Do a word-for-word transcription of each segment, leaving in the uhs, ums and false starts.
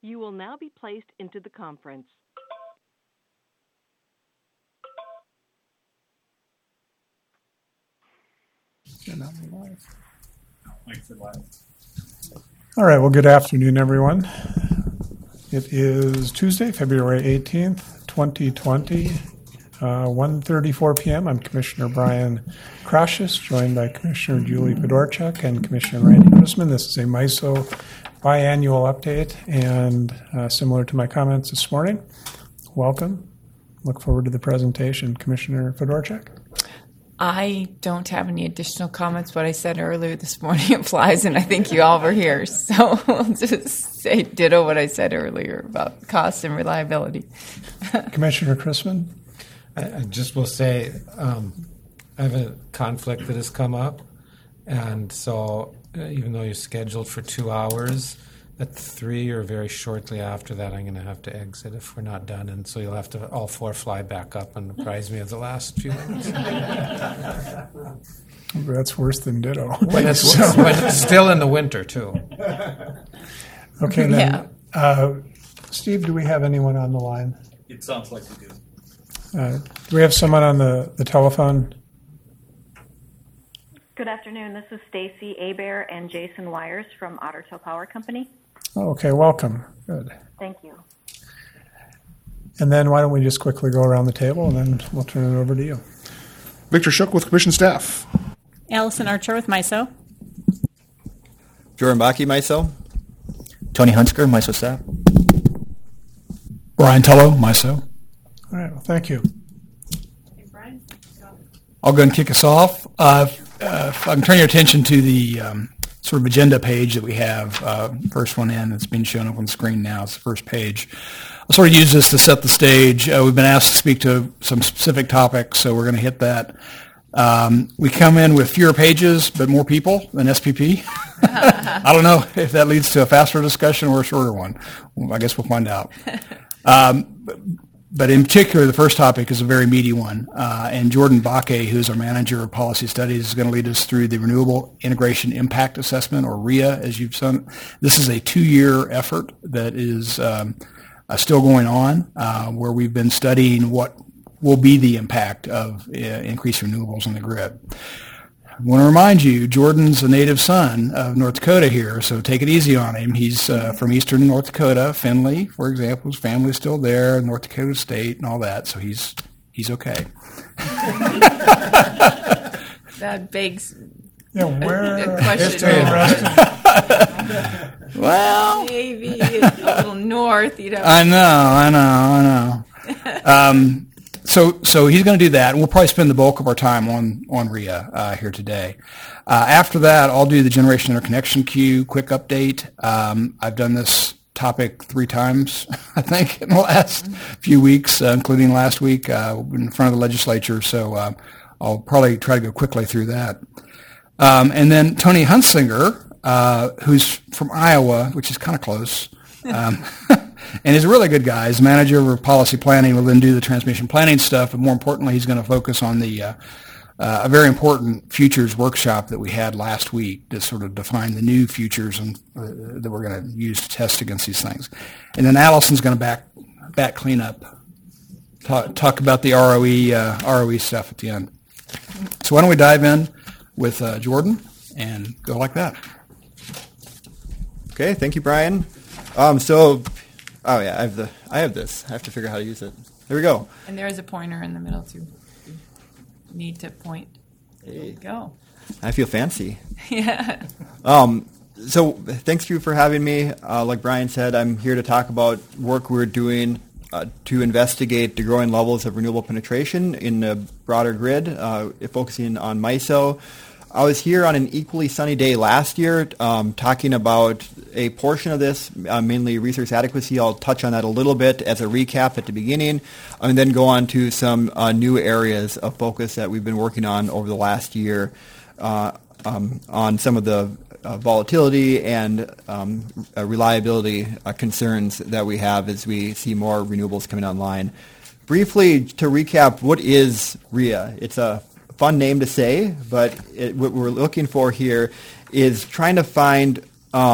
You will now be placed into the conference. All right, well, good afternoon, everyone. It is Tuesday, February eighteenth, twenty twenty, uh, one thirty-four p.m. I'm Commissioner Brian Krashis, joined by Commissioner Julie Fedorchuk and Commissioner Randy Chrisman. This is a MISO biannual update, and uh, similar to my comments this morning, welcome. Look forward to the presentation. Commissioner Fedorchuk. I don't have any additional comments. What I said earlier this morning applies, and I think you all were here. So I'll just say ditto what I said earlier about cost and reliability. Commissioner Chrisman. I, I just will say um, I have a conflict that has come up, and so uh, even though you're scheduled for two hours, at three or very shortly after that, I'm going to have to exit if we're not done, and so you'll have to all four fly back up and apprise me of the last few minutes. That's worse than ditto. When it's, so. when it's still in the winter, too. Okay, then. Yeah. Uh, Steve, do we have anyone on the line? It sounds like we do. Uh, do we have someone on the, the telephone? Good afternoon. This is Stacy Abear and Jason Wires from Otter Tail Power Company. Oh, okay, welcome. Good. Thank you. And then why don't we just quickly go around the table, and then we'll turn it over to you. Victor Shook with Commission staff. Allison Archer with MISO. Jordan Bakke, MISO. Tony Hunsker, MISO staff. Brian Tello, MISO. All right, well, thank you. Hey, Brian. I'll go and kick us off. Uh, uh, if I can turn your attention to the um, sort of agenda page that we have, uh, first one in, it's being shown up on the screen now. It's the first page. I'll sort of use this to set the stage. Uh, we've been asked to speak to some specific topics, so we're going to hit that. Um, we come in with fewer pages, but more people than S P P. I don't know if that leads to a faster discussion or a shorter one. Well, I guess we'll find out. Um, but, but in particular, the first topic is a very meaty one, uh, and Jordan Bakke, who's our manager of policy studies, is going to lead us through the Renewable Integration Impact Assessment, or R I A, as you've seen. This is a two-year effort that is um, uh, still going on, uh, where we've been studying what will be the impact of uh, increased renewables on the grid. I want to remind you, Jordan's a native son of North Dakota here, so take it easy on him. He's uh, from eastern North Dakota, Findlay, for example. His family's still there, North Dakota State and all that, so he's he's okay. That begs yeah, where a question. Well, maybe a little north, you know. I know, I know, I know. Um, So, so he's going to do that, and we'll probably spend the bulk of our time on on R I A uh, here today. Uh, after that, I'll do the generation interconnection queue, quick update. Um, I've done this topic three times, I think, in the last few weeks, uh, including last week uh, in front of the legislature. So uh, I'll probably try to go quickly through that. Um, and then Tony Hunsinger, uh, who's from Iowa, which is kind of close. Um, and he's a really good guy. He's manager of policy planning. Will then do the transmission planning stuff, but more importantly, he's going to focus on the uh, uh, a very important futures workshop that we had last week to sort of define the new futures and uh, that we're going to use to test against these things. And then Allison's going to back back clean up, talk, talk about the R O E uh, R O E stuff at the end. So why don't we dive in with uh, Jordan and go like that? Okay, thank you, Brian. Um, so, oh yeah, I have the, I have this. I have to figure out how to use it. There we go. And there is a pointer in the middle too. You need to point. There you go. I feel fancy. Yeah. Um, so thanks you for having me. Uh, like Brian said, I'm here to talk about work we're doing uh, to investigate the growing levels of renewable penetration in the broader grid, uh, focusing on MISO. I was here on an equally sunny day last year um, talking about a portion of this, uh, mainly resource adequacy. I'll touch on that a little bit as a recap at the beginning, and then go on to some uh, new areas of focus that we've been working on over the last year uh, um, on some of the uh, volatility and um, uh, reliability uh, concerns that we have as we see more renewables coming online. Briefly, to recap, what is R I A? It's a fun name to say, but it, what we're looking for here is trying to find um,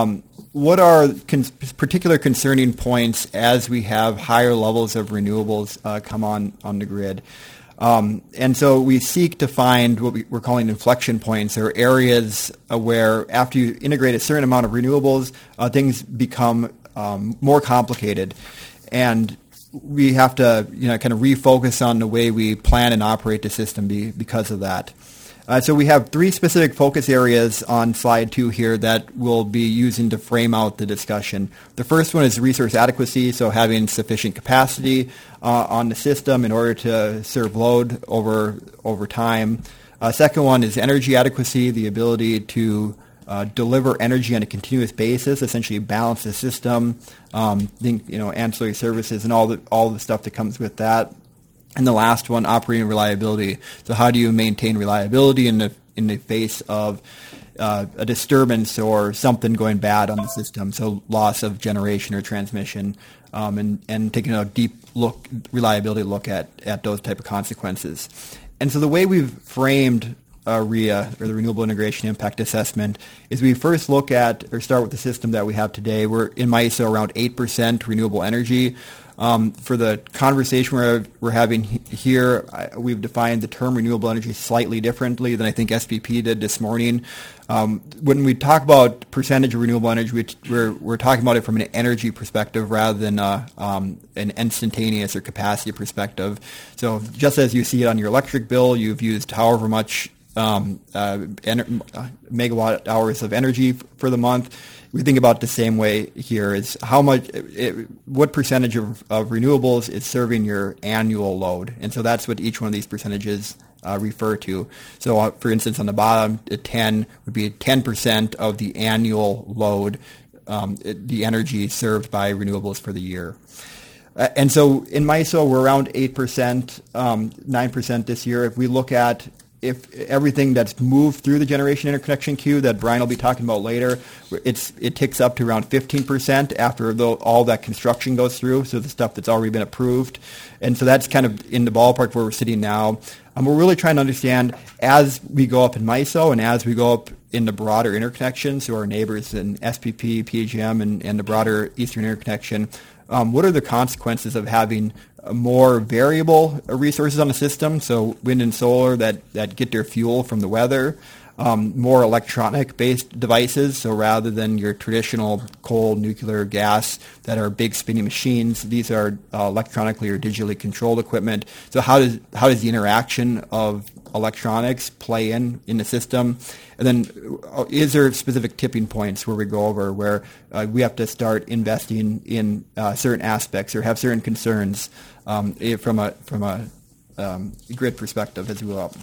what are con- particular concerning points as we have higher levels of renewables uh, come on, on the grid? Um, and so we seek to find what we, we're calling inflection points, or areas uh, where after you integrate a certain amount of renewables, uh, things become um, more complicated. And we have to, you know, kind of refocus on the way we plan and operate the system be, because of that. Uh, so we have three specific focus areas on slide two here that we'll be using to frame out the discussion. The first one is resource adequacy, so having sufficient capacity uh, on the system in order to serve load over over time. Uh, second one is energy adequacy, the ability to uh, deliver energy on a continuous basis, essentially balance the system, um, think, you know, ancillary services and all the all the stuff that comes with that. And the last one, operating reliability. So how do you maintain reliability in the in the face of uh, a disturbance or something going bad on the system? So loss of generation or transmission, um, and and taking a deep look, reliability look at at those type of consequences. And so the way we've framed uh, R I A, or the Renewable Integration Impact Assessment, is we first look at or start with the system that we have today. We're in MISO around eight percent renewable energy. Um, for the conversation we're, we're having here, I, we've defined the term renewable energy slightly differently than I think S P P did this morning. Um, when we talk about percentage of renewable energy, we, we're, we're talking about it from an energy perspective rather than uh, um, an instantaneous or capacity perspective. So just as you see it on your electric bill, you've used however much um, uh, ener- megawatt hours of energy f- for the month. We think about it the same way here, is how much, it, what percentage of, of renewables is serving your annual load. And so that's what each one of these percentages uh, refer to. So uh, for instance, on the bottom, a ten would be ten percent of the annual load, um, it, the energy served by renewables for the year. Uh, and so in MISO, we're around eight percent, um, nine percent this year. If we look at if everything that's moved through the generation interconnection queue that Brian will be talking about later, it's it ticks up to around fifteen percent after the, all that construction goes through, so the stuff that's already been approved. And so that's kind of in the ballpark where we're sitting now. And we're really trying to understand, as we go up in MISO and as we go up in the broader interconnection, so our neighbors in S P P, P J M, and, and the broader Eastern Interconnection, um, what are the consequences of having more variable resources on the system, so wind and solar that, that get their fuel from the weather, um, more electronic-based devices, so rather than your traditional coal, nuclear, gas that are big spinning machines, these are uh, electronically or digitally controlled equipment. So how does how does the interaction of electronics play in in the system? And then uh, is there specific tipping points where we go over where uh, we have to start investing in uh, certain aspects or have certain concerns um, from a from a um, grid perspective as we go up?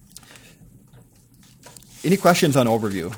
Any questions on overview?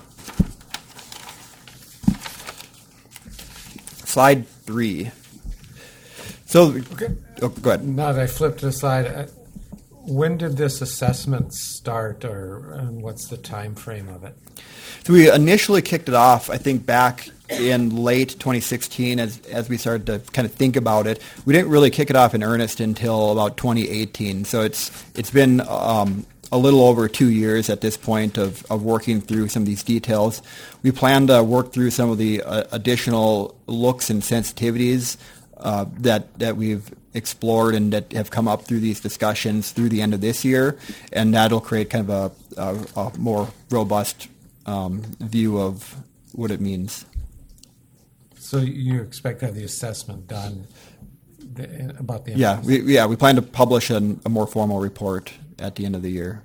Slide three. So, okay. Oh, go ahead. Now that I flipped to the slide, uh, when did this assessment start, or and what's the time frame of it? So we initially kicked it off, I think, back in late twenty sixteen as as we started to kind of think about it. We didn't really kick it off in earnest until about twenty eighteen. So it's it's been um, a little over two years at this point of, of working through some of these details. We plan to work through some of the uh, additional looks and sensitivities uh, that that we've explored and that have come up through these discussions through the end of this year, and that'll create kind of a, a, a more robust um, view of what it means. So you expect to have the assessment done the, about the yeah we, yeah we plan to publish an, a more formal report at the end of the year.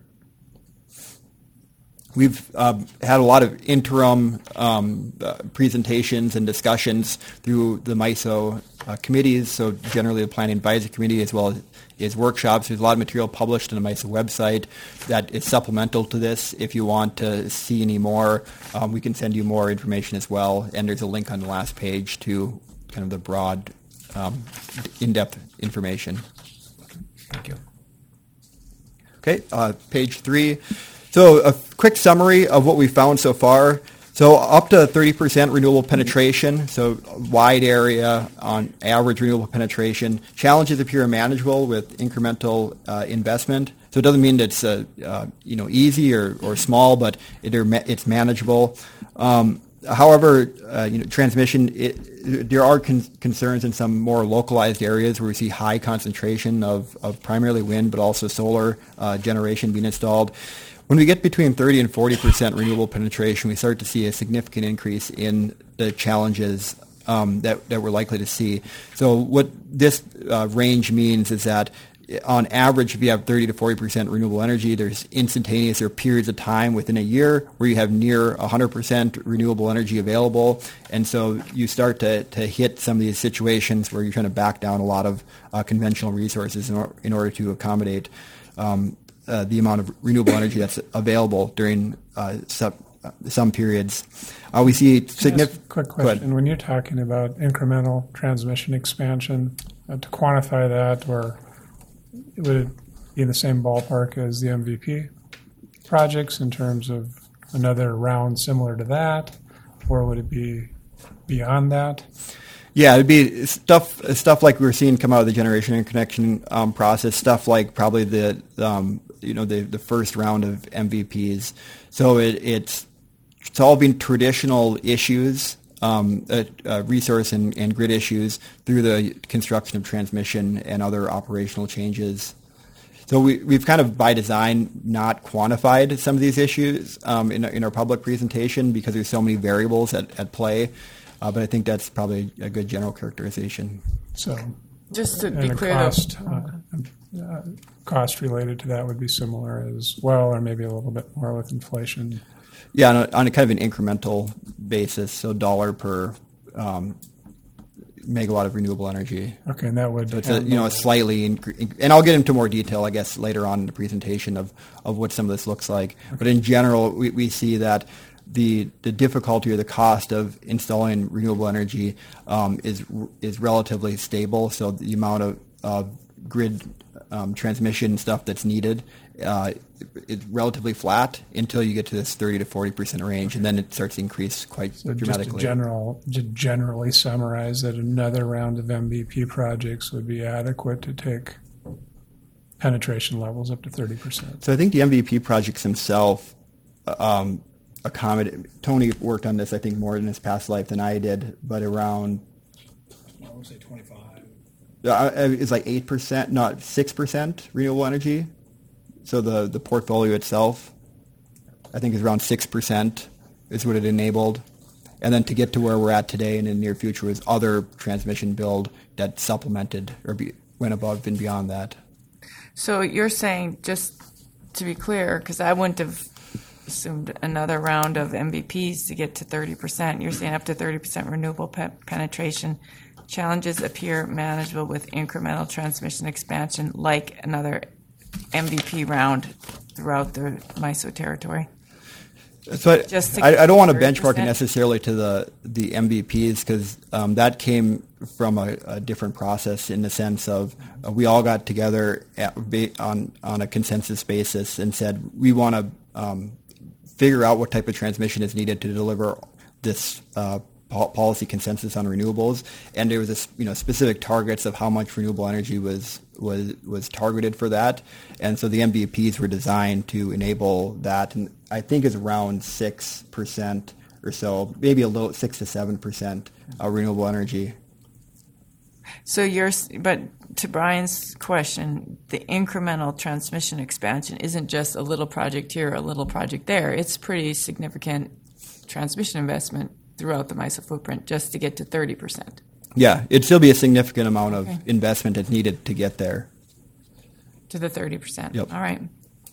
We've uh, had a lot of interim um, uh, presentations and discussions through the MISO uh, committees, so generally the Planning Advisory Committee as well as, as workshops. There's a lot of material published on the MISO website that is supplemental to this. If you want to see any more, um, we can send you more information as well, and there's a link on the last page to kind of the broad, um, in-depth information. Thank you. Okay, uh, page three. So a quick summary of what we found so far. So up to thirty percent renewable penetration, so wide area on average renewable penetration. Challenges appear manageable with incremental uh, investment. So it doesn't mean that it's uh, uh, you know easy or, or small, but it, it's manageable. Um, however, uh, you know, transmission, it, there are con- concerns in some more localized areas where we see high concentration of, of primarily wind, but also solar uh, generation being installed. When we get between thirty and forty percent renewable penetration, we start to see a significant increase in the challenges um, that, that we're likely to see. So what this uh, range means is that on average, if you have thirty to forty percent renewable energy, there's instantaneous or periods of time within a year where you have near one hundred percent renewable energy available. And so you start to, to hit some of these situations where you're trying to back down a lot of uh, conventional resources in, or, in order to accommodate um, uh, the amount of renewable energy that's available during uh, some, uh, some periods. Uh, we see significant... Quick question. When you're talking about incremental transmission expansion, uh, to quantify that, or would it be in the same ballpark as the M V P projects in terms of another round similar to that, or would it be beyond that? Yeah, it'd be stuff stuff like we were seeing come out of the generation interconnection um, process. Stuff like probably the um, you know the the first round of M V Ps. So it, it's solving traditional issues. Um, uh, uh, resource and, and grid issues through the construction of transmission and other operational changes. So we, we've kind of by design not quantified some of these issues um, in, in our public presentation because there's so many variables at, at play, uh, but I think that's probably a good general characterization. So just to and be a clear, cost, uh, uh, cost related to that would be similar as well, or maybe a little bit more with inflation. Yeah, on a, on a kind of an incremental basis, so dollar per um, megawatt of renewable energy. Okay, and that would... So it's a, you know, a slightly... Inc- and I'll get into more detail, I guess, later on in the presentation of, of what some of this looks like. Okay. But in general, we, we see that the the difficulty or the cost of installing renewable energy um, is is relatively stable, so the amount of uh, grid um, transmission stuff that's needed uh, is relatively flat until you get to this thirty to forty percent range, and then it starts to increase quite so dramatically. Just to general, to generally summarize that another round of M V P projects would be adequate to take penetration levels up to thirty percent. So I think the M V P projects themselves um, accommodate. Tony worked on this, I think, more in his past life than I did, but around I would say twenty-five. Uh, it's like eight percent, not six percent renewable energy. So the, the portfolio itself, I think, is around six percent is what it enabled. And then to get to where we're at today and in the near future was other transmission build that supplemented or be, went above and beyond that. So you're saying, just to be clear, because I wouldn't have assumed another round of M V Ps to get to thirty percent. You're saying up to thirty percent renewable pe- penetration. Challenges appear manageable with incremental transmission expansion, like another M V P round throughout the M I S O territory. So I, Just to I, I don't want to thirty benchmark percent? it necessarily to the, the M V Ps because um, that came from a, a different process in the sense of uh, we all got together at, on, on a consensus basis and said we want to um, figure out what type of transmission is needed to deliver this uh, policy consensus on renewables, and there was a, you know specific targets of how much renewable energy was was was targeted for that, and so the M V Ps were designed to enable that, and I think is around six percent or so, maybe a little six to seven percent uh, renewable energy. So you're, but to Brian's question, the incremental transmission expansion isn't just a little project here, a little project there. It's pretty significant transmission investment throughout the M I S O footprint just to get to thirty percent. Yeah, it'd still be a significant amount of Okay. investment that's needed to get there. To the thirty percent. Yep. All right.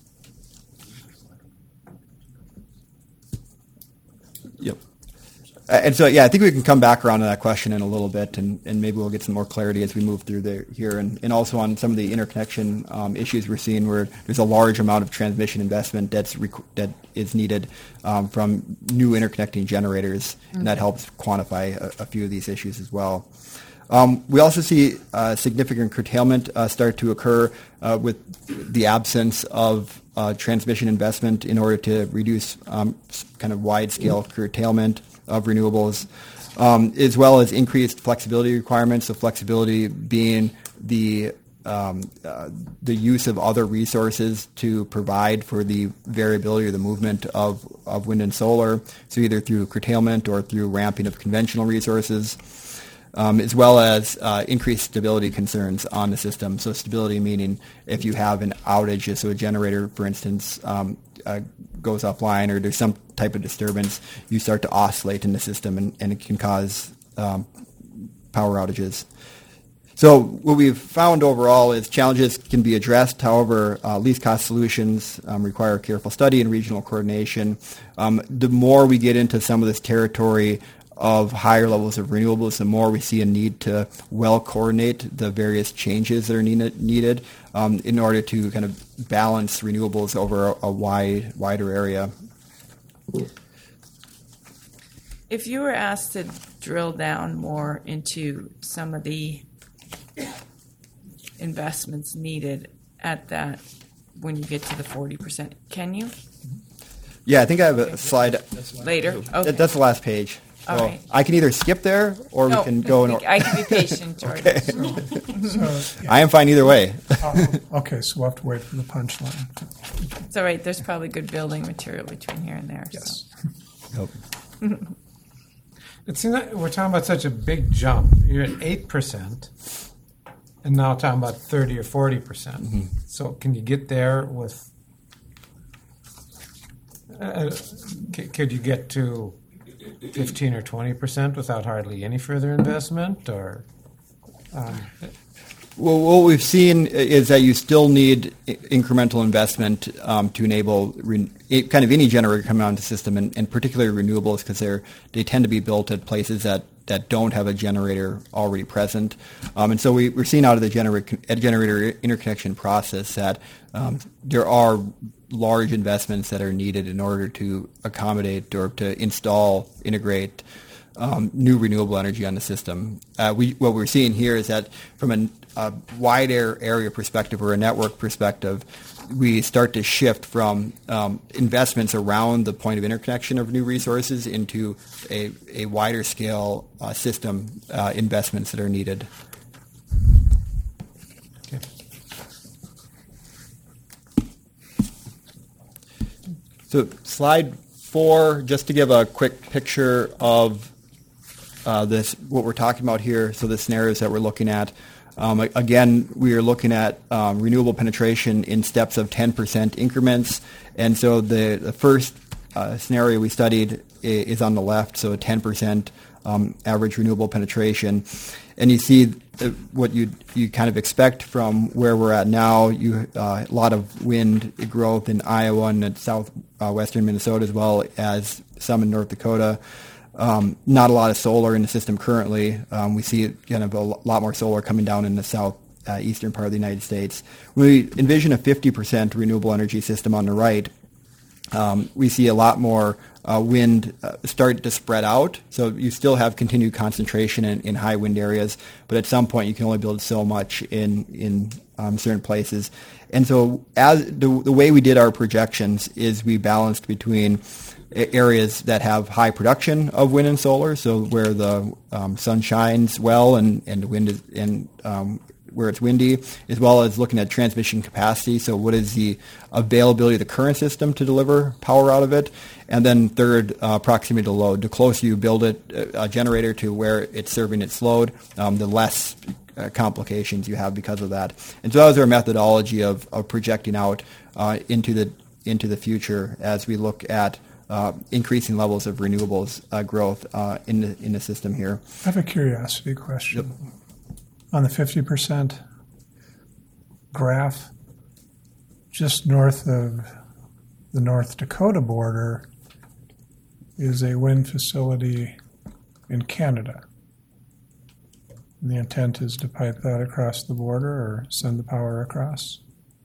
Yep. Uh, and so, yeah, I think we can come back around to that question in a little bit, and, and maybe we'll get some more clarity as we move through there here, and, and also on some of the interconnection um, issues we're seeing where there's a large amount of transmission investment that's rec- that is needed um, from new interconnecting generators, Okay. and that helps quantify a, a few of these issues as well. Um, we also see uh, significant curtailment uh, start to occur uh, with the absence of uh, transmission investment in order to reduce um, kind of wide-scale curtailment of renewables, um, as well as increased flexibility requirements. So flexibility being the um, uh, the use of other resources to provide for the variability or the movement of, of wind and solar, so either through curtailment or through ramping of conventional resources, um, as well as uh, increased stability concerns on the system. So stability meaning if you have an outage, so a generator, for instance, um, uh, goes offline or there's some type of disturbance, you start to oscillate in the system, and, and it can cause um, power outages. So what we've found overall is challenges can be addressed. However, uh, least cost solutions um, require careful study and regional coordination. Um, the more we get into some of this territory of higher levels of renewables, the more we see a need to well coordinate the various changes that are need- needed um, in order to kind of balance renewables over a, a wide, wider area. If you were asked to drill down more into some of the investments needed at that when you get to the forty percent, can you? Yeah, I think I have a slide. Later? Okay. That's the last page. All So right. I can either skip there or No, we can go in. or- I can be patient, George. Okay. So, yeah. I am fine either way. Uh, okay, so we'll have to wait for the punchline. It's all right. There's probably good building material between here and there. Yes. So. Yep. It seems like we're talking about such a big jump. You're at eight percent, and now talking about thirty or forty percent. Mm-hmm. So can you get there with? Uh, c- could you get to fifteen or twenty percent without hardly any further investment, or? Um, Well, what we've seen is that you still need i- incremental investment um, to enable re- i- kind of any generator coming onto the system, and, and particularly renewables, because they're they tend to be built at places that, that don't have a generator already present. Um, and so we, we're seeing out of the generator, generator interconnection process that um, there are large investments that are needed in order to accommodate or to install, integrate Um, new renewable energy on the system. Uh, we, what we're seeing here is that from a, a wider area perspective or a network perspective, we start to shift from um, investments around the point of interconnection of new resources into a, a wider scale uh, system uh, investments that are needed. okay. So slide four, just to give a quick picture of Uh, this what we're talking about here. So the scenarios that we're looking at. Um, a- again, we are looking at um, renewable penetration in steps of ten percent increments. And so the, the first uh, scenario we studied i- is on the left, so a ten percent um, average renewable penetration. And you see uh, what you you kind of expect from where we're at now. You uh, a lot of wind growth in Iowa and in southwestern uh, Minnesota, as well as some in North Dakota. Um, not a lot of solar in the system currently. Um, we see kind of a lot more solar coming down in the south uh, eastern part of the United States. When we envision a fifty percent renewable energy system on the right, um, we see a lot more uh, wind uh, start to spread out. So you still have continued concentration in, in high wind areas, but at some point you can only build so much in in um, certain places. And so as the, the way we did our projections is we balanced between areas that have high production of wind and solar, so where the um, sun shines well and, and the wind is and um, where it's windy, as well as looking at transmission capacity. So what is the availability of the current system to deliver power out of it? And then third, uh, proximity to load. The closer you build it, a generator to where it's serving its load, um, the less uh, complications you have because of that. And so that was our methodology of, of projecting out uh, into the into the future as we look at Uh, increasing levels of renewables uh, growth uh, in the in the system here. I have a curiosity question. Yep. On the fifty percent graph, just north of the North Dakota border is a wind facility in Canada. And the intent is to pipe that across the border or send the power across?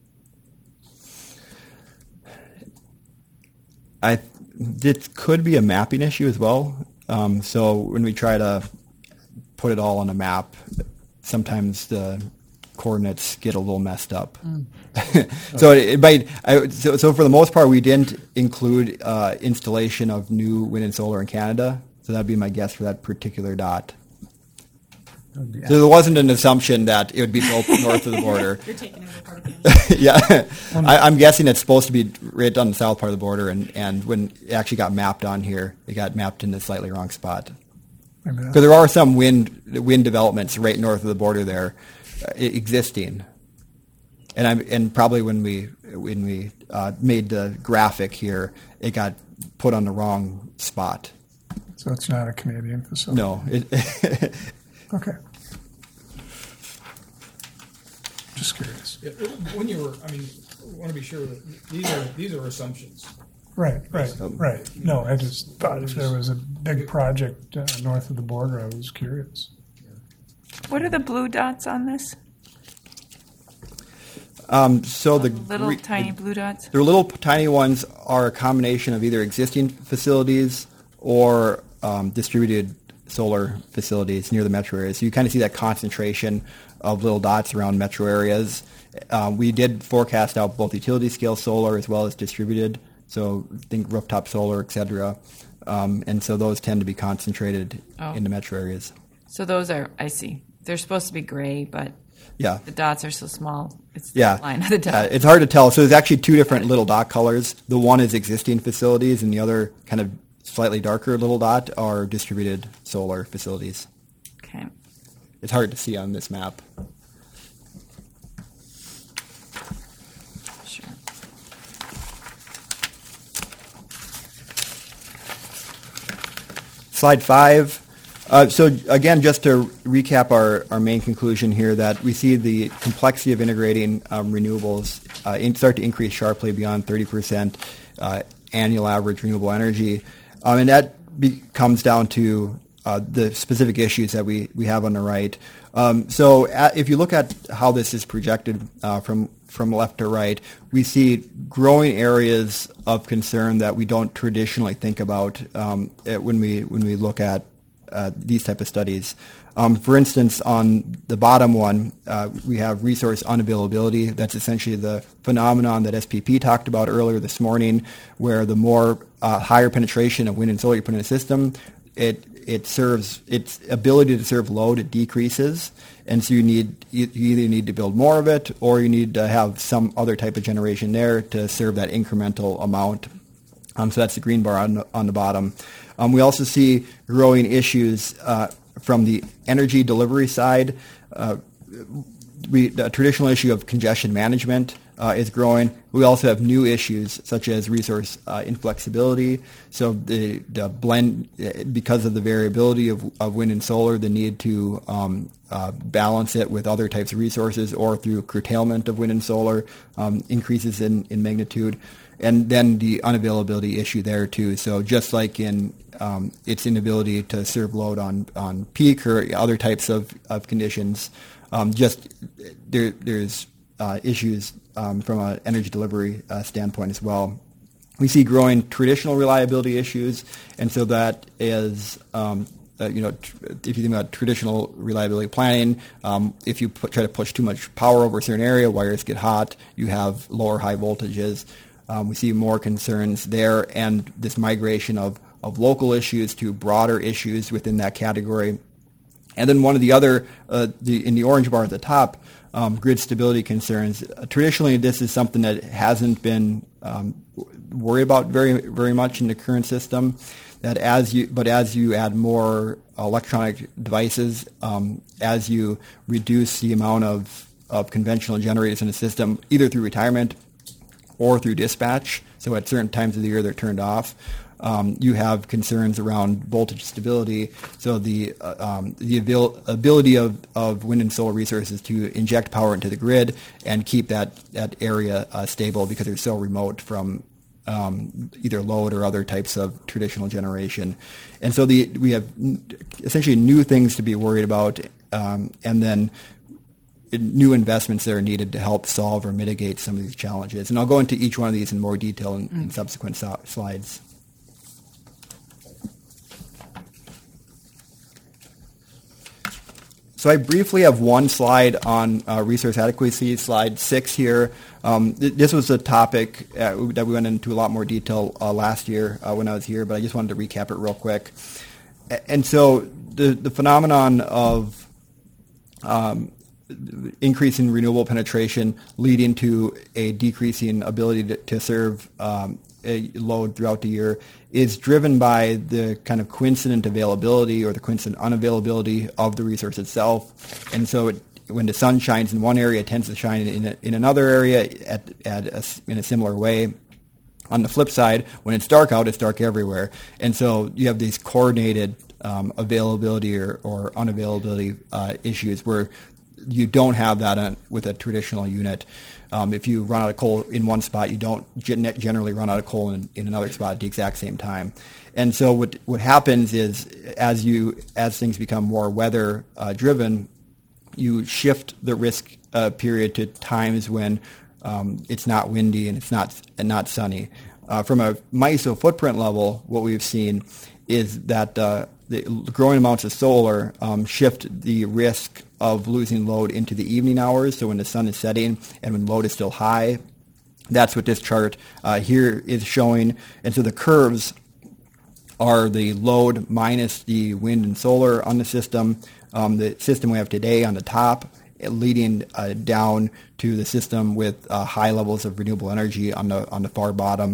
I It could be a mapping issue as well. Um, so when we try to put it all on a map, sometimes the coordinates get a little messed up. Mm. so it, it might. I, so, so for the most part, we didn't include uh, installation of new wind and solar in Canada. So that'd be my guess for that particular dot. So there wasn't an assumption that it would be built north of the border. You're taking over part of it. Yeah, I, I'm guessing it's supposed to be right on the south part of the border, and, and when it actually got mapped on here, it got mapped in the slightly wrong spot. Because there are some wind wind developments right north of the border there uh, existing, and I'm and probably when we when we uh, made the graphic here, it got put on the wrong spot. So it's not a Canadian facility? No. It okay. Just curious. Yeah, when you were, I mean, I want to be sure that these are these are assumptions. Right, right, right. No, I just thought if there was a big project uh, north of the border, I was curious. What are the blue dots on this? Um, so the Little gre- tiny the, blue dots? The little tiny ones are a combination of either existing facilities or um, distributed solar facilities near the metro areas. So you kind of see that concentration of little dots around metro areas. Uh, we did forecast out both utility scale solar as well as distributed, so think rooftop solar, et cetera. Um, and so those tend to be concentrated Oh. in the metro areas. So those are, I see. They're supposed to be gray, but Yeah. the dots are so small. It's the Yeah, line of the dot. Uh, it's hard to tell. So there's actually two different little dot colors. The one is existing facilities, and the other kind of slightly darker little dot are distributed solar facilities. Okay. It's hard to see on this map. Sure. Slide five. Uh, so again, just to recap our, our main conclusion here, that we see the complexity of integrating um, renewables uh, in, start to increase sharply beyond thirty percent uh, annual average renewable energy. Um, and that be, comes down to uh, the specific issues that we, we have on the right. Um, so at, if you look at how this is projected uh, from, from left to right, we see growing areas of concern that we don't traditionally think about um, when we when we look at Uh, these type of studies. Um, for instance, on the bottom one, uh, we have resource unavailability. That's essentially the phenomenon that S P P talked about earlier this morning, where the more uh, higher penetration of wind and solar you put in a system, it it serves its ability to serve load, it decreases, and so you need you, you either need to build more of it or you need to have some other type of generation there to serve that incremental amount. Um, so that's the green bar on the, on the bottom. Um, we also see growing issues uh, from the energy delivery side. Uh, we, the traditional issue of congestion management uh, is growing. We also have new issues such as resource uh, inflexibility. So the, the blend, because of the variability of, of wind and solar, the need to um, uh, balance it with other types of resources or through curtailment of wind and solar um, increases in, in magnitude. And then the unavailability issue there too. So just like in um, its inability to serve load on, on peak or other types of, of conditions, um, just there, there's uh, issues um, from an energy delivery uh, standpoint as well. We see growing traditional reliability issues, and so that is um, uh, you know tr- if you think about traditional reliability planning, um, if you put, try to push too much power over a certain area, wires get hot. You have lower high voltages. Um, we see more concerns there, and this migration of, of local issues to broader issues within that category. And then one of the other, uh, the, in the orange bar at the top, um, grid stability concerns. Uh, traditionally, this is something that hasn't been um, worried about very very much in the current system. That as you, but as you add more electronic devices, um, as you reduce the amount of, of conventional generators in the system, either through retirement or through dispatch, so at certain times of the year they're turned off. Um, you have concerns around voltage stability, so the uh, um, the abil- ability of, of wind and solar resources to inject power into the grid and keep that, that area uh, stable because they're so remote from um, either load or other types of traditional generation. And so the we have n- essentially new things to be worried about, um, and then new investments that are needed to help solve or mitigate some of these challenges. And I'll go into each one of these in more detail in, in subsequent so- slides. So I briefly have one slide on uh, resource adequacy, slide six here. Um, th- this was a topic uh, that we went into a lot more detail uh, last year uh, when I was here, but I just wanted to recap it real quick. A- and so the, the phenomenon of um, increase in renewable penetration leading to a decreasing ability to, to serve um, a load throughout the year is driven by the kind of coincident availability or the coincident unavailability of the resource itself. And so it, when the sun shines in one area, it tends to shine in, a, in another area at, at a, in a similar way. On the flip side, when it's dark out, it's dark everywhere. And so you have these coordinated um, availability or, or unavailability uh, issues where you don't have that on, with a traditional unit. Um, if you run out of coal in one spot, you don't gen- generally run out of coal in, in another spot at the exact same time. And so what what happens is as you as things become more weather uh, driven, you shift the risk uh, period to times when um, it's not windy and it's not and not sunny. Uh, from a MISO footprint level, what we've seen is that uh, the growing amounts of solar um, shift the risk of losing load into the evening hours, so when the sun is setting and when load is still high. That's what this chart uh, here is showing. And so the curves are the load minus the wind and solar on the system. Um, the system we have today on the top, leading uh, down to the system with uh, high levels of renewable energy on the on the far bottom.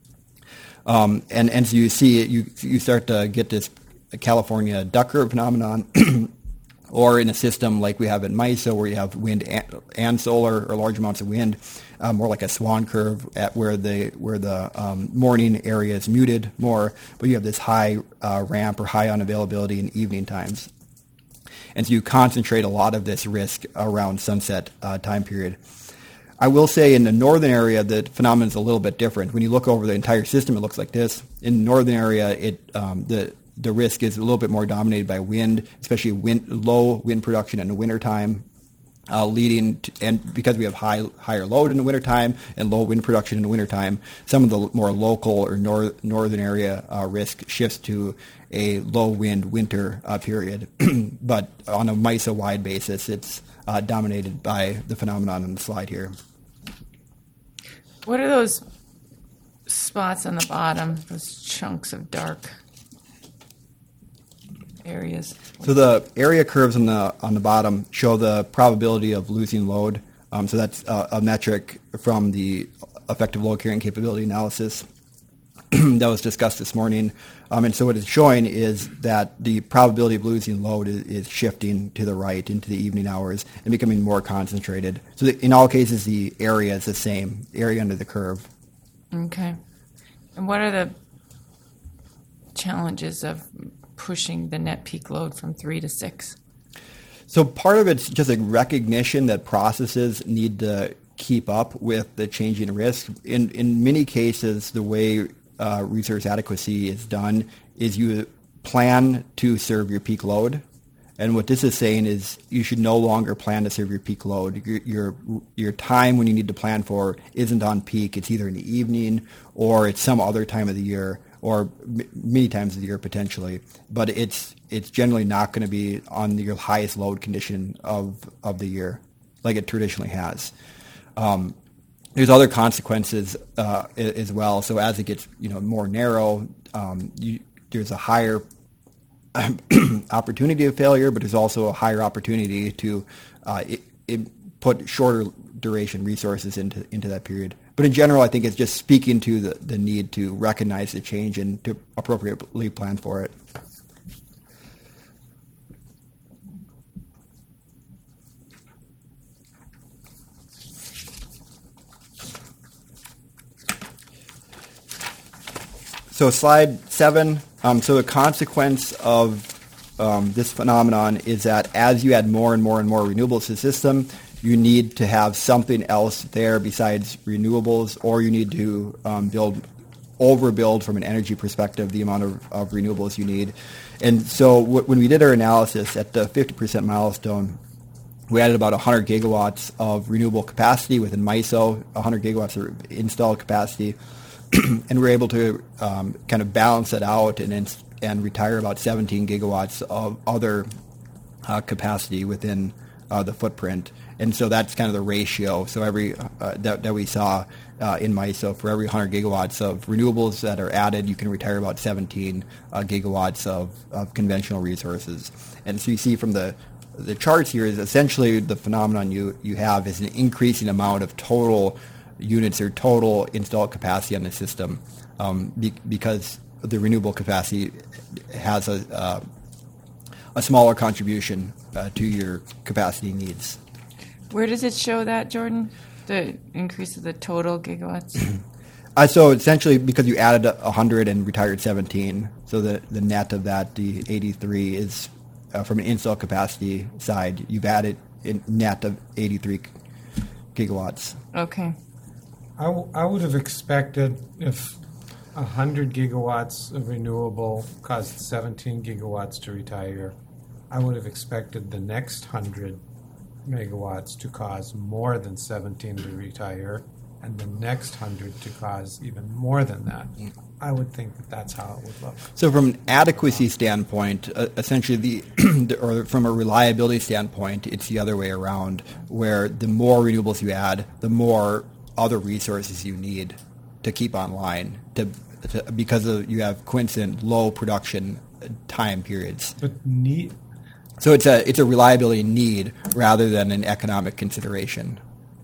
Um, and, and so you see it, you you start to get this California duck curve phenomenon, or in a system like we have in MISO where you have wind and, and solar or large amounts of wind, uh, more like a swan curve at where the where the um, morning area is muted more, but you have this high uh, ramp or high unavailability in evening times. And so you concentrate a lot of this risk around sunset uh, time period. I will say in the northern area, the phenomenon is a little bit different. When you look over the entire system, it looks like this. In the northern area, it um, the the risk is a little bit more dominated by wind, especially wind, low wind production in the wintertime, uh, leading to, and because we have high higher load in the wintertime and low wind production in the wintertime, some of the more local or nor, northern area uh, risk shifts to a low wind winter uh, period. But on a MISO-wide basis, it's uh, dominated by the phenomenon on the slide here. What are those spots on the bottom, those chunks of dark areas? So the area curves on the on the bottom show the probability of losing load. Um, so that's uh, a metric from the effective load carrying capability analysis that was discussed this morning. Um, and so what it's showing is that the probability of losing load is, is shifting to the right into the evening hours and becoming more concentrated. So the, in all cases, the area is the same, area under the curve. Okay. And what are the challenges of pushing the net peak load from three to six? So part of it's just a recognition that processes need to keep up with the changing risk. In in many cases, the way uh, resource adequacy is done is you plan to serve your peak load. And what this is saying is you should no longer plan to serve your peak load. Your, your your time when you need to plan for isn't on peak. It's either in the evening or it's some other time of the year, or m- many times of the year potentially. But it's it's generally not going to be on your highest load condition of of the year, like it traditionally has. Um, there's other consequences uh, as well. So as it gets you know more narrow, um, you, there's a higher opportunity of failure, but there's also a higher opportunity to uh, it, it put shorter duration resources into into that period. But in general, I think it's just speaking to the, the need to recognize the change and to appropriately plan for it. So slide seven, um, so the consequence of um, this phenomenon is that as you add more and more and more renewables to the system, you need to have something else there besides renewables, or you need to um, build, overbuild from an energy perspective the amount of, of renewables you need. And so w- when we did our analysis at the fifty percent milestone, we added about one hundred gigawatts of renewable capacity within MISO, one hundred gigawatts of installed capacity. And we're able to um, kind of balance it out and ins- and retire about seventeen gigawatts of other uh, capacity within uh, the footprint. And so that's kind of the ratio. So every uh, that, that we saw uh, in MISO, for every one hundred gigawatts of renewables that are added, you can retire about seventeen uh, gigawatts of, of conventional resources. And so you see from the the charts here is essentially the phenomenon you, you have is an increasing amount of total units or total installed capacity on the system um, be, because the renewable capacity has a, uh, a smaller contribution uh, to your capacity needs. Where does it show that, Jordan? The increase of the total gigawatts? Uh, so essentially, because you added one hundred and retired seventeen, so the, the net of that, the eighty-three, is uh, from an install capacity side, you've added a net of eighty-three gigawatts. Okay. I, w- I would have expected if one hundred gigawatts of renewable caused seventeen gigawatts to retire, I would have expected the next one hundred megawatts to cause more than seventeen to retire, and the next one hundred to cause even more than that. I would think that that's how it would look. So from an adequacy standpoint, uh, essentially the, or from a reliability standpoint, it's the other way around, where the more renewables you add, the more other resources you need to keep online, to, to because of you have coincident low production time periods. But need. So it's a it's a reliability need rather than an economic consideration.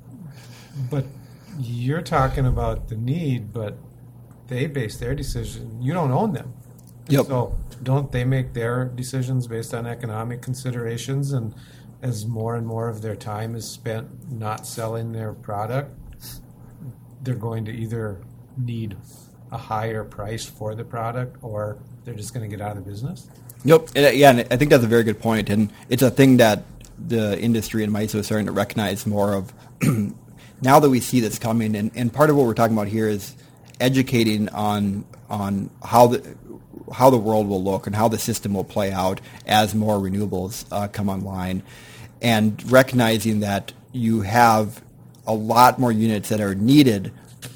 But you're talking about the need, but they base their decision. You don't own them. Yep. So don't they make their decisions based on economic considerations? And as more and more of their time is spent not selling their product, they're going to either need a higher price for the product or they're just going to get out of the business? Yep. Yeah, and I think that's a very good point. And it's a thing that the industry and MISO is starting to recognize more of now that we see this coming. And, and part of what we're talking about here is educating on on how the how the world will look and how the system will play out as more renewables uh, come online, and recognizing that you have a lot more units that are needed,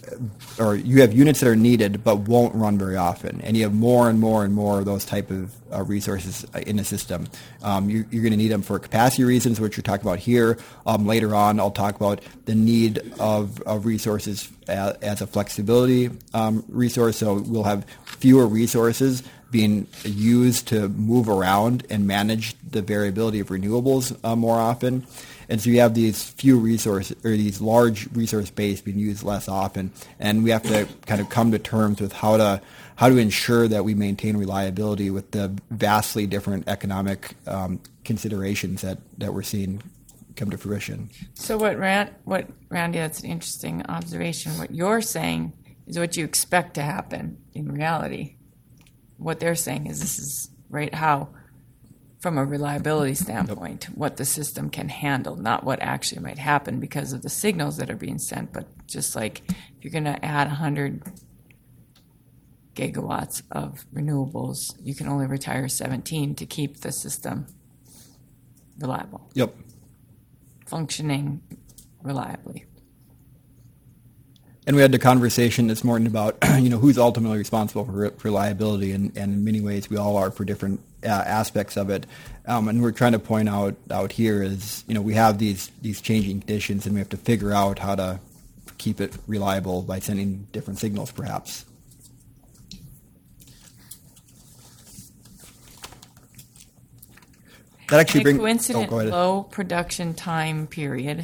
or you have units that are needed but won't run very often, and you have more and more and more of those type of uh, resources in the system. Um, you, you're going to need them for capacity reasons, which you're talking about here. Um, later on, I'll talk about the need of, of resources as, as a flexibility um, resource, so we'll have fewer resources being used to move around and manage the variability of renewables uh, more often. And so you have these few resources, or these large resource base being used less often, and we have to kind of come to terms with how to how to ensure that we maintain reliability with the vastly different economic um, considerations that, that we're seeing come to fruition. So what, Rand, what Randy, that's an interesting observation. What you're saying is what you expect to happen in reality. What they're saying is this is right how, from a reliability standpoint, yep, what the system can handle, not what actually might happen because of the signals that are being sent, but just like if you're going to add one hundred gigawatts of renewables, you can only retire seventeen to keep the system reliable. Yep. Functioning reliably. And we had the conversation this morning about, you know, who's ultimately responsible for re- reliability, and, and in many ways we all are for different uh, aspects of it. Um, and we're trying to point out out here is, you know, we have these these changing conditions, and we have to figure out how to keep it reliable by sending different signals, perhaps. That actually brings a coincident oh, low production time period.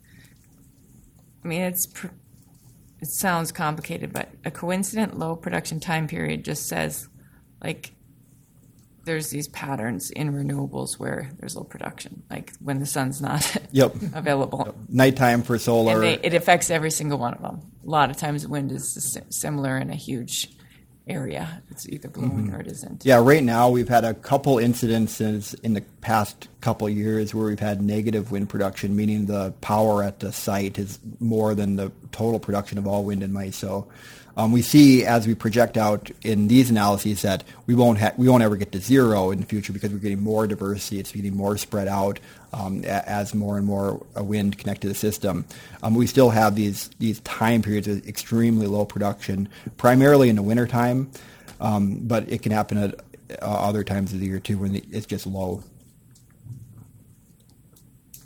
I mean, it's. Pr- It sounds complicated, but a coincident low production time period just says, like, there's these patterns in renewables where there's low production, like when the sun's not yep. available. Yep. Nighttime for solar. And they, it affects every single one of them. A lot of times wind is similar in a huge area. It's either blowing mm-hmm. or it isn't. Yeah, right now we've had a couple incidences in the past couple years where we've had negative wind production, meaning the power at the site is more than the total production of all wind in MISO. Um, we see as we project out in these analyses that we won't ha- we won't ever get to zero in the future because we're getting more diversity. It's getting more spread out um, a- as more and more uh, wind connect to the system. Um, we still have these these time periods of extremely low production, primarily in the wintertime, um, but it can happen at uh, other times of the year too when it's just low.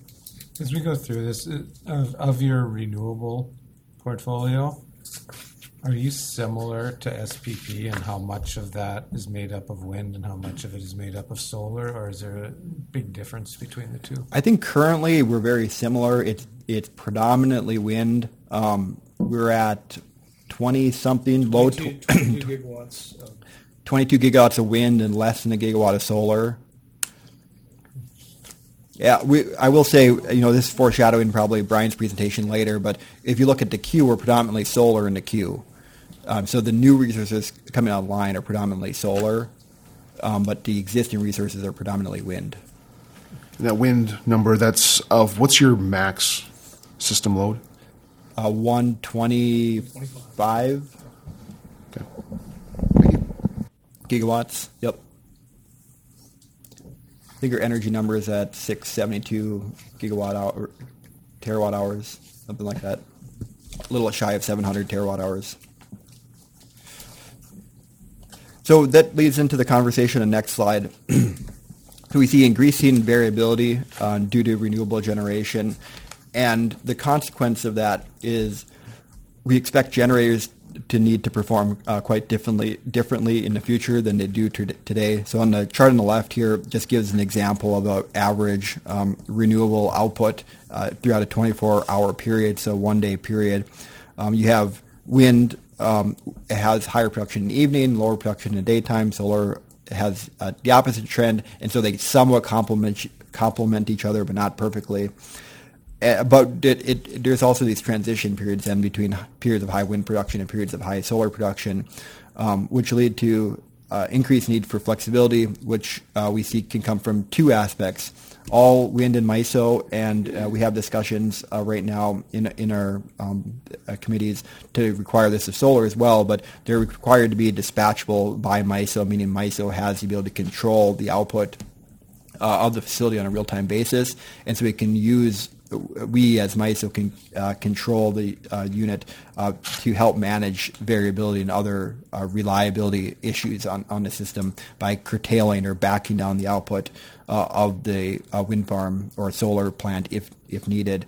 As we go through this, of, of your renewable portfolio, Are you similar to S P P and how much of that is made up of wind and how much of it is made up of solar, or is there a big difference between the two? I think currently we're very similar. It's it's predominantly wind. Um, we're at twenty something, low tw- twenty-two gigawatts. Of- twenty-two gigawatts of wind and less than a gigawatt of solar. Yeah, we, I will say, you know, this is foreshadowing probably Brian's presentation later, but if you look at the queue, we're predominantly solar in the queue. Um, so the new resources coming online are predominantly solar, um, but the existing resources are predominantly wind. And that wind number, that's of, what's your max system load? Uh, one twenty-five Okay. Thank you. gigawatts, yep. I think your energy number is at six seventy-two gigawatt hour, terawatt hours, something like that. A little shy of seven hundred terawatt hours. So that leads into the conversation on the next slide. So we see increasing variability uh, due to renewable generation, and the consequence of that is we expect generators to need to perform uh, quite differently differently in the future than they do to today. So on the chart on the left here just gives an example of an average um, renewable output uh, throughout a twenty-four hour period, so one day period. Um, you have wind, um, it has higher production in the evening, lower production in the daytime. Solar has uh, the opposite trend, and so they somewhat complement complement each other, but not perfectly. Uh, but it, it, there's also these transition periods then between periods of high wind production and periods of high solar production, um, which lead to uh, increased need for flexibility, which uh, we see can come from two aspects: all wind and M I S O, and uh, we have discussions uh, right now in in our um, uh, committees to require this of solar as well. But they're required to be dispatchable by M I S O, meaning M I S O has the ability to control the output uh, of the facility on a real-time basis, and so it can use. We as M I S O can uh, control the uh, unit uh, to help manage variability and other uh, reliability issues on, on the system by curtailing or backing down the output uh, of the uh, wind farm or solar plant if if needed.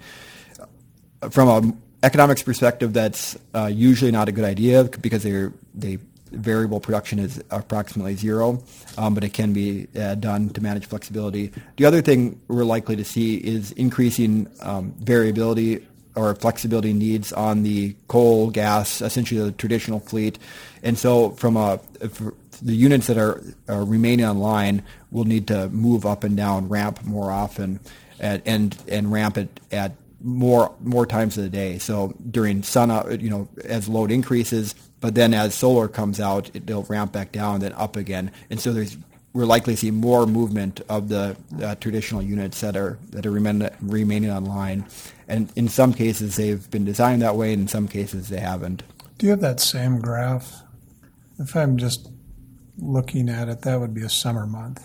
From an economics perspective, that's uh, usually not a good idea because they're they variable production is approximately zero, um, but it can be uh, done to manage flexibility. The other thing we're likely to see is increasing um, variability or flexibility needs on the coal, gas, essentially the traditional fleet. And so from a, the units that are, are remaining online will need to move up and down, ramp more often, and and, and ramp it at more more times of the day. So during sun, you know, as load increases, but then as solar comes out, it, they'll ramp back down, then up again. And so there's we're likely to see more movement of the uh, traditional units that are that are remain, remaining online. And in some cases, they've been designed that way, and in some cases, they haven't. Do you have that same graph? If I'm just looking at it, that would be a summer month.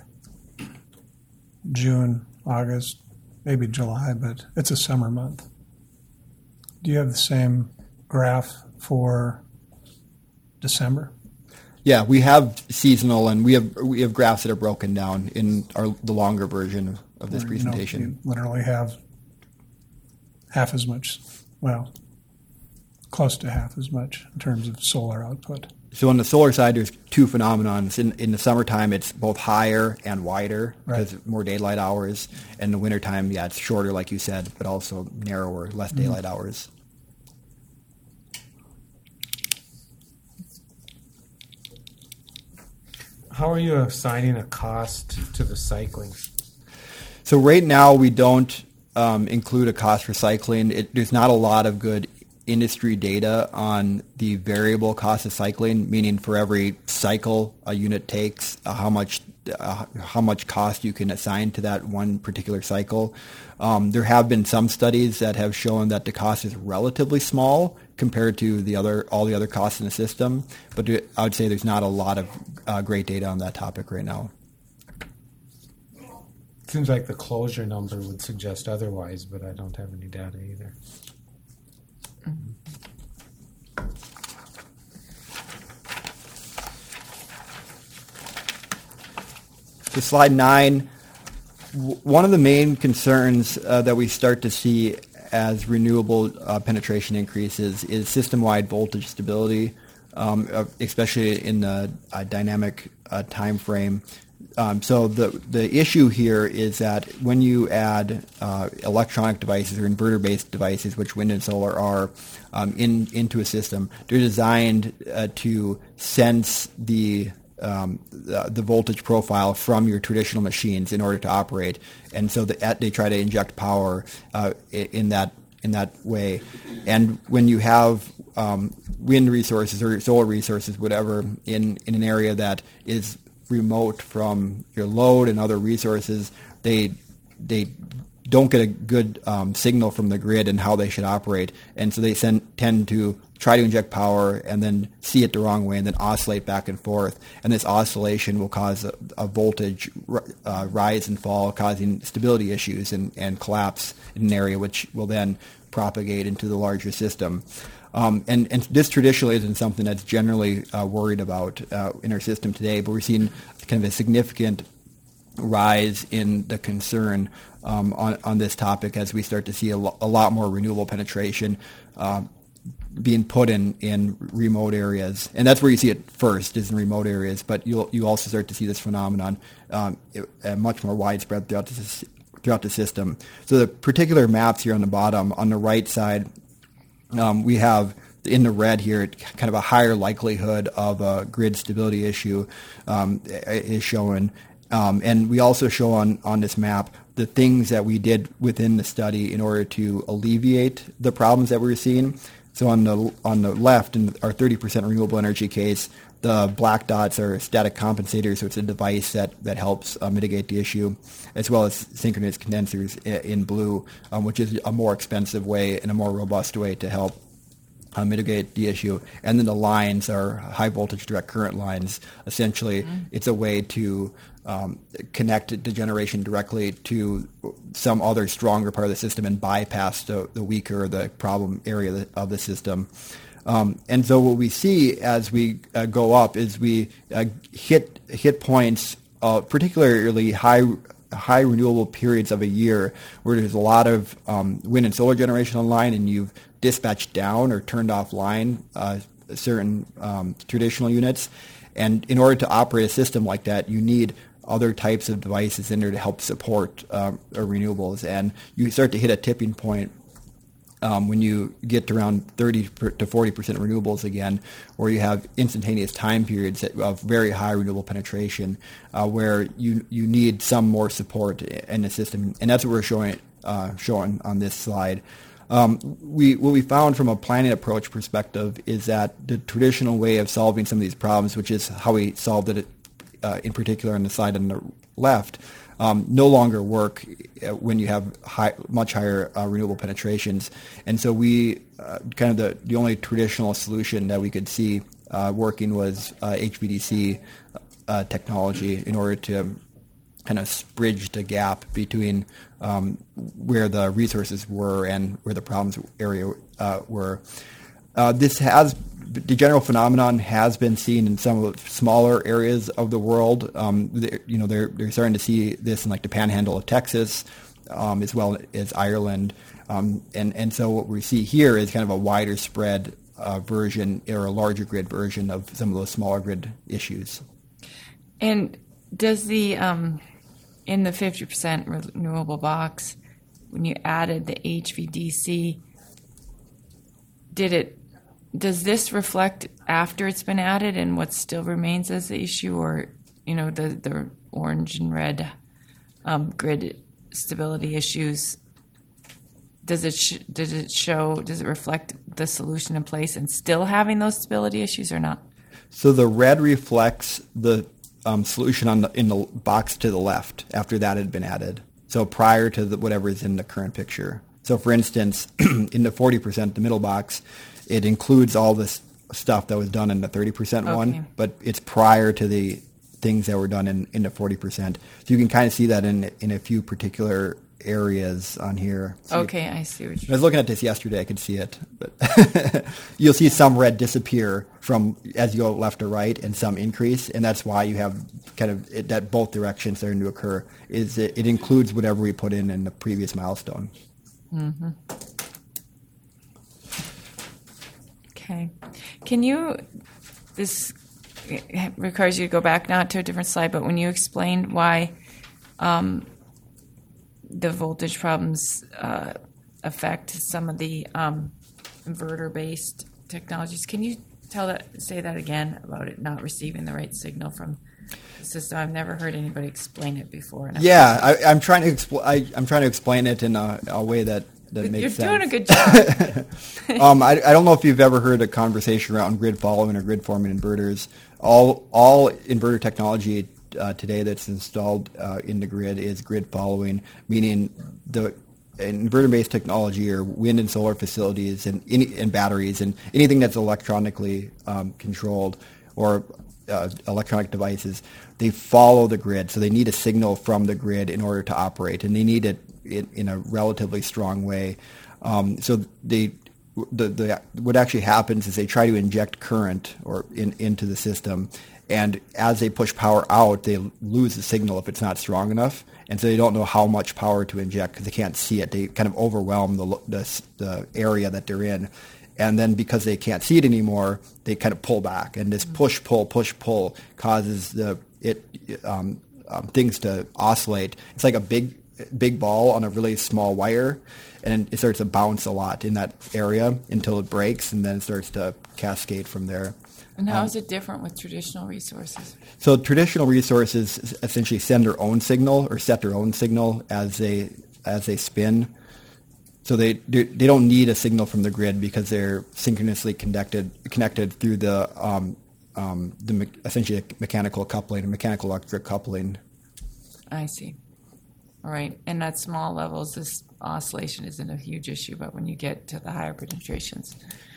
June, August, maybe July, but it's a summer month. Do you have the same graph for December? Yeah, we have seasonal, and we have we have graphs that are broken down in our the longer version of, of this Or, presentation. You know, you literally have half as much, well, close to half as much in terms of solar output. So on the solar side, there's two phenomenons. In, in the summertime, it's both higher and wider because Right. of more daylight hours. And in the wintertime, yeah, it's shorter, like you said, but also narrower, less daylight mm-hmm. hours. How are you assigning a cost to the cycling? So right now, we don't um, include a cost for cycling. It, there's not a lot of good industry data on the variable cost of cycling, meaning for every cycle a unit takes, uh, how much uh, how much cost you can assign to that one particular cycle. Um, there have been some studies that have shown that the cost is relatively small compared to the other all the other costs in the system, but I would say there's not a lot of uh, great data on that topic right now. Seems like the closure number would suggest otherwise, but I don't have any data either. To slide nine, w- one of the main concerns uh, that we start to see as renewable uh, penetration increases is system-wide voltage stability, um, uh, especially in the uh, dynamic uh, time frame. Um, so the the issue here is that when you add uh, electronic devices or inverter-based devices, which wind and solar are, um, in into a system, they're designed uh, to sense the, um, the the voltage profile from your traditional machines in order to operate, and so the, they try to inject power uh, in that in that way. And when you have um, wind resources or solar resources, whatever, in in an area that is remote from your load and other resources, they they don't get a good um, signal from the grid and how they should operate, and so they send, tend to try to inject power and then see it the wrong way and then oscillate back and forth, and this oscillation will cause a, a voltage uh, rise and fall, causing stability issues and, and collapse in an area, which will then propagate into the larger system. Um, and, and this traditionally isn't something that's generally uh, worried about uh, in our system today, but we're seeing kind of a significant rise in the concern um, on, on this topic as we start to see a, lo- a lot more renewable penetration uh, being put in, in remote areas. And that's where you see it first, is in remote areas, but you'll you also start to see this phenomenon um, it, uh, much more widespread throughout the, throughout the system. So the particular maps here on the bottom, on the right side, Um, we have in the red here kind of a higher likelihood of a grid stability issue um, is shown. Um, and we also show on, on this map the things that we did within the study in order to alleviate the problems that we were seeing. So on the on the left, in our thirty percent renewable energy case, the black dots are static compensators, so it's a device that, that helps uh, mitigate the issue, as well as synchronous condensers in blue, um, which is a more expensive way and a more robust way to help uh, mitigate the issue. And then the lines are high voltage direct current lines. Essentially, mm-hmm. it's a way to um, connect the generation directly to some other stronger part of the system and bypass the, the weaker, the problem area of the system. Um, and so what we see as we uh, go up is we uh, hit hit points, uh, particularly high high renewable periods of a year, where there's a lot of um, wind and solar generation online, and you've dispatched down or turned offline uh, certain um, traditional units. And in order to operate a system like that, you need other types of devices in there to help support uh, renewables. And you start to hit a tipping point Um, when you get to around thirty to forty percent renewables again, or you have instantaneous time periods of very high renewable penetration, uh, where you you need some more support in the system, and that's what we're showing uh, showing on this slide. Um, we what we found from a planning approach perspective is that the traditional way of solving some of these problems, which is how we solved it uh, in particular on the slide on the left, Um, no longer work when you have high, much higher uh, renewable penetrations. And so we, uh, kind of the, the only traditional solution that we could see uh, working was uh, H V D C uh, technology in order to kind of bridge the gap between um, where the resources were and where the problems area uh, were. Uh, this has The general phenomenon has been seen in some of the smaller areas of the world. Um, you know, they're they're starting to see this in like the Panhandle of Texas, um, as well as Ireland, um, and and so what we see here is kind of a wider spread uh, version or a larger grid version of some of those smaller grid issues. And does the um, in the fifty percent renewable box, when you added the H V D C, did it? Does this reflect after it's been added and what still remains as the issue, or, you know, the, the orange and red um, grid stability issues? Does it sh- does it show? Does it reflect the solution in place and still having those stability issues, or not? So the red reflects the um, solution on the in the box to the left after that had been added. So prior to the, whatever is in the current picture. So, for instance, in the forty percent, the middle box, it includes all this stuff that was done in the thirty percent Okay. one, but it's prior to the things that were done in, in the forty percent. So you can kind of see that in in a few particular areas on here. So okay, you, I see what you're I was looking at this yesterday. I could see it. But you'll see some red disappear from as you go left to right and some increase, and that's why you have kind of it, that both directions starting to occur. Is it, it includes whatever we put in in the previous milestone. Mm-hmm. Okay. Can you, this requires you to go back not to a different slide, but when you explained why um, the voltage problems uh, affect some of the um, inverter-based technologies, can you tell that, say that again about it not receiving the right signal from the system? I've never heard anybody explain it before. And yeah, I, I'm trying to expl- I, I'm trying to explain it in a, a way that that makes You're sense. doing a good job. um, I, I don't know if you've ever heard a conversation around grid following or grid forming inverters. All all inverter technology uh, today that's installed uh, in the grid is grid following, meaning the inverter-based technology or wind and solar facilities and any, and batteries and anything that's electronically um, controlled or uh, electronic devices, they follow the grid. So they need a signal from the grid in order to operate, and they need it in, in a relatively strong way. Um, so they, the, the what actually happens is they try to inject current or in, into the system, and as they push power out, they lose the signal if it's not strong enough, and so they don't know how much power to inject because they can't see it. They kind of overwhelm the, the the area that they're in, and then because they can't see it anymore, they kind of pull back, and this push pull push pull causes the it um, um, things to oscillate. It's like a big big ball on a really small wire, and it starts to bounce a lot in that area until it breaks, and then it starts to cascade from there. And how Um, is it different with traditional resources? So traditional resources essentially send their own signal or set their own signal as they as they spin. So they they don't need a signal from the grid because they're synchronously connected connected through the um, um, the me- essentially mechanical coupling, mechanical electric coupling. I see. All right. And at small levels, this oscillation isn't a huge issue, but when you get to the higher penetrations.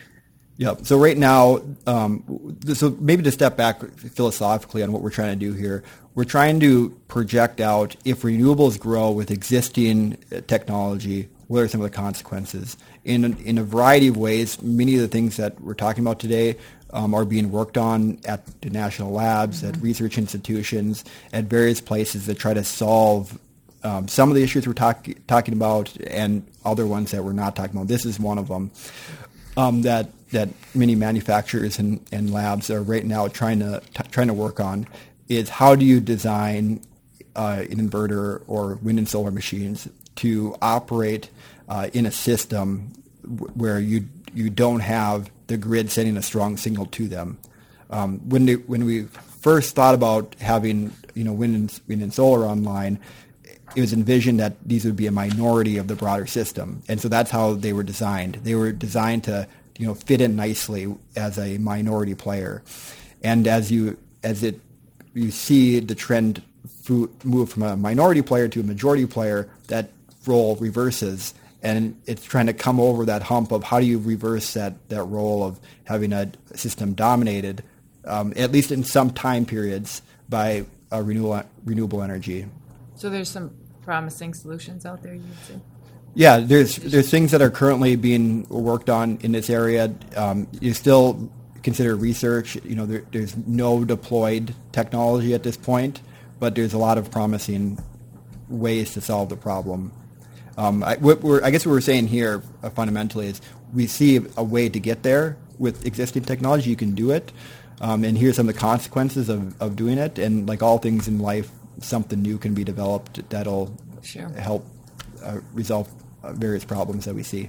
Yep. So right now, um, so maybe to step back philosophically on what we're trying to do here, we're trying to project out if renewables grow with existing technology, what are some of the consequences? In in a variety of ways, many of the things that we're talking about today um, are being worked on at the national labs, mm-hmm. at research institutions, at various places that try to solve um, some of the issues we're talk- talking about and other ones that we're not talking about. This is one of them. Um, that that many manufacturers and, and labs are right now trying to t- trying to work on is how do you design uh, an inverter or wind and solar machines to operate uh, in a system w- where you you don't have the grid sending a strong signal to them. Um, when they, when we first thought about having you know wind and, wind and solar online, it was envisioned that these would be a minority of the broader system, and so that's how they were designed. They were designed to, you know, fit in nicely as a minority player. And as you as it you see the trend fo- move from a minority player to a majority player, that role reverses, and it's trying to come over that hump of how do you reverse that that role of having a system dominated, um, at least in some time periods, by uh, renewable renewable energy. So there's some promising solutions out there, you'd say? Yeah, there's there's things that are currently being worked on in this area. Um, you still consider research. You know, there, there's no deployed technology at this point, but there's a lot of promising ways to solve the problem. Um, I, what we're, I guess what we're saying here uh, fundamentally is we see a way to get there with existing technology. You can do it, um, and here's some of the consequences of, of doing it. And like all things in life, something new can be developed that'll sure. help uh, resolve uh, various problems that we see.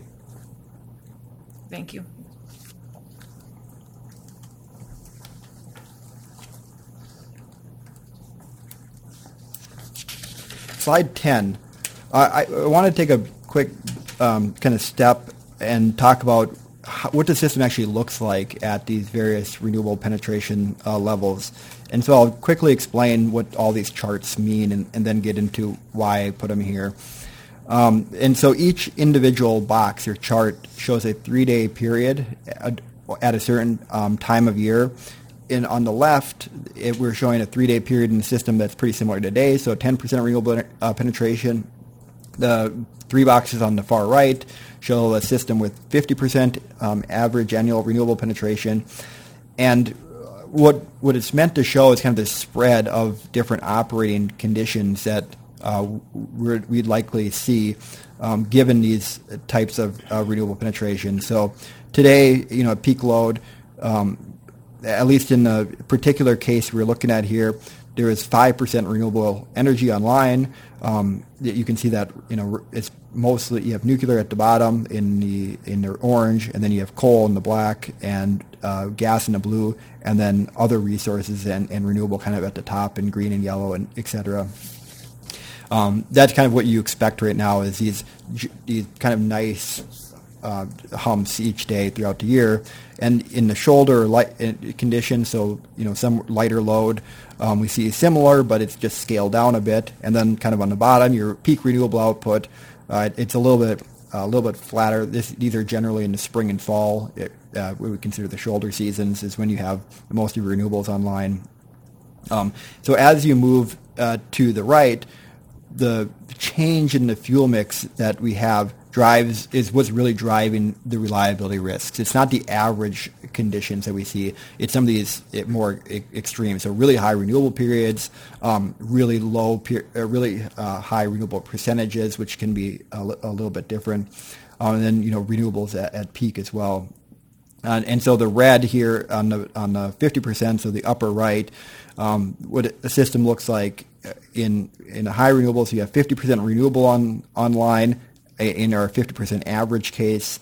Thank you. Slide ten. Uh, I, I want to take a quick um, kind of step and talk about how, what the system actually looks like at these various renewable penetration uh, levels. And so I'll quickly explain what all these charts mean and, and then get into why I put them here. Um, and so each individual box or chart shows a three-day period at, at a certain um, time of year. And on the left, it, we're showing a three-day period in the system that's pretty similar to today, so ten percent renewable uh, penetration. The three boxes on the far right show a system with fifty percent um, average annual renewable penetration. And what what it's meant to show is kind of the spread of different operating conditions that uh, we're, we'd likely see um, given these types of uh, renewable penetration. So today, you know, at peak load, um, at least in the particular case we're looking at here, there is five percent renewable energy online. Um, you can see that, you know, it's mostly, you have nuclear at the bottom in the in the orange, and then you have coal in the black, and uh, gas in the blue, and then other resources and, and renewable kind of at the top in green and yellow, and et cetera. Um, that's kind of what you expect right now, is these these kind of nice uh, humps each day throughout the year. And in the shoulder light condition, so, you know, some lighter load, um, we see similar, but it's just scaled down a bit. And then kind of on the bottom, your peak renewable output, uh, it's a little bit a little bit flatter. This, these are generally in the spring and fall. It, uh, what we consider the shoulder seasons is when you have most of your renewables online. Um, so as you move uh, to the right, the change in the fuel mix that we have drives is what's really driving the reliability risks. It's not the average conditions that we see. It's some of these more e- extreme. So really high renewable periods, um, really low, per- uh, really uh, high renewable percentages, which can be a, li- a little bit different, um, and then, you know, renewables at, at peak as well. And, and so the red here on the on the fifty percent, so the upper right, um, what a system looks like in in the high renewables, you have fifty percent renewable on online. In our fifty percent average case,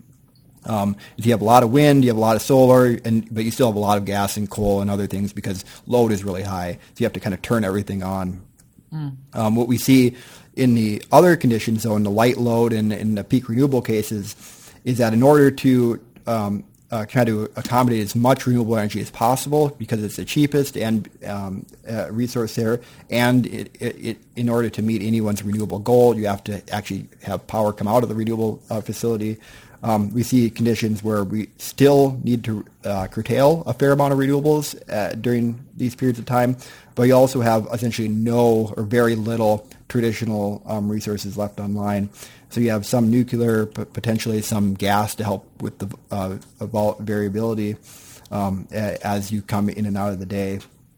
um, if you have a lot of wind, you have a lot of solar, and but you still have a lot of gas and coal and other things because load is really high. So you have to kind of turn everything on. Mm. Um, what we see in the other conditions, so in the light load and in the peak renewable cases, is that in order to um, uh, try to accommodate as much renewable energy as possible, because it's the cheapest and um, uh, resource there, and it, it, it, in order to meet anyone's renewable goal, you have to actually have power come out of the renewable uh, facility. Um, we see conditions where we still need to uh, curtail a fair amount of renewables uh, during these periods of time, but you also have essentially no or very little traditional um, resources left online. So you have some nuclear, but potentially some gas to help with the uh, vol- variability um, as you come in and out of the day.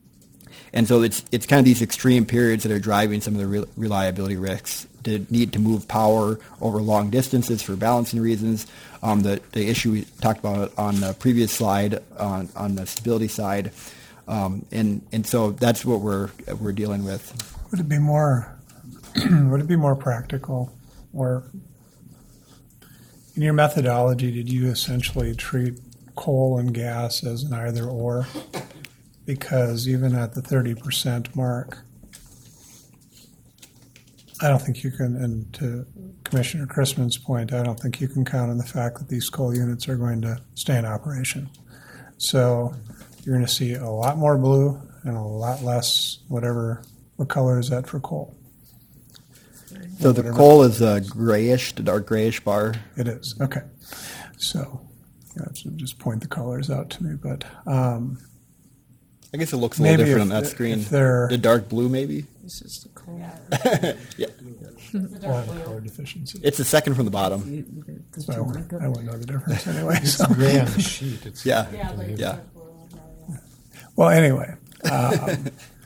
And so it's it's kind of these extreme periods that are driving some of the re- reliability risks. The need to move power over long distances for balancing reasons. Um, the the issue we talked about on the previous slide on on the stability side, um, and and so that's what we're we're dealing with. Would it be more? Would it be more practical, or in your methodology, did you essentially treat coal and gas as an either or? Because even at the thirty percent mark, I don't think you can, and to Commissioner Chrisman's point, I don't think you can count on the fact that these coal units are going to stay in operation. So you're going to see a lot more blue and a lot less whatever, what color is that for coal? So the coal is a grayish, the dark grayish bar. It is, okay. So you have to just point the colors out to me, but um, I guess it looks a little maybe different if, on that screen. If they're, the dark blue, maybe? This is the coal. Yeah. yeah. Well, I have a color deficiency. It's the second from the bottom. So I, wouldn't, I wouldn't know the difference anyway. It's So. gray on the sheet. It's yeah. Yeah. Yeah. yeah. Well, anyway, um,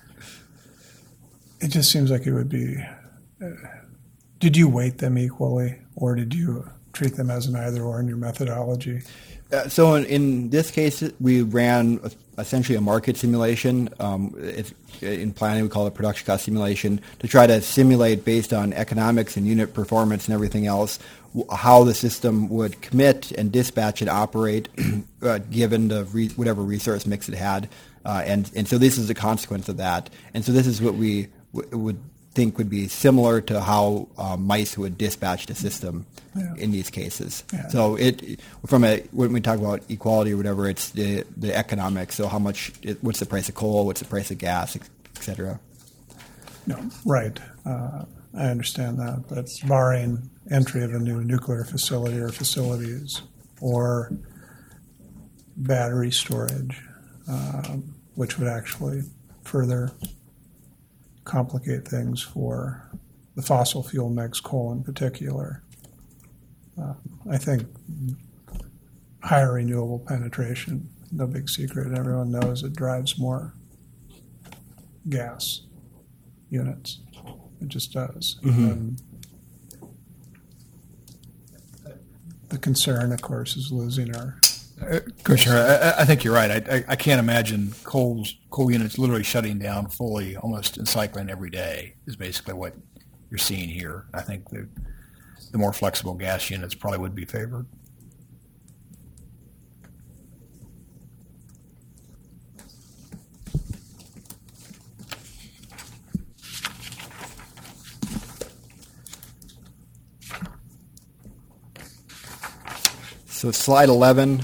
it just seems like it would be. Uh, did you weight them equally, or did you treat them as an either or in your methodology? Uh, so in, in this case, we ran a, essentially a market simulation. Um, it's, in planning, we call it production cost simulation, to try to simulate based on economics and unit performance and everything else how the system would commit and dispatch and operate uh, given the re- whatever resource mix it had. Uh, and, and so this is a consequence of that. And so this is what we w- would think would be similar to how uh, MICE would dispatch the system yeah. in these cases. Yeah. So it from a when we talk about equality or whatever, it's the the economics. So how much? It, what's the price of coal? What's the price of gas, et cetera? No, right. Uh, I understand that, but barring entry of a new nuclear facility or facilities or battery storage, um, which would actually further complicate things for the fossil fuel mix, coal in particular. Uh, I think higher renewable penetration, no big secret, everyone knows it drives more gas units. It just does. Mm-hmm. Um, the concern, of course, is losing our. Uh, Commissioner, I, I think you're right. I, I, I can't imagine coal's, coal units literally shutting down fully, almost in cycling every day is basically what you're seeing here. I think the, the more flexible gas units probably would be favored. So slide eleven.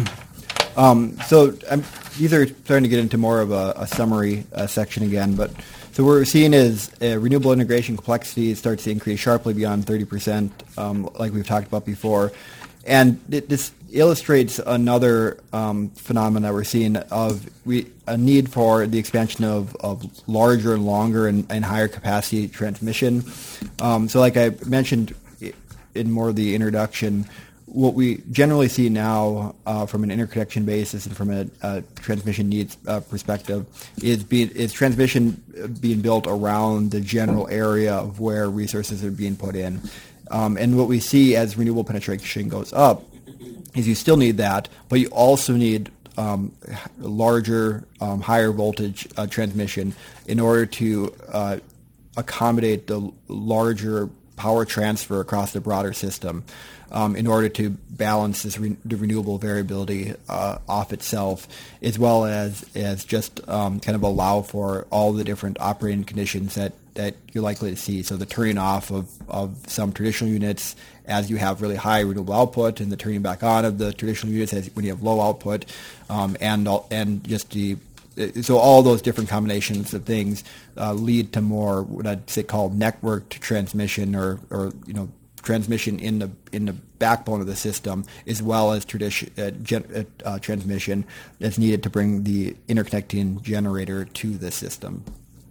um, so I'm, these are starting to get into more of a, a summary uh, section again, but so what we're seeing is uh, renewable integration complexity starts to increase sharply beyond thirty percent, um, like we've talked about before. And it, this illustrates another um, phenomenon that we're seeing of we, a need for the expansion of, of larger and longer and, and higher capacity transmission. Um, so like I mentioned in more of the introduction, what we generally see now uh, from an interconnection basis and from a, a transmission needs uh, perspective is, being, is transmission being built around the general area of where resources are being put in. Um, and what we see as renewable penetration goes up is you still need that, but you also need um, larger, um, higher voltage uh, transmission in order to uh, accommodate the larger power transfer across the broader system. Um, in order to balance this re- the renewable variability uh, off itself, as well as as just um, kind of allow for all the different operating conditions that, that you're likely to see. So the turning off of, of some traditional units as you have really high renewable output, and the turning back on of the traditional units as when you have low output, um, and and just the so all those different combinations of things uh, lead to more what I'd say called networked transmission, or or you know. transmission in the in the backbone of the system, as well as tradition uh, gen, uh, transmission that's needed to bring the interconnecting generator to the system.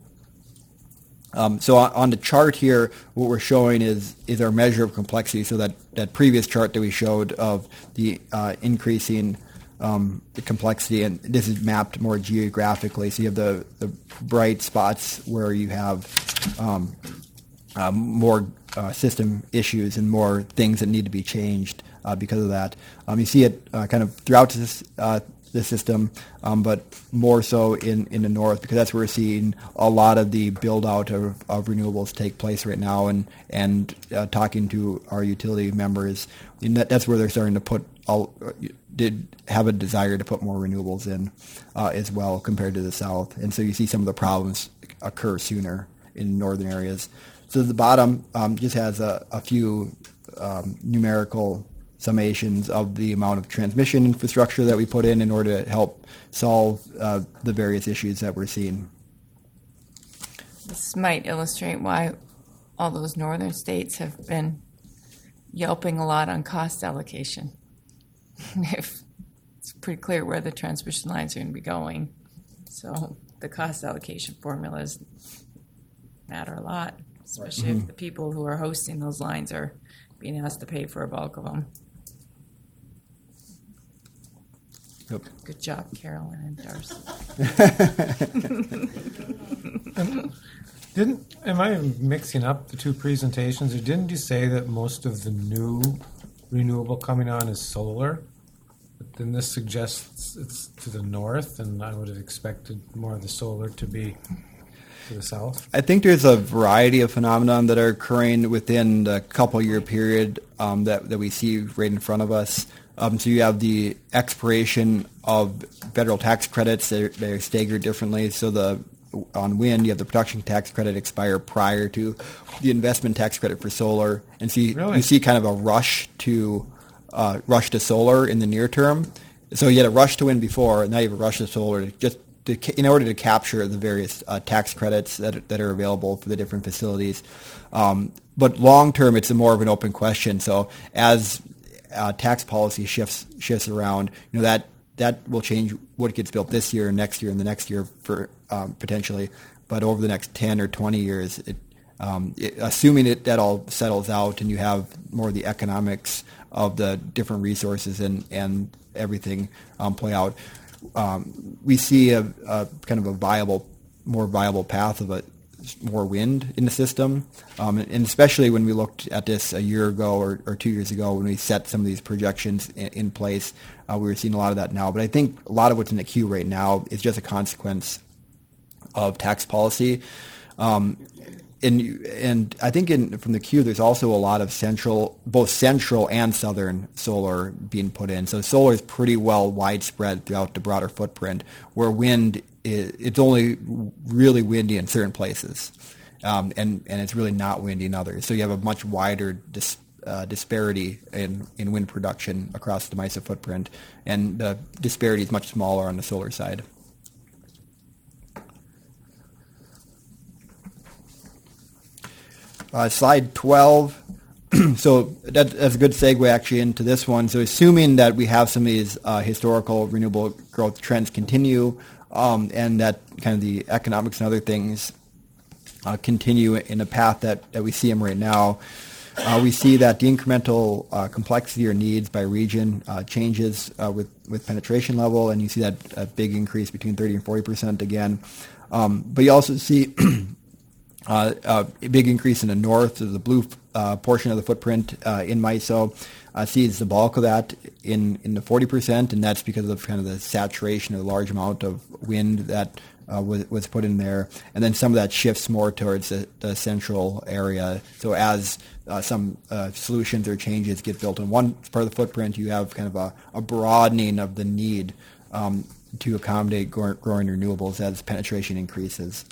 Um, so on, on the chart here, what we're showing is is our measure of complexity. So that, that previous chart that we showed of the uh, increasing um, the complexity, and this is mapped more geographically. So you have the, the bright spots where you have um, um, more Uh, system issues and more things that need to be changed uh, because of that. Um, you see it uh, kind of throughout this, uh, the system, um, but more so in, in the north, because that's where we're seeing a lot of the build out of, of renewables take place right now. And and uh, talking to our utility members, that, that's where they're starting to put all, did have a desire to put more renewables in uh, as well compared to the south. And so you see some of the problems occur sooner in northern areas. So the bottom um, just has a, a few um, numerical summations of the amount of transmission infrastructure that we put in in order to help solve uh, the various issues that we're seeing. This might illustrate why all those northern states have been yelping a lot on cost allocation. If it's pretty clear where the transmission lines are going to be going, so the cost allocation formulas matter a lot. Especially mm-hmm. if the people who are hosting those lines are being asked to pay for a bulk of them. Yep. Good job, Carolyn and Darcy. um, didn't am I mixing up the two presentations, or didn't you say that most of the new renewable coming on is solar? But then this suggests it's to the north, and I would have expected more of the solar to be to the south. I think there's a variety of phenomenon that are occurring within the couple year period um, that, that we see right in front of us. Um, so you have the expiration of federal tax credits. They're, they're staggered differently. So the on wind, you have the production tax credit expire prior to the investment tax credit for solar. And so you, really? you see kind of a rush to uh, rush to solar in the near term. So you had a rush to wind before, and now you have a rush to solar just To, in order to capture the various uh, tax credits that that are available for the different facilities. Um, but long term, it's a more of an open question. So as uh, tax policy shifts shifts around, you know that that will change what gets built this year, and next year, and the next year for um, potentially. But over the next ten or twenty years, it, um, it, assuming it that all settles out, and you have more of the economics of the different resources and and everything um, play out. Um, we see a, a kind of a viable, more viable path of a more wind in the system, um, and especially when we looked at this a year ago or, or two years ago when we set some of these projections in, in place, uh, we were seeing a lot of that now. But I think a lot of what's in the queue right now is just a consequence of tax policy. Um, and, and I think in, from the queue, there's also a lot of central, both central and southern solar being put in. So solar is pretty well widespread throughout the broader footprint, where wind is, it's only really windy in certain places, um, and, and it's really not windy in others. So you have a much wider dis, uh, disparity in, in wind production across the MISO footprint, and the disparity is much smaller on the solar side. Uh, slide twelve. So that, that's a good segue actually into this one. So assuming that we have some of these uh, historical renewable growth trends continue, um, and that kind of the economics and other things uh, continue in a path that, that we see them right now, uh, we see that the incremental uh, complexity or needs by region uh, changes uh, with, with penetration level, and you see that a big increase between thirty and forty percent again. Um, but you also see Uh, uh, a big increase in the north, so the blue uh, portion of the footprint uh, in MISO uh, sees the bulk of that in, in the forty percent, and that's because of kind of the saturation of the large amount of wind that uh, was, was put in there. And then some of that shifts more towards the, the central area. So as uh, some uh, solutions or changes get built in one part of the footprint, you have kind of a, a broadening of the need um, to accommodate growing renewables as penetration increases.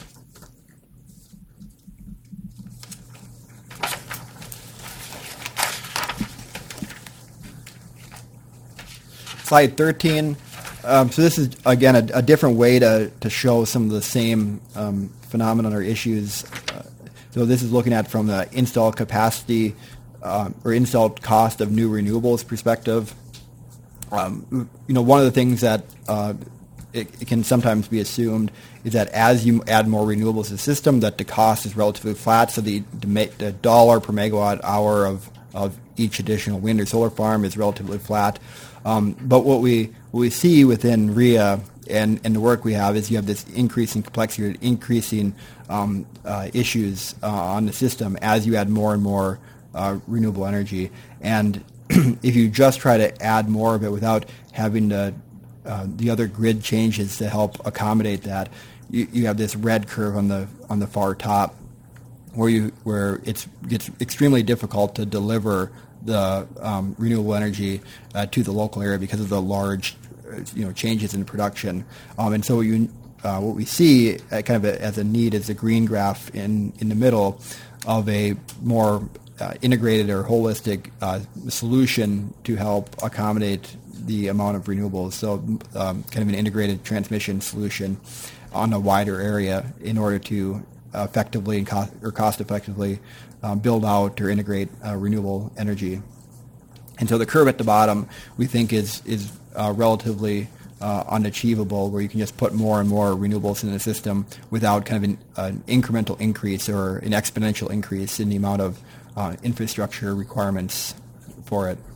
Slide thirteen. Um, so this is, again, a, a different way to, to show some of the same um, phenomenon or issues. Uh, so this is looking at from the installed capacity uh, or installed cost of new renewables perspective. Um, you know, one of the things that uh, it, it can sometimes be assumed is that as you add more renewables to the system, that the cost is relatively flat. So the, the, the dollar per megawatt hour of, of each additional wind or solar farm is relatively flat. Um, but what we what we see within R I A and, and the work we have is you have this increasing complexity, increasing um, uh, issues uh, on the system as you add more and more uh, renewable energy. And if you just try to add more of it without having the uh, the other grid changes to help accommodate that, you, you have this red curve on the on the far top, where you where it's gets extremely difficult to deliver the um, renewable energy uh, to the local area because of the large, uh, you know, changes in production. Um, and so you, uh, what we see uh, kind of a, as a need is a green graph in, in the middle of a more uh, integrated or holistic uh, solution to help accommodate the amount of renewables. So um, kind of an integrated transmission solution on a wider area in order to effectively and cost, or cost effectively Um, build out or integrate uh, renewable energy. And so the curve at the bottom we think is is uh, relatively uh, unachievable, where you can just put more and more renewables in the system without kind of an, an incremental increase or an exponential increase in the amount of uh, infrastructure requirements for it.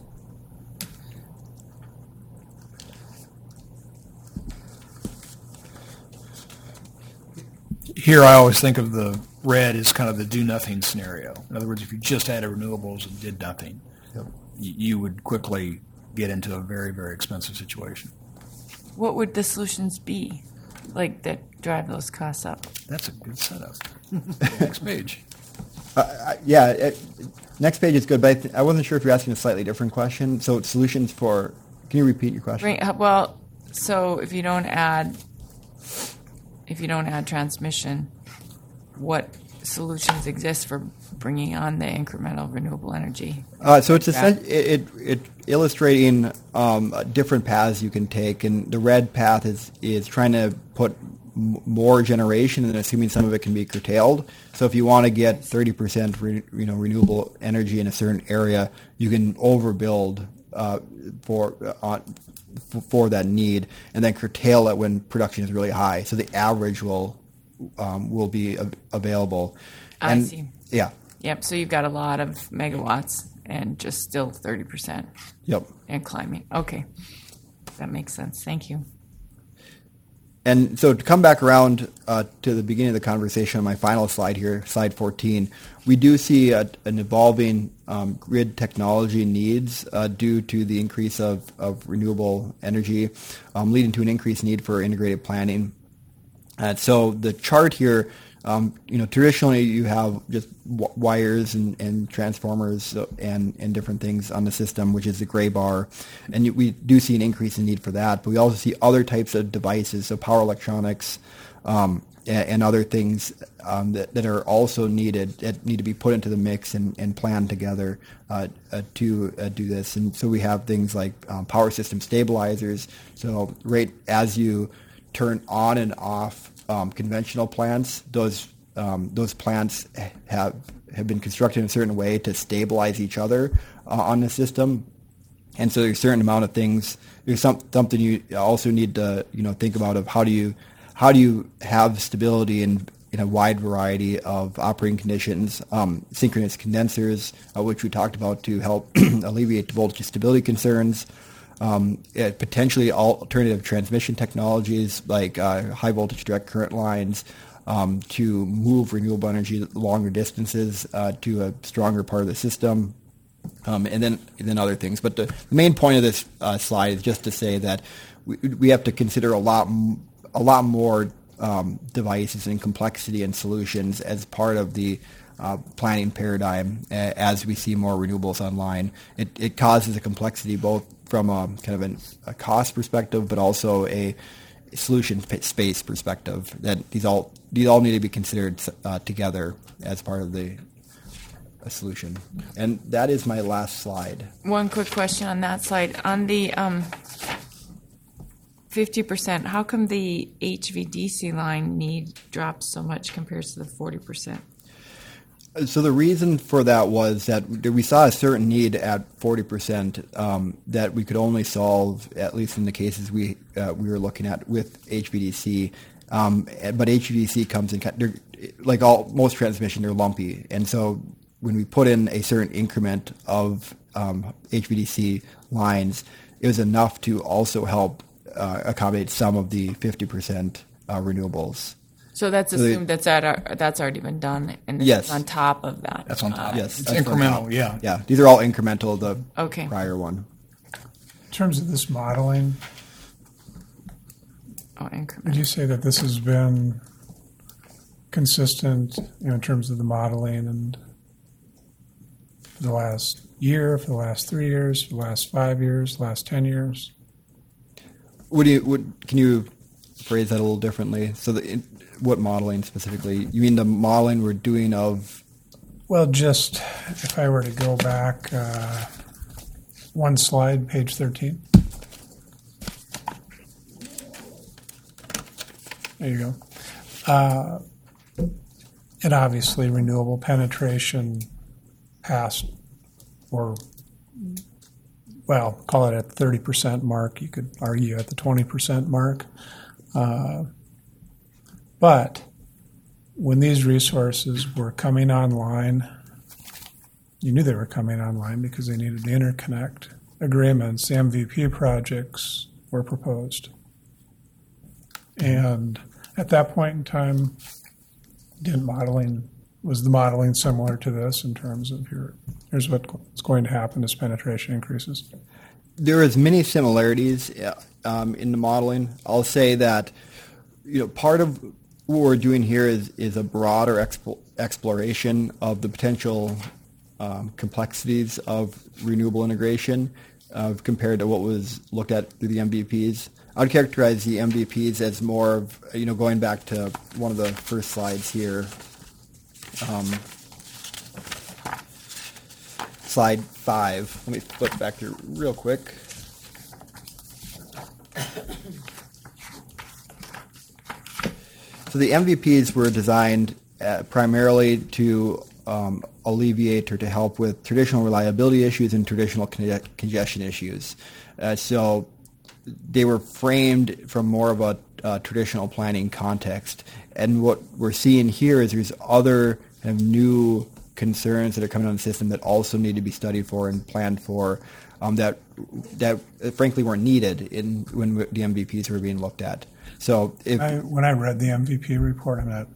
Here I always think of the red as kind of the do-nothing scenario. In other words, if you just added renewables and did nothing, yep. y- you would quickly get into a very, very expensive situation. What would the solutions be, like, that drive those costs up? That's a good setup. Next page. Uh, yeah, it, next page is good, but I, th- I wasn't sure if you're asking a slightly different question. So solutions for, can you repeat your question? Bring, well, so if you don't add, if you don't add transmission, what solutions exist for bringing on the incremental renewable energy? Uh, so it's a, it, it, it illustrating um, different paths you can take, and the red path is is trying to put m- more generation and assuming some of it can be curtailed. So if you want to get thirty percent re, you know renewable energy in a certain area, you can overbuild uh, for uh, for that need, and then curtail it when production is really high. So the average will um, will be av- available. I and, see. Yeah. Yep. So you've got a lot of megawatts and just still thirty percent. Yep. And climbing. Okay. That makes sense. Thank you. And so to come back around uh, to the beginning of the conversation on my final slide here, slide fourteen, we do see a, an evolving um, grid technology needs uh, due to the increase of, of renewable energy, um, leading to an increased need for integrated planning. And so the chart here, um, you know, traditionally you have just w- wires and, and transformers and, and different things on the system, which is the gray bar. And you, we do see an increase in need for that. But we also see other types of devices, so power electronics um, and, and other things um, that, that are also needed, that need to be put into the mix and, and planned together uh, uh, to uh, do this. And so we have things like um, power system stabilizers. So right as you turn on and off um, conventional plants, those um, those plants have have been constructed in a certain way to stabilize each other uh, on the system, and so there's a certain amount of things. There's some, something you also need to you know think about of how do you how do you have stability in in a wide variety of operating conditions. Um, synchronous condensers, uh, which we talked about to help alleviate the voltage stability concerns. Um, it, potentially alternative transmission technologies like uh, high voltage direct current lines um, to move renewable energy longer distances uh, to a stronger part of the system, um, and then and then other things. But the, the main point of this uh, slide is just to say that we, we have to consider a lot a lot more um, devices and complexity and solutions as part of the Uh, planning paradigm uh, as we see more renewables online. It, it causes a complexity both from a kind of an, a cost perspective, but also a solution p- space perspective. That these all these all need to be considered uh, together as part of the a solution. And that is my last slide. One quick question on that slide. On the um, fifty percent, how come the H V D C line need drops so much compared to the forty percent? So the reason for that was that we saw a certain need at forty percent um, that we could only solve, at least in the cases we uh, we were looking at with H V D C. Um, but H V D C comes in, like all most transmission, they're lumpy. And so when we put in a certain increment of um, H V D C lines, it was enough to also help uh, accommodate some of the fifty percent uh, renewables. So that's assumed that's at our, that's already been done, and it's yes. on top of that. That's on top. Uh, yes, it's incremental. Yeah, yeah. These are all incremental. The okay. prior one. In terms of this modeling, oh, incremental. Would you say that this has been consistent, you know, in terms of the modeling, and for the last year, for the last three years, for the last five years, the last ten years? Would you would can you phrase that a little differently? So the. It, What modeling specifically? You mean the modeling we're doing of? Well, just if I were to go back uh, one slide, page thirteen. There you go. Uh, and obviously, renewable penetration passed, or well, call it at the thirty percent mark. You could argue at the twenty percent mark. Uh, But when these resources were coming online, you knew they were coming online because they needed the interconnect agreements. The M V P projects were proposed. And at that point in time, didn't modeling, was the modeling similar to this in terms of here, here's what's going to happen as penetration increases? There is many similarities um, in the modeling. I'll say that, you know, part of what we're doing here is, is a broader expo- exploration of the potential um, complexities of renewable integration uh, compared to what was looked at through the M V Ps. I would characterize the M V Ps as more of, you know, going back to one of the first slides here, um, slide five. Let me flip back here real quick. So the M V Ps were designed uh, primarily to um, alleviate or to help with traditional reliability issues and traditional con- congestion issues. Uh, so they were framed from more of a uh, traditional planning context. And what we're seeing here is there's other kind of new concerns that are coming on the system that also need to be studied for and planned for um, that that uh, frankly weren't needed in when the M V Ps were being looked at. So if I, when I read the M V P report, I'm not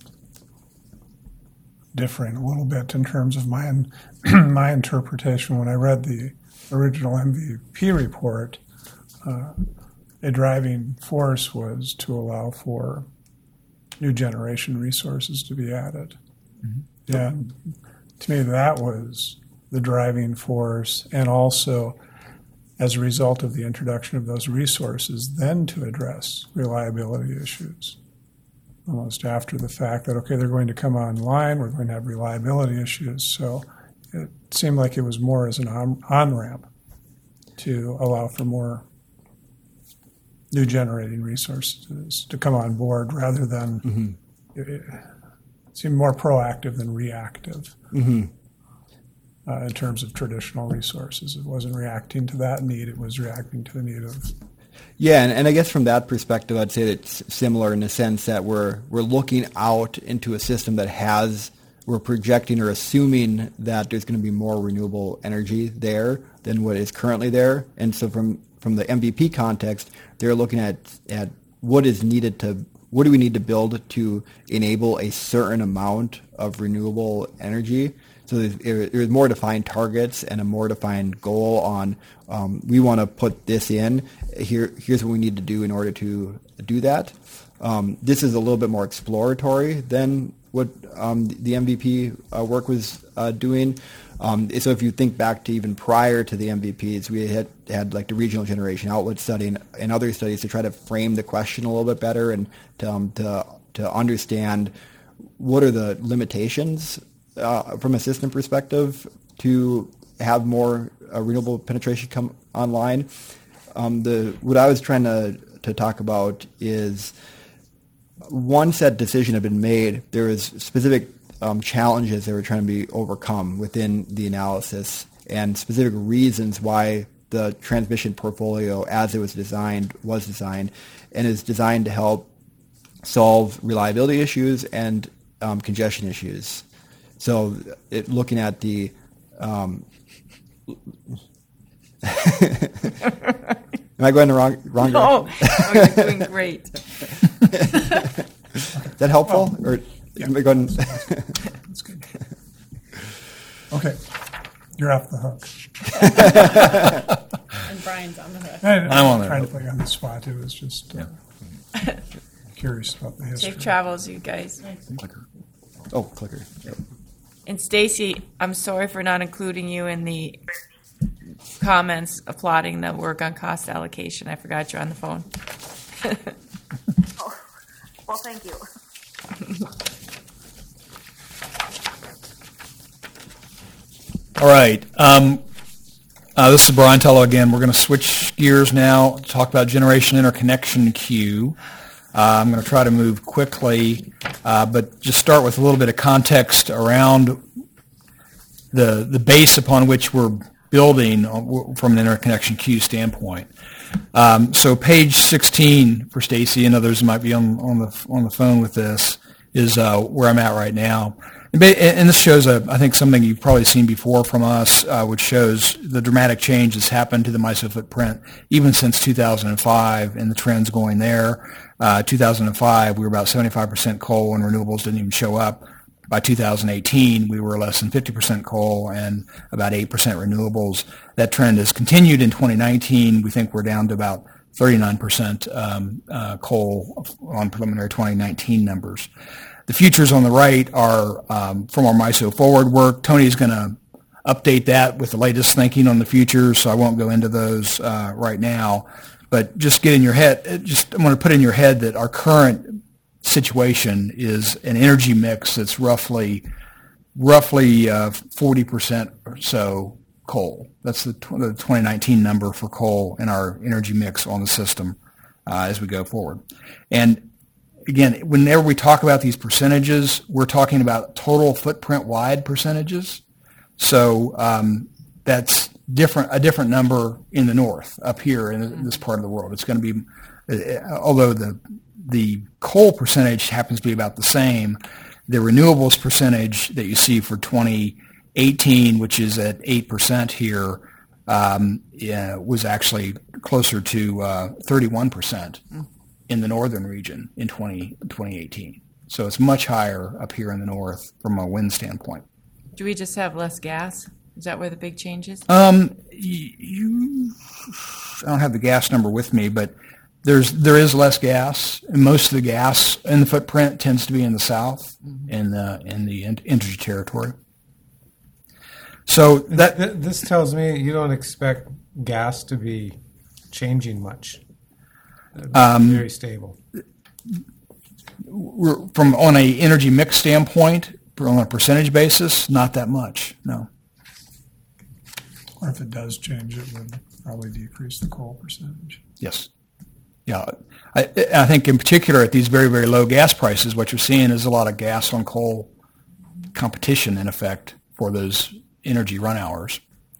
differing a little bit in terms of my my interpretation. When I read the original M V P report, uh, a driving force was to allow for new generation resources to be added. Mm-hmm. And to me, that was the driving force, and also as a result of the introduction of those resources, then to address reliability issues. Almost after the fact that, okay, they're going to come online, we're going to have reliability issues. So it seemed like it was more as an on, on-ramp to allow for more new generating resources to come on board rather than, mm-hmm. it, it seemed more proactive than reactive. Mm-hmm. Uh, in terms of traditional resources. It wasn't reacting to that need, it was reacting to the need of... Yeah, and, and I guess from that perspective, I'd say it's similar in the sense that we're we're looking out into a system that has, we're projecting or assuming that there's going to be more renewable energy there than what is currently there. And so from, from the M V P context, they're looking at, at what is needed to, what do we need to build to enable a certain amount of renewable energy. So there's, there's more defined targets and a more defined goal on um, we want to put this in. Here, here's what we need to do in order to do that. Um, this is a little bit more exploratory than what um, the M V P uh, work was uh, doing. Um, so if you think back to even prior to the M V Ps, we had had like the regional generation outlet study and, and other studies to try to frame the question a little bit better and to um, to, to understand what are the limitations Uh, from a system perspective to have more uh, renewable penetration come online. Um, the what I was trying to, to talk about is once that decision had been made, there was specific um, challenges that were trying to be overcome within the analysis and specific reasons why the transmission portfolio as it was designed was designed and is designed to help solve reliability issues and um, congestion issues. So, it, looking at the, um, am I going the wrong wrong no, direction? No, you're doing great. Is that helpful, or yeah. am I going? That's good. Okay, you're off the hook. And Brian's on the hook. I, I'm on the trying hook. to play on the spot. It was just uh, yeah. curious about the history. Safe travels, you guys. Clicker. Oh, clicker. Yep. And Stacy, I'm sorry for not including you in the comments applauding the work on cost allocation. I forgot you're on the phone. Oh, well, thank you. All right. Um, uh, this is Brian Tello again. We're going to switch gears now to talk about generation interconnection queue. Uh, I'm going to try to move quickly, uh, but just start with a little bit of context around the the base upon which we're building from an interconnection queue standpoint. Um, so page sixteen for Stacy and others who might be on, on the on the phone with this is uh, where I'm at right now. And, and this shows, a, I think, something you've probably seen before from us, uh, which shows the dramatic change that's happened to the MISO footprint even since two thousand five and the trends going there. Uh, two thousand five, we were about seventy-five percent coal and renewables didn't even show up. By two thousand eighteen, we were less than fifty percent coal and about eight percent renewables. That trend has continued in twenty nineteen. We think we're down to about thirty-nine percent um, uh, coal on preliminary twenty nineteen numbers. The futures on the right are um, from our MISO Forward work. Tony's going to update that with the latest thinking on the futures, so I won't go into those uh, right now. But just get in your head, just I want to put in your head that our current situation is an energy mix that's roughly roughly uh, forty percent or so coal. That's the, tw- the twenty nineteen number for coal in our energy mix on the system uh, as we go forward. And again, whenever we talk about these percentages, we're talking about total footprint-wide percentages. So um, that's different, a different number in the north, up here in this part of the world. It's going to be, although the the coal percentage happens to be about the same, the renewables percentage that you see for twenty eighteen, which is at eight percent here, um, yeah, was actually closer to uh, thirty-one percent. in the northern region in twenty, twenty eighteen. So it's much higher up here in the north from a wind standpoint. Do we just have less gas? Is that where the big change is? Um, you, I don't have the gas number with me, but there's there is less gas, and most of the gas in the footprint tends to be in the south, mm-hmm. in the in the Entergy territory. So that Th- this tells me you don't expect gas to be changing much. Um, very stable. We're, from on a energy mix standpoint, on a percentage basis, not that much. No. Or if it does change, it would probably decrease the coal percentage. Yes. Yeah. I, I think in particular at these very, very low gas prices, what you're seeing is a lot of gas on coal competition in effect for those energy run hours.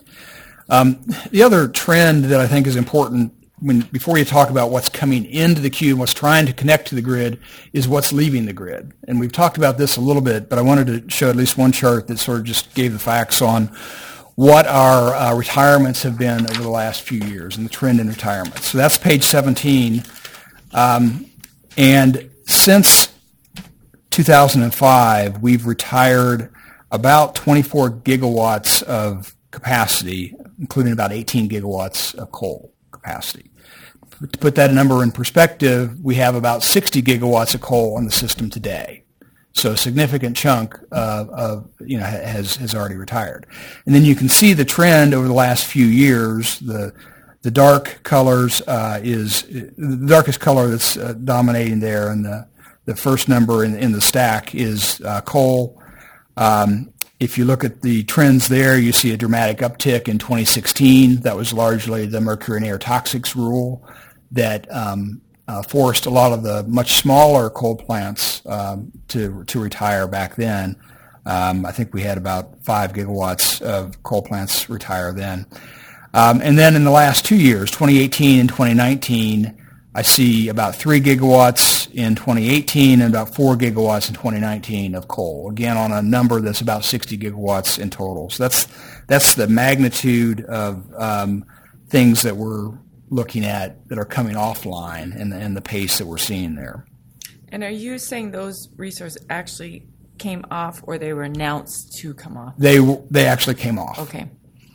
Um, the other trend that I think is important when before you talk about what's coming into the queue and what's trying to connect to the grid is what's leaving the grid. And we've talked about this a little bit, but I wanted to show at least one chart that sort of just gave the facts on what our uh, retirements have been over the last few years and the trend in retirements. So that's page seventeen. Um, and since two thousand five, we've retired about twenty-four gigawatts of capacity, including about eighteen gigawatts of coal capacity. To put that number in perspective, we have about sixty gigawatts of coal in the system today. So a significant chunk uh, of you know has has already retired, and then you can see the trend over the last few years. The the dark colors uh, is the darkest color that's uh, dominating there, and the the first number in in the stack is uh, coal. Um, if you look at the trends there, you see a dramatic uptick in twenty sixteen. That was largely the mercury and air toxics rule that um, Uh, forced a lot of the much smaller coal plants um, to to retire back then. Um, I think we had about five gigawatts of coal plants retire then. Um, and then in the last two years, twenty eighteen and twenty nineteen, I see about three gigawatts in twenty eighteen and about four gigawatts in twenty nineteen of coal. Again, on a number that's about sixty gigawatts in total. So that's that's the magnitude of um, things that we're looking at that are coming offline and the, and the pace that we're seeing there. And are you saying those resources actually came off or they were announced to come off? They they actually came off. Okay.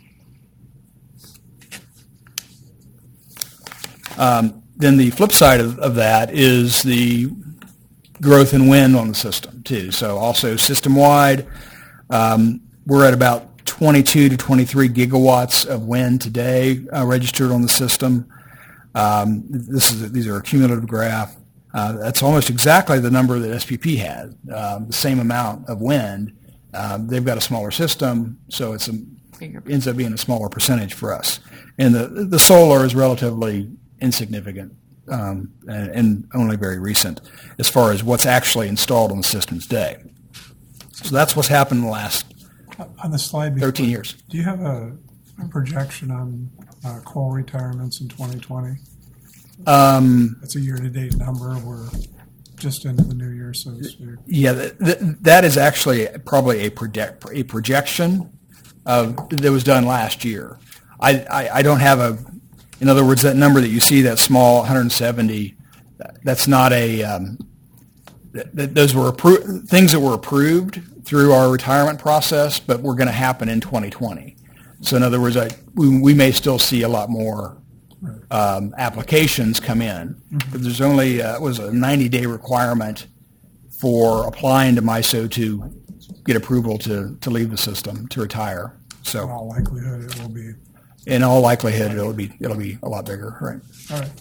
Um, then the flip side of, of that is the growth in wind on the system too. So also system-wide, um, we're at about twenty-two to twenty-three gigawatts of wind today uh, registered on the system. Um, this is a, these are a cumulative graph. Uh, that's almost exactly the number that S P P had, um, the same amount of wind. Um, they've got a smaller system, so it's a, ends up being a smaller percentage for us. And the the solar is relatively insignificant um, and, and only very recent as far as what's actually installed on the system today. So that's what's happened in the last on the slide before, thirteen years. Do you have a, a projection on uh, coal retirements in twenty twenty? Um, That's a year-to-date number. We're just into the new year, so to speak. Yeah, th- th- that is actually probably a project a projection of, that was done last year. I, I, I don't have a, in other words, that number that you see, that small one hundred seventy, that's not a, um, th- th- those were appro- things that were approved through our retirement process, but were going to happen in twenty twenty. So in other words, I, we, we may still see a lot more um, applications come in. Mm-hmm. But there's only uh, was a ninety-day requirement for applying to MISO to get approval to, to leave the system, to retire. So in all likelihood, it will be. In all likelihood, it'll be it'll be a lot bigger, right? All right.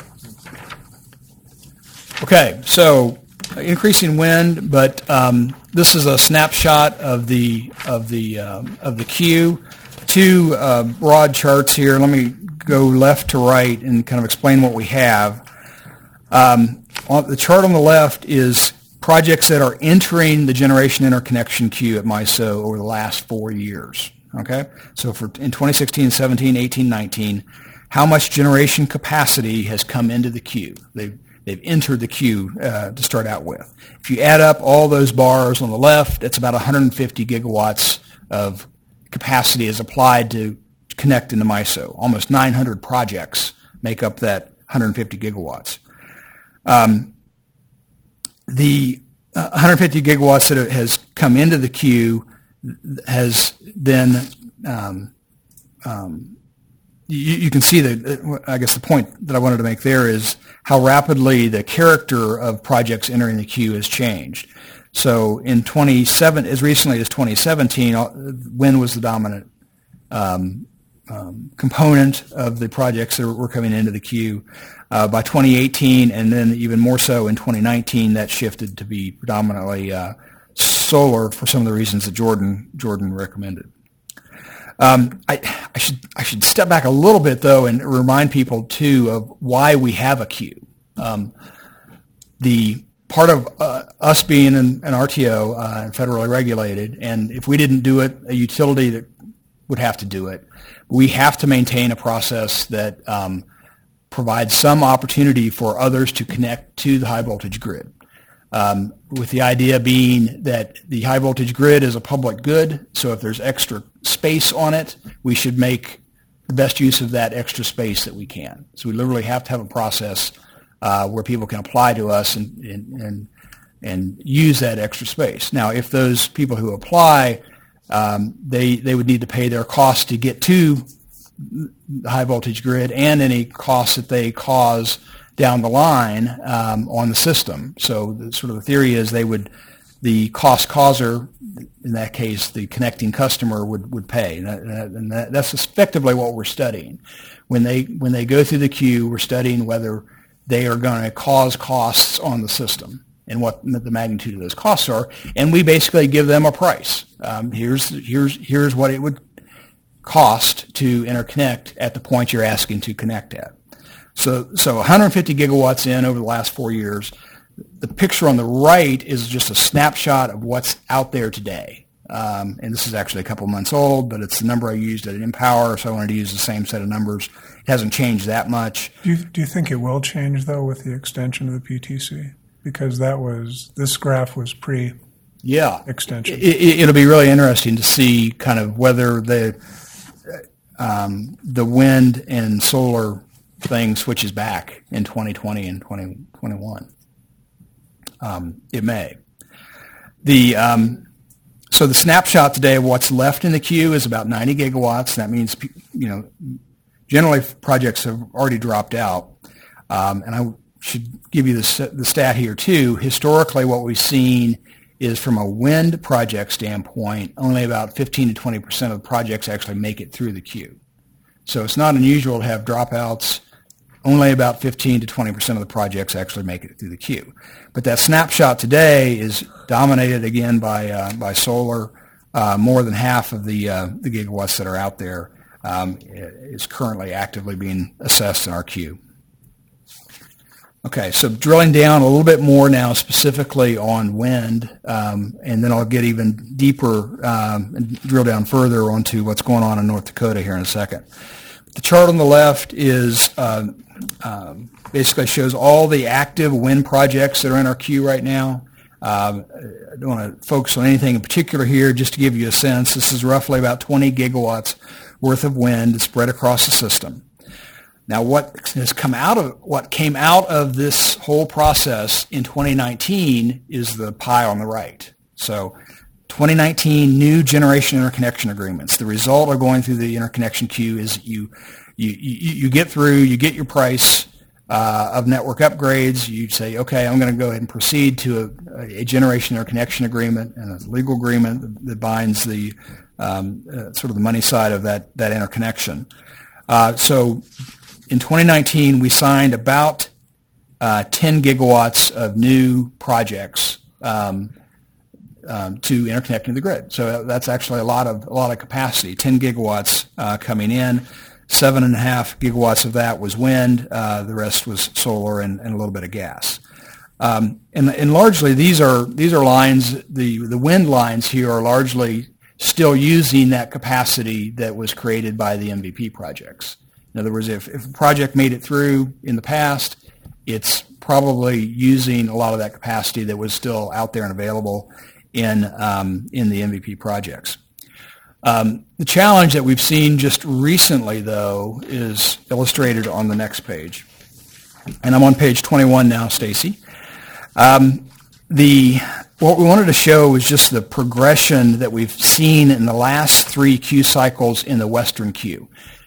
Okay, so increasing wind, but um, this is a snapshot of the of the um, of the queue. Two uh, broad charts here. Let me go left to right and kind of explain what we have. Um, on the chart on the left is projects that are entering the generation interconnection queue at MISO over the last four years. Okay, so for in twenty sixteen, seventeen, eighteen, nineteen, how much generation capacity has come into the queue? They've they've entered the queue uh, to start out with. If you add up all those bars on the left, it's about one hundred fifty gigawatts of capacity is applied to connect into MISO. Almost nine hundred projects make up that one hundred fifty gigawatts. Um, the uh, one hundred fifty gigawatts that has come into the queue has then, um, um, you, you can see that, I guess the point that I wanted to make there is how rapidly the character of projects entering the queue has changed. So in twenty-seven, as recently as twenty seventeen, wind was the dominant um, um, component of the projects that were coming into the queue. Uh, by twenty eighteen, and then even more so in twenty nineteen, that shifted to be predominantly uh, solar for some of the reasons that Jordan Jordan recommended. Um, I, I should I should step back a little bit though and remind people too of why we have a queue. Um, the part of uh, us being an, an R T O, uh, federally regulated, and if we didn't do it, a utility that would have to do it. We have to maintain a process that um, provides some opportunity for others to connect to the high voltage grid. Um, with the idea being that the high voltage grid is a public good, so if there's extra space on it, we should make the best use of that extra space that we can. So we literally have to have a process uh, where people can apply to us and, and, and, and use that extra space. Now, if those people who apply, um, they, they would need to pay their costs to get to the high voltage grid and any costs that they cause down the line um, on the system. So the, sort of the theory is they would, the cost causer, in that case, the connecting customer would, would pay. And, that, and that, that's effectively what we're studying. When they, when they go through the queue, we're studying whether they are going to cause costs on the system and what the magnitude of those costs are. And we basically give them a price. Um, here's, here's, here's what it would cost to interconnect at the point you're asking to connect at. So, so one hundred fifty gigawatts in over the last four years. The picture on the right is just a snapshot of what's out there today. Um, and this is actually a couple months old, but it's the number I used at Empower, so I wanted to use the same set of numbers. It hasn't changed that much. Do you, do you think it will change, though, with the extension of the P T C? Because that was, this graph was pre yeah extension. It, it, it'll be really interesting to see kind of whether the um, the wind and solar thing switches back in twenty twenty and twenty twenty-one. Um, it may. The um, so the snapshot today of what's left in the queue is about ninety gigawatts. That means, you know, generally projects have already dropped out. Um, and I should give you the, the stat here too. Historically, what we've seen is from a wind project standpoint, only about fifteen to twenty percent of the projects actually make it through the queue. So it's not unusual to have dropouts. Only about fifteen to twenty percent of the projects actually make it through the queue. But that snapshot today is dominated again by uh, by solar. Uh, more than half of the uh, the gigawatts that are out there um, is currently actively being assessed in our queue. Okay, so drilling down a little bit more now specifically on wind, um, and then I'll get even deeper um, and drill down further onto what's going on in North Dakota here in a second. The chart on the left is uh, um, basically shows all the active wind projects that are in our queue right now. Um, I don't want to focus on anything in particular here, just to give you a sense. This is roughly about twenty gigawatts worth of wind spread across the system. Now, what has come out of what came out of this whole process in twenty nineteen is the pie on the right. So, twenty nineteen new generation interconnection agreements. The result of going through the interconnection queue is you you you, you get through, you get your price uh, of network upgrades. You say, okay, I'm going to go ahead and proceed to a, a generation interconnection agreement and a legal agreement that, that binds the um, uh, sort of the money side of that that interconnection. Uh, so. In twenty nineteen, we signed about uh, ten gigawatts of new projects um, um, to interconnect into the grid. So that's actually a lot of a lot of capacity. Ten gigawatts uh, coming in. Seven and a half gigawatts of that was wind. Uh, the rest was solar and, and a little bit of gas. Um, and, and largely, these are these are lines. The the wind lines here are largely still using that capacity that was created by the M V P projects. In other words, if, if a project made it through in the past, it's probably using a lot of that capacity that was still out there and available in um, in the M V P projects. Um, the challenge that we've seen just recently, though, is illustrated on the next page. And I'm on page twenty-one now, Stacy. Um, the what we wanted to show was just the progression that we've seen in the last three queue cycles in the Western queue.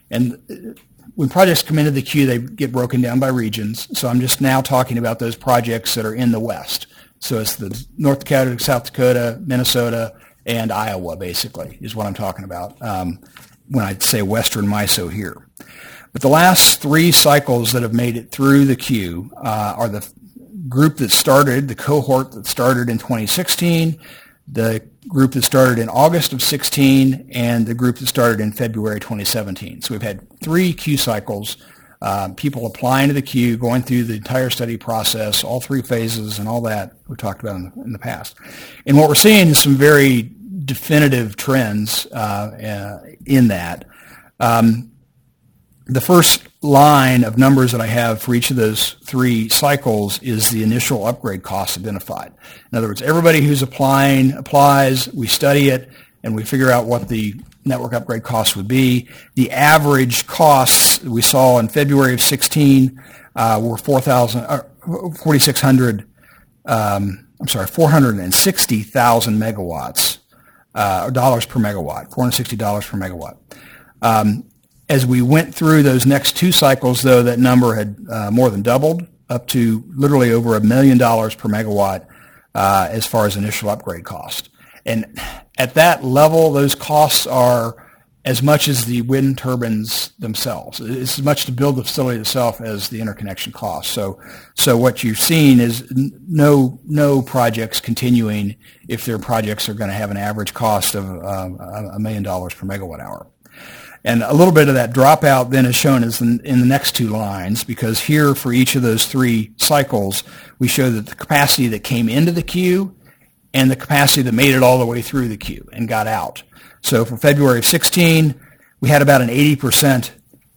And when projects come into the queue, they get broken down by regions. So I'm just now talking about those projects that are in the West. So it's the North Dakota, South Dakota, Minnesota, and Iowa, basically, is what I'm talking about um, when I say Western MISO here. But the last three cycles that have made it through the queue uh, are the group that started, the cohort that started in twenty sixteen, the group that started in August of sixteen, and the group that started in February twenty seventeen. So we've had three queue cycles, uh, people applying to the queue, going through the entire study process, all three phases and all that we talked about in the, in the past. And what we're seeing is some very definitive trends uh, uh, in that. Um, The first line of numbers that I have for each of those three cycles is the initial upgrade costs identified. In other words, everybody who's applying applies, we study it, and we figure out what the network upgrade costs would be. The average costs we saw in February of sixteen uh, were four thousand, uh, forty-six hundred, um, I'm sorry, four hundred sixty thousand megawatts, uh, or dollars per megawatt, four hundred sixty dollars per megawatt. Um, As we went through those next two cycles, though, that number had uh, more than doubled, up to literally over a million dollars per megawatt uh, as far as initial upgrade cost. And at that level, those costs are as much as the wind turbines themselves. It's as much to build the facility itself as the interconnection cost. So, so what you've seen is no no projects continuing if their projects are going to have an average cost of um, a million dollars per megawatt hour. And a little bit of that dropout then is shown as in, in the next two lines, because here for each of those three cycles, we show that the capacity that came into the queue and the capacity that made it all the way through the queue and got out. So for February of sixteen, we had about an eighty percent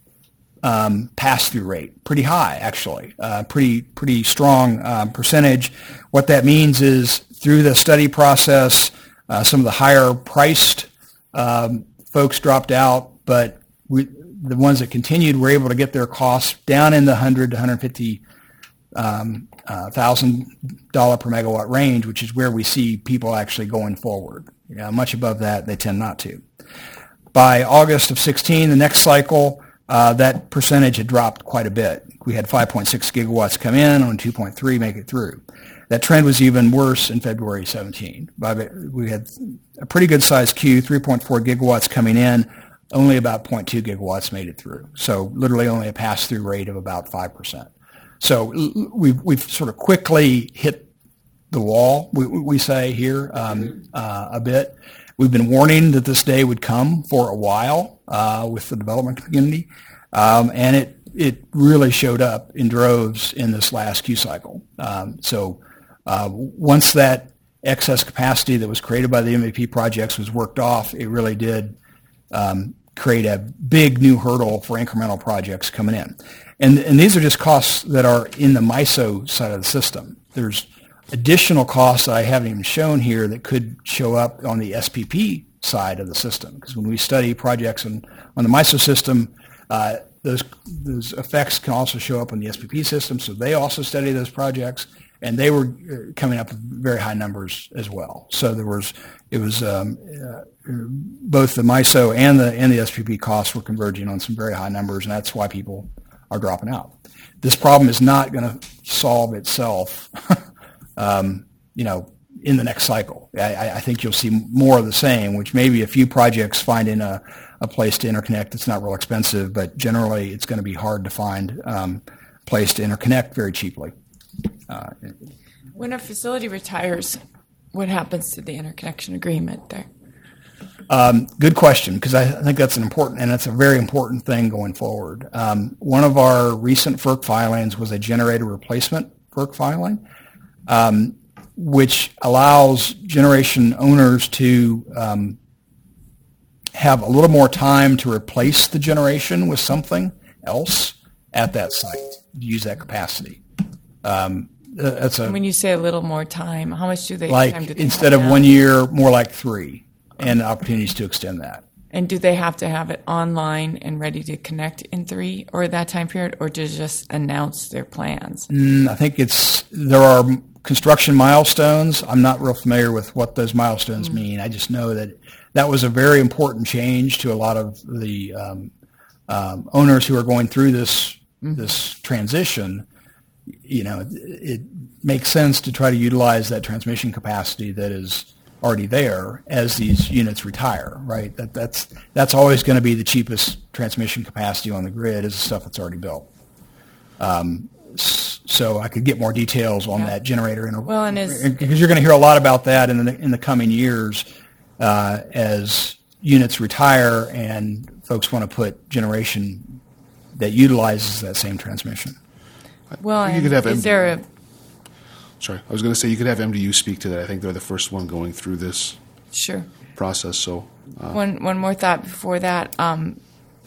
um, pass-through rate, pretty high actually, uh, pretty pretty strong um, percentage. What that means is through the study process, uh, some of the higher priced um, folks dropped out, but we, the ones that continued were able to get their costs down in the one hundred to one hundred fifty um, uh, thousand dollar per megawatt range, which is where we see people actually going forward. You know, much above that, they tend not to. By August of sixteen, the next cycle, uh, that percentage had dropped quite a bit. We had five point six gigawatts come in, on two point three make it through. That trend was even worse in February seventeen. We had a pretty good sized queue, three point four gigawatts coming in. Only about zero point two gigawatts made it through. So literally only a pass-through rate of about five percent. So we've, we've sort of quickly hit the wall, we, we say here, um, uh, a bit. We've been warning that this day would come for a while uh, with the development community, um, and it, it really showed up in droves in this last queue cycle. Um, so uh, once that excess capacity that was created by the M V P projects was worked off, it really did Um, create a big new hurdle for incremental projects coming in. And, and these are just costs that are in the MISO side of the system. There's additional costs that I haven't even shown here that could show up on the S P P side of the system. Because when we study projects on, on the MISO system, uh, those, those effects can also show up on the S P P system. So they also study those projects, and they were coming up with very high numbers as well. So there was, it was um, uh, both the MISO and the and the S P P costs were converging on some very high numbers, and that's why people are dropping out. This problem is not going to solve itself, um, you know, in the next cycle. I, I think you'll see more of the same, which maybe a few projects finding a, a place to interconnect that's not real expensive, but generally it's going to be hard to find um, a place to interconnect very cheaply. Uh, when a facility retires, what happens to the interconnection agreement there? Um, good question, because I think that's an important, and it's a very important thing going forward. Um, one of our recent F E R C filings was a generator replacement F E R C filing, um, which allows generation owners to um, have a little more time to replace the generation with something else at that site, to use that capacity. Um, that's a, when you say a little more time, how much do they like time do they instead have of now? one year, more like three, and opportunities to extend that. And do they have to have it online and ready to connect in three or that time period, or to just announce their plans? Mm, I think it's there are construction milestones. I'm not real familiar with what those milestones mm-hmm. mean. I just know that that was a very important change to a lot of the um, um, owners who are going through this mm-hmm. this transition. You know, it, it makes sense to try to utilize that transmission capacity that is already there as these units retire, right? That that's that's always going to be the cheapest transmission capacity on the grid is the stuff that's already built. Um, so I could get more details on yeah. that generator in a, well, and because you're going to hear a lot about that in the in the coming years uh, as units retire and folks want to put generation that utilizes that same transmission. Well, you could have is M- there a Sorry, I was going to say you could have M D U speak to that. I think they're the first one going through this sure process. So uh, one one more thought before that. Um,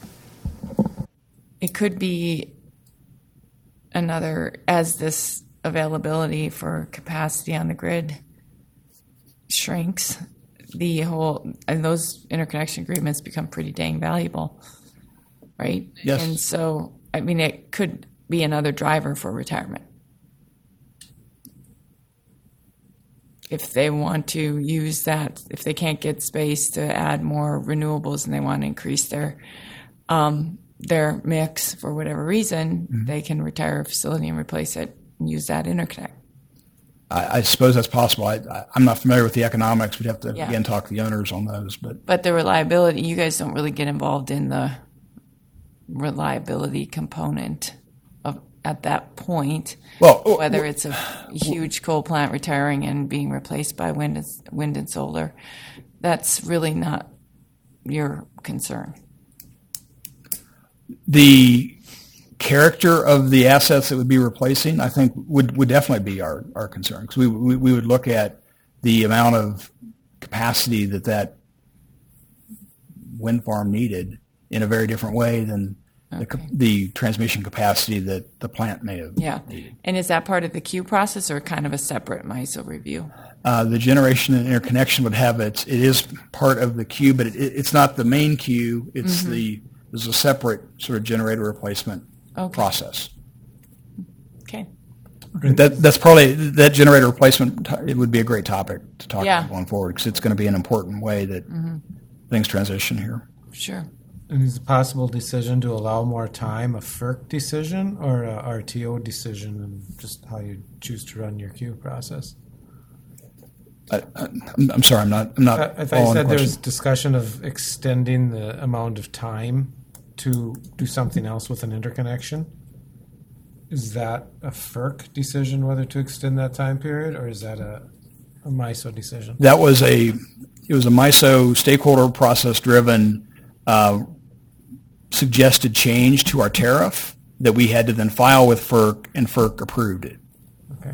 it could be another as this availability for capacity on the grid shrinks. The whole and those interconnection agreements become pretty dang valuable, right? Yes. And so, I mean, it could be another driver for retirement. If they want to use that, if they can't get space to add more renewables and they want to increase their um, their mix for whatever reason, mm-hmm. they can retire a facility and replace it and use that interconnect. I, I suppose that's possible. I, I, I'm not familiar with the economics. We'd have to, yeah. again, talk to the owners on those. But but the reliability, you guys don't really get involved in the reliability component of at that point. Well, whether it's a huge coal plant retiring and being replaced by wind and, wind and solar, that's really not your concern. The character of the assets that would be replacing, I think, would, would definitely be our, our concern, because we, we we would look at the amount of capacity that that wind farm needed in a very different way than okay. the, the transmission capacity that the plant may have yeah. needed. And is that part of the queue process or kind of a separate MISO review? Uh, the generation and interconnection would have it. It is part of the queue, but it, it's not the main queue. It's mm-hmm. the there's a separate sort of generator replacement okay. process. Okay. That that's probably that generator replacement. It would be a great topic to talk yeah. about going forward, because it's going to be an important way that mm-hmm. things transition here. Sure. And is a possible decision to allow more time a F E R C decision or a R T O decision, and just how you choose to run your queue process? I, I'm, I'm sorry, I'm not. I'm not. I, I thought you said there was discussion of extending the amount of time to do something else with an interconnection. Is that a F E R C decision whether to extend that time period, or is that a, a MISO decision? That was a. It was a MISO stakeholder process driven uh, suggested change to our tariff that we had to then file with F E R C, and F E R C approved it. Okay.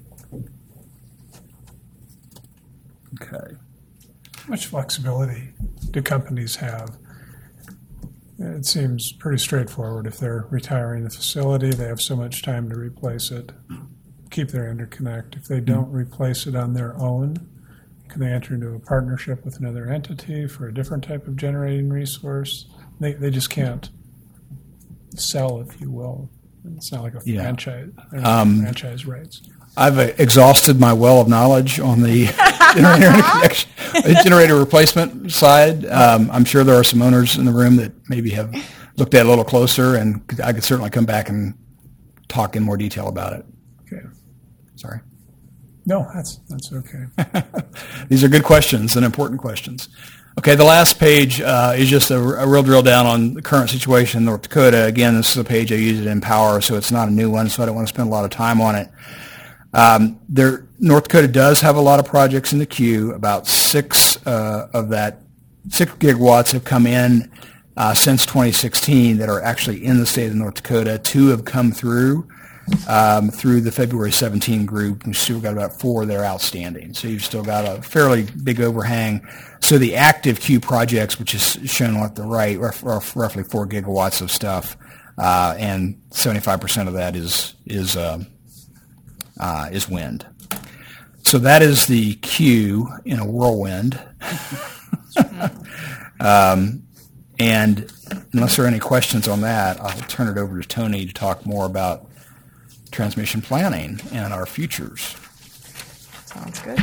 Okay. How much flexibility do companies have? It seems pretty straightforward. If they're retiring the facility, they have so much time to replace it, keep their interconnect. If they don't replace it on their own, can they enter into a partnership with another entity for a different type of generating resource? They they just can't sell, if you will. It's not like a yeah. franchise. Um, franchise rights. I've uh, exhausted my well of knowledge on the generator interconnection, generator replacement side. Um, I'm sure there are some owners in the room that maybe have looked at it a little closer, and I could certainly come back and talk in more detail about it. Okay. Sorry. No, that's that's okay. These are good questions and important questions. Okay, the last page uh, is just a, a real drill down on the current situation in North Dakota. Again, this is a page I use it in Power, so it's not a new one, so I don't want to spend a lot of time on it. Um, there, North Dakota does have a lot of projects in the queue. About six uh, of that, six gigawatts have come in uh, since twenty sixteen that are actually in the state of North Dakota. Two have come through um, through the February seventeen group. We've still got about four that are outstanding. So you've still got a fairly big overhang. So the active queue projects, which is shown on the right, are roughly four gigawatts of stuff, uh, and seventy-five percent of that is is uh, uh, is wind. So that is the queue in a whirlwind. Um, and unless there are any questions on that, I'll turn it over to Tony to talk more about transmission planning and our futures. Sounds good.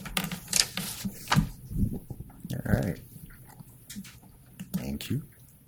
All right. Thank you.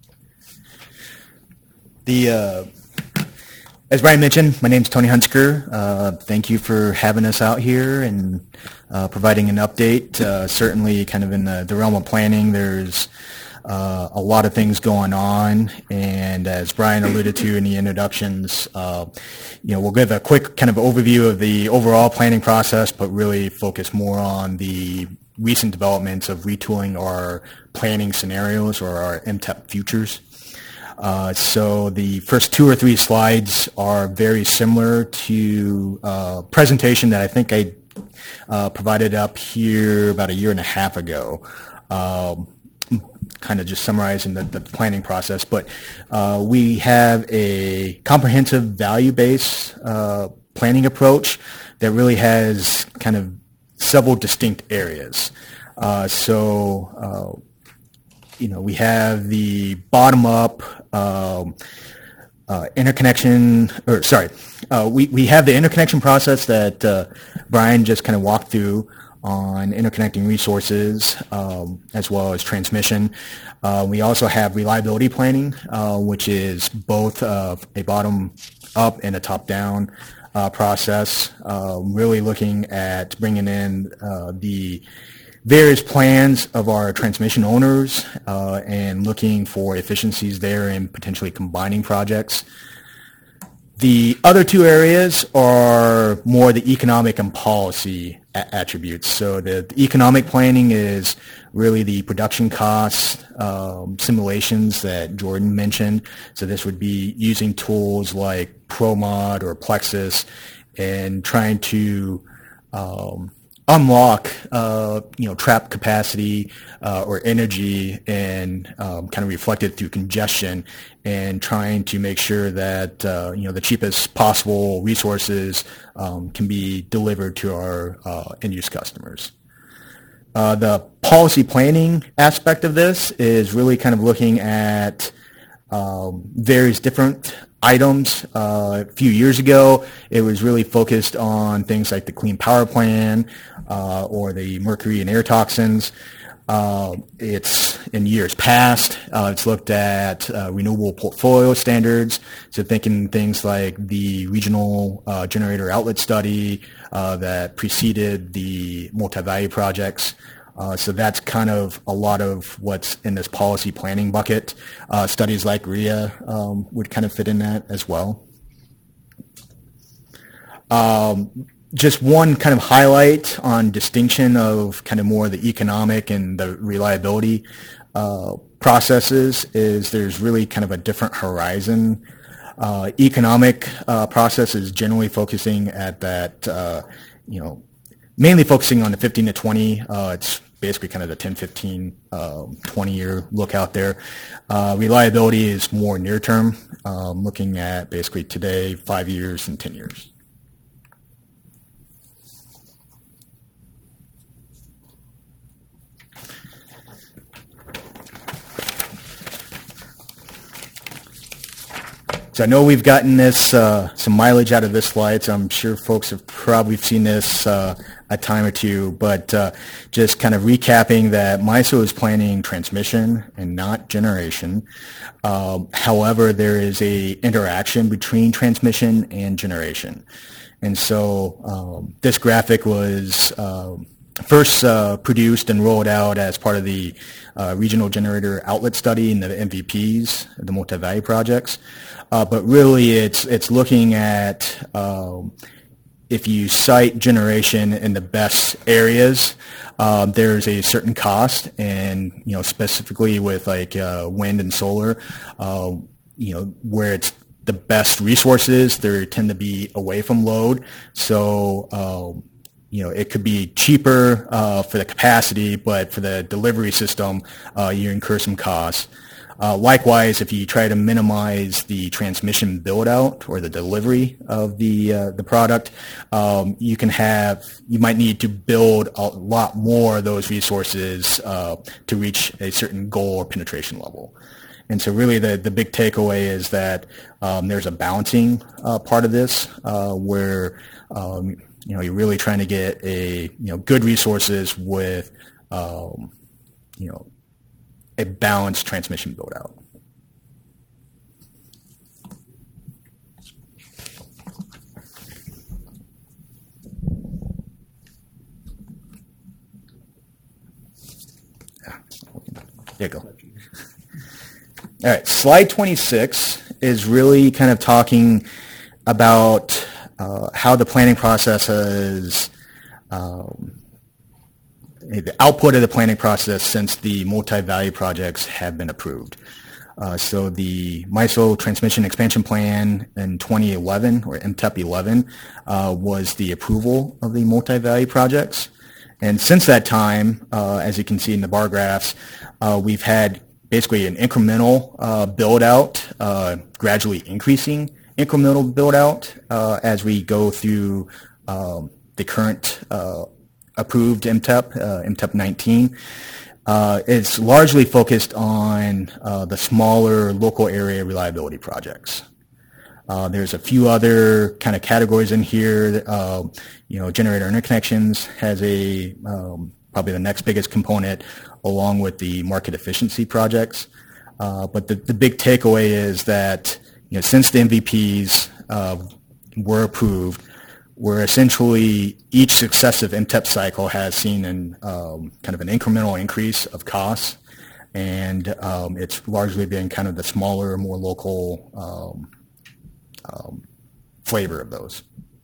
The uh, as Brian mentioned, my name's Tony Hunsker. Uh, thank you for having us out here and uh, providing an update. Uh, certainly, kind of in the, the realm of planning, there's uh, a lot of things going on, and as Brian alluded to in the introductions, uh, you know, we'll give a quick kind of overview of the overall planning process, but really focus more on the recent developments of retooling our planning scenarios or our M T E P futures. Uh, so the first two or three slides are very similar to a presentation that I think I uh, provided up here about a year and a half ago, um, kind of just summarizing the, the planning process. But uh, we have a comprehensive value-based uh, planning approach that really has kind of several distinct areas. Uh, so, uh, you know, we have the bottom-up um, uh, interconnection, or sorry, uh, we, we have the interconnection process that uh, Brian just kind of walked through on interconnecting resources um, as well as transmission. Uh, we also have reliability planning, uh, which is both uh, a bottom-up and a top-down Uh, process, uh, really looking at bringing in uh, the various plans of our transmission owners uh, and looking for efficiencies there and potentially combining projects. The other two areas are more the economic and policy a- attributes. So the, the economic planning is really the production costs, um, simulations that Jordan mentioned. So this would be using tools like ProMod or Plexus and trying to um, unlock, uh, you know, trapped capacity uh, or energy and um, kind of reflect it through congestion, and trying to make sure that uh, you know the cheapest possible resources um, can be delivered to our uh, end-use customers. Uh, the policy planning aspect of this is really kind of looking at um, various different items. Uh, a few years ago, it was really focused on things like the Clean Power Plan uh, or the mercury and air toxins. Uh, it's in years past, uh, it's looked at uh, renewable portfolio standards, so thinking things like the regional uh, generator outlet study uh, that preceded the multi-value projects. Uh, so that's kind of a lot of what's in this policy planning bucket. Uh, studies like R I A um, would kind of fit in that as well. Um, just one kind of highlight on distinction of kind of more the economic and the reliability uh, processes is there's really kind of a different horizon. Uh, economic uh, process is generally focusing at that, uh, you know, mainly focusing on the fifteen to twenty. Uh, it's basically kind of the ten, fifteen, twenty year look out there. Uh, reliability is more near term, um, looking at basically today, five years, and ten years. So I know we've gotten this uh, some mileage out of this slide, so I'm sure folks have probably seen this uh, a time or two, but uh, just kind of recapping that MISO is planning transmission and not generation. Um, however, there is a interaction between transmission and generation. And so um, this graphic was um, first uh, produced and rolled out as part of the uh, regional generator outlet study and the M V Ps, the multi-value projects. Uh, but really, it's it's looking at um, if you site generation in the best areas, uh, there's a certain cost, and you know specifically with like uh, wind and solar, uh, you know where it's the best resources, they tend to be away from load. So um, you know it could be cheaper uh, for the capacity, but for the delivery system, uh, you incur some costs. Uh, likewise, if you try to minimize the transmission build-out or the delivery of the uh, the product, um, you can have you might need to build a lot more of those resources uh, to reach a certain goal or penetration level. And so really the, the big takeaway is that um, there's a balancing uh, part of this uh, where um, you know you're really trying to get a you know good resources with um, you know a balanced transmission build out. There you go. All right, slide twenty-six is really kind of talking about uh, how the planning process has, um, the output of the planning process since the multi-value projects have been approved. Uh, so the MISO Transmission Expansion Plan in twenty eleven, or M T E P eleven, uh, was the approval of the multi-value projects. And since that time, uh, as you can see in the bar graphs, uh, we've had basically an incremental uh, build-out, uh, gradually increasing incremental build-out uh, as we go through um, the current uh, approved M T E P, uh, M T E P nineteen. Uh, it's largely focused on uh, the smaller local area reliability projects. Uh, there's a few other kind of categories in here. Uh, you know, generator interconnections has a um, probably the next biggest component, along with the market efficiency projects. Uh, but the, the big takeaway is that you know since the M V Ps uh, were approved, we're essentially each successive M T E P cycle has seen an um, kind of an incremental increase of costs, and um, it's largely been kind of the smaller, more local um, um, flavor of those.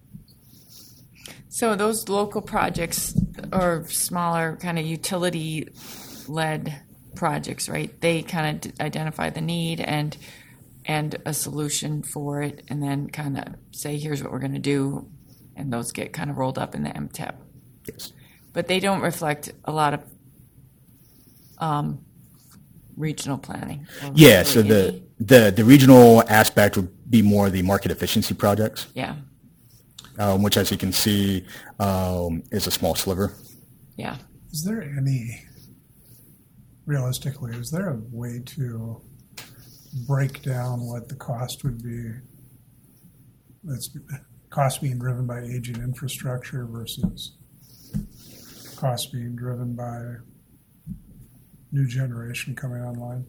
So those local projects or smaller kind of utility-led projects, right? They kind of identify the need and and a solution for it, and then kind of say, here's what we're going to do, and those get kind of rolled up in the M T E P. Yes. But they don't reflect a lot of um, regional planning. Yeah, so the, the, the regional aspect would be more the market efficiency projects. Yeah. Um, which, as you can see, um, is a small sliver. Yeah. Is there any, realistically, is there a way to break down what the cost would be? That's cost being driven by aging infrastructure versus cost being driven by new generation coming online?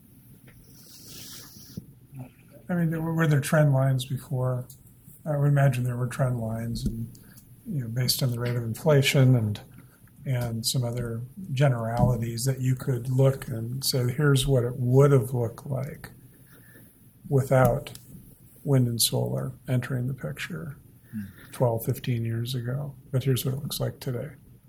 I mean, were there trend lines before? I would imagine there were trend lines, and you know, based on the rate of inflation and and some other generalities that you could look and say, here's what it would have looked like without wind and solar entering the picture twelve, fifteen years ago. But here's what it looks like today.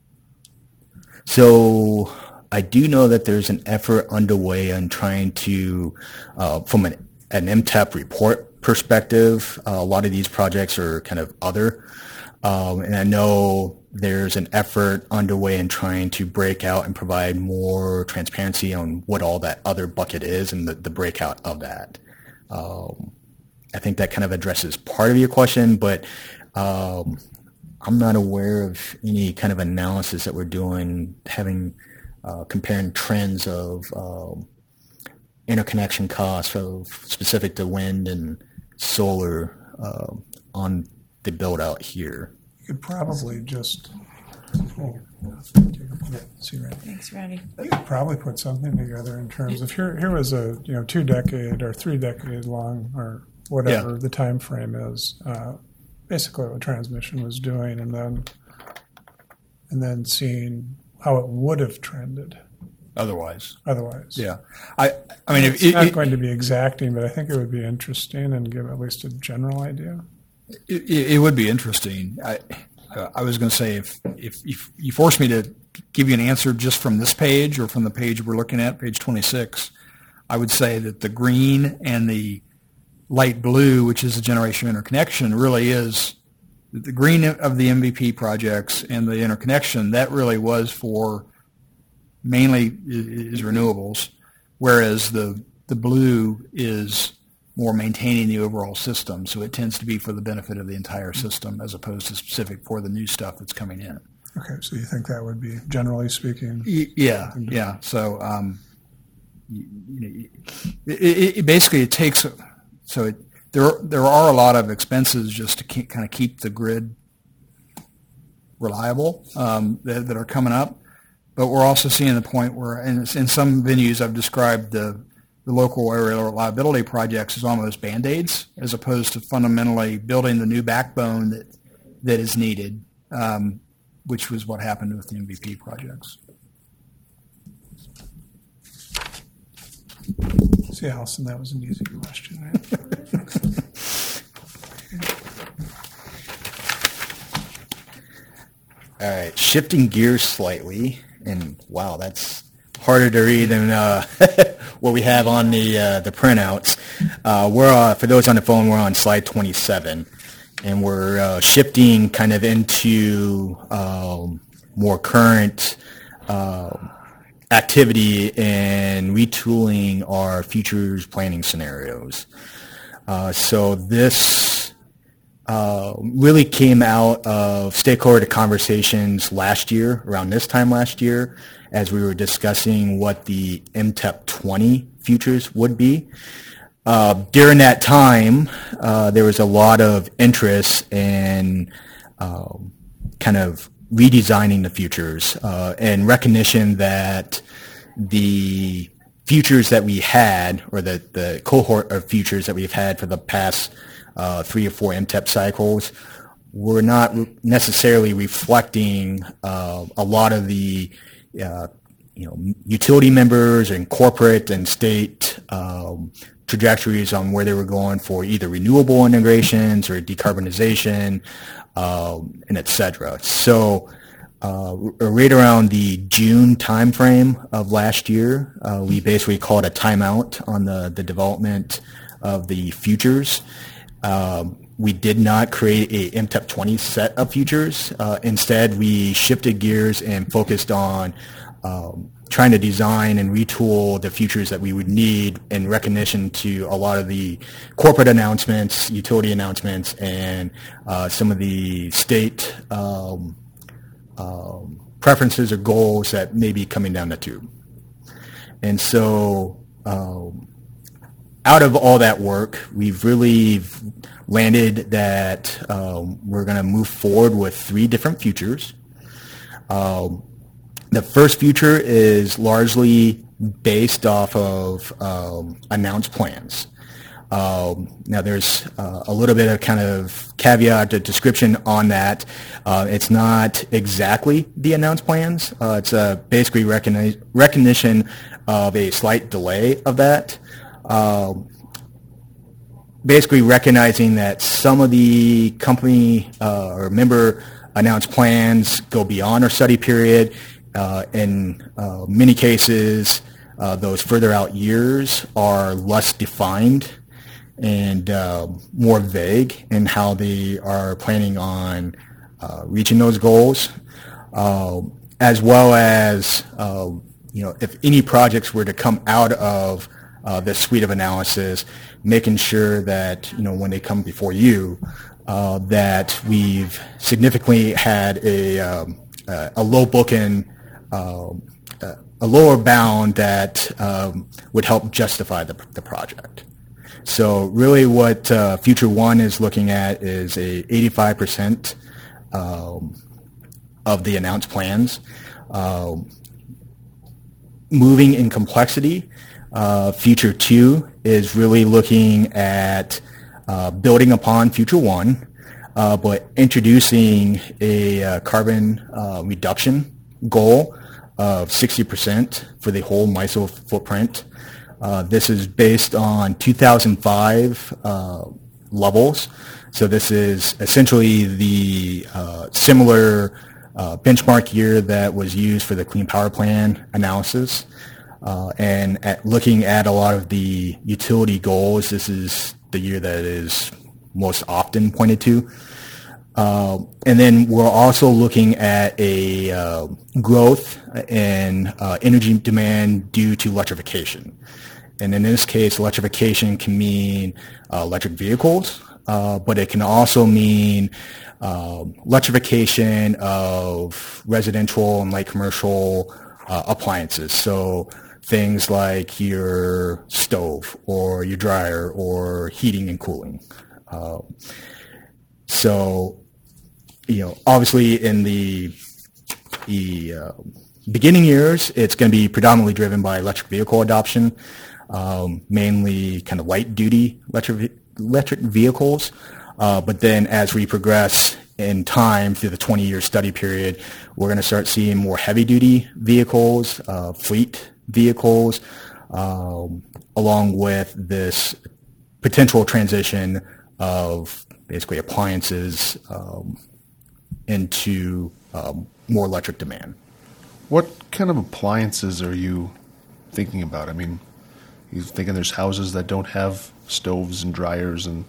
So I do know that there's an effort underway on trying to, uh, from an, an M T E P report perspective, uh, a lot of these projects are kind of other. Um, and I know there's an effort underway in trying to break out and provide more transparency on what all that other bucket is and the, the breakout of that. Um, I think that kind of addresses part of your question, but um, I'm not aware of any kind of analysis that we're doing, having uh, comparing trends of um, interconnection costs of specific to wind and solar uh, on the build out here. You could probably just oh, see, Randy. Thanks, Randy. You could probably put something together in terms of here. Here was a you know two decade or three decade long or whatever yeah. the time frame is. Uh, basically, what transmission was doing, and then and then seeing how it would have trended. Otherwise, otherwise, yeah. I, I mean, it's if, not it, going to be exacting, but I think it would be interesting and give at least a general idea. It, it would be interesting. I, uh, I was going to say if, if if you force me to give you an answer just from this page or from the page we're looking at, page twenty-six, I would say that the green and the light blue, which is the generation interconnection, really is the green of the M V P projects and the interconnection. That really was for mainly is renewables, whereas the the blue is more maintaining the overall system. So it tends to be for the benefit of the entire system as opposed to specific for the new stuff that's coming in. Okay, so you think that would be, generally speaking? Y- Yeah, yeah. So um, you, you know, it, it, it basically it takes, so it, there there are a lot of expenses just to keep, kind of keep the grid reliable um, that, that are coming up. But we're also seeing the point where, in, in some venues, I've described the, the local area reliability projects as almost Band-Aids, as opposed to fundamentally building the new backbone that that is needed, um, which was what happened with the M V P projects. See, Allison, that was an easy question, right? All right, shifting gears slightly, and wow, that's harder to read than uh, what we have on the uh, the printouts. Uh, we're uh, for those on the phone, we're on slide twenty-seven, and we're uh, shifting kind of into um, more current uh, activity and retooling our futures planning scenarios. Uh, so this. Uh, really came out of stakeholder conversations last year, around this time last year, as we were discussing what the M T E P twenty futures would be. Uh, during that time, uh, there was a lot of interest in uh, kind of redesigning the futures uh, and recognition that the futures that we had, or the, the cohort of futures that we've had for the past Uh, three or four M T E P cycles, were not re- necessarily reflecting uh, a lot of the uh, you know utility members and corporate and state um, trajectories on where they were going for either renewable integrations or decarbonization, um, and et cetera. So uh, right around the June timeframe of last year, uh, we basically called a timeout on the, the development of the futures. Um, we did not create a M T E P twenty set of futures. Uh, instead, we shifted gears and focused on um, trying to design and retool the futures that we would need in recognition to a lot of the corporate announcements, utility announcements, and uh, some of the state um, um, preferences or goals that may be coming down the tube. And so um, out of all that work, we've really landed that um, we're going to move forward with three different futures. Um, the first future is largely based off of um, announced plans. Um, now, there's uh, a little bit of kind of caveat to description on that. Uh, it's not exactly the announced plans. Uh, it's uh, basically recogni- recognition of a slight delay of that. Um, basically recognizing that some of the company uh, or member announced plans go beyond our study period. Uh, in uh, many cases, uh, those further out years are less defined and uh, more vague in how they are planning on uh, reaching those goals, uh, as well as uh, you know, if any projects were to come out of Uh, this suite of analysis, making sure that, you know, when they come before you, uh, that we've significantly had a um, uh, a low bookend, uh, uh, a lower bound that um, would help justify the, the project. So really what uh, Future One is looking at is a eighty-five percent um, of the announced plans. Uh, moving in complexity, Uh, Future Two is really looking at uh, building upon Future One, uh, but introducing a uh, carbon uh, reduction goal of sixty percent for the whole MISO footprint. Uh, this is based on two thousand five uh, levels. So this is essentially the uh, similar uh, benchmark year that was used for the Clean Power Plan analysis. Uh, and at looking at a lot of the utility goals, this is the year that is most often pointed to. Uh, and then we're also looking at a uh, growth in uh, energy demand due to electrification. And in this case, electrification can mean uh, electric vehicles, uh, but it can also mean uh, electrification of residential and light commercial uh, appliances. So things like your stove or your dryer or heating and cooling. Uh, so, you know, obviously in the the uh, beginning years, it's going to be predominantly driven by electric vehicle adoption, um, mainly kind of light-duty electric electric vehicles. Uh, but then as we progress in time through the twenty-year study period, we're going to start seeing more heavy-duty vehicles, uh, fleet vehicles, um, along with this potential transition of basically appliances um, into um, more electric demand. What kind of appliances are you thinking about? I mean, you thinking there's houses that don't have stoves and dryers and...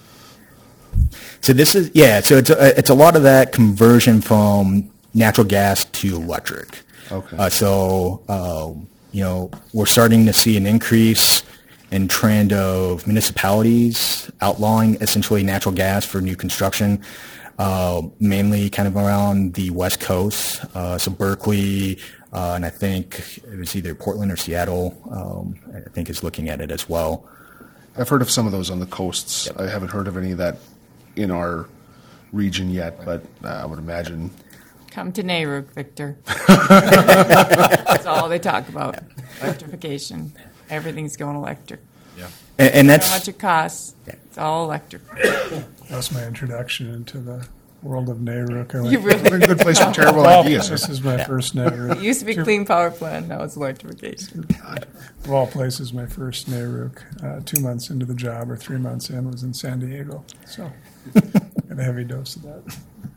So this is, yeah, so it's a, it's a lot of that conversion from natural gas to electric. Okay. Uh, so, uh, you know, we're starting to see an increase in trend of municipalities outlawing essentially natural gas for new construction, uh, mainly kind of around the West Coast. Uh, so Berkeley, uh, and I think it was either Portland or Seattle, um, I think is looking at it as well. I've heard of some of those on the coasts. Yep. I haven't heard of any of that in our region yet, but uh, I would imagine. Come to Nayruk, Victor. That's all they talk about. Electrification. Everything's going electric. Yeah. And, and that's how much it costs. Yeah. It's all electric. That was my introduction into the world of Nayruk. I went, You really a good place for terrible well, ideas. This is my yeah. first Nayruk. It used to be Clean Power Plant. Now it's electrification. God. Of all places, my first Nayruk, uh, two months into the job or three months in, was in San Diego. So, got a heavy dose of that.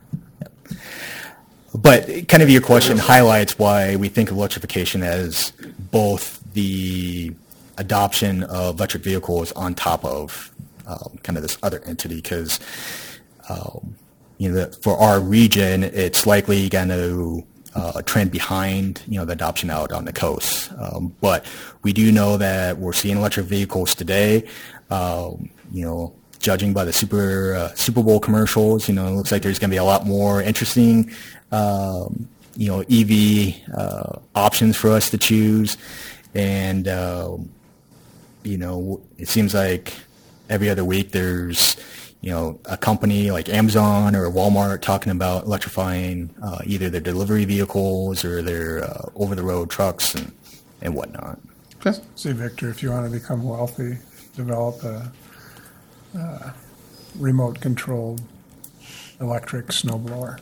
But kind of your question highlights why we think of electrification as both the adoption of electric vehicles on top of um, kind of this other entity, because um, you know the, for our region, it's likely going to uh, trend behind you know the adoption out on the coast. Um, but we do know that we're seeing electric vehicles today. Um, you know. Judging by the Super uh, Super Bowl commercials, you know, it looks like there's going to be a lot more interesting, um, you know, E V uh, options for us to choose, and uh, you know, it seems like every other week there's, you know, a company like Amazon or Walmart talking about electrifying uh, either their delivery vehicles or their uh, over-the-road trucks and and whatnot. Okay. See, Victor, if you want to become wealthy, develop a Uh, remote-controlled electric snowblower.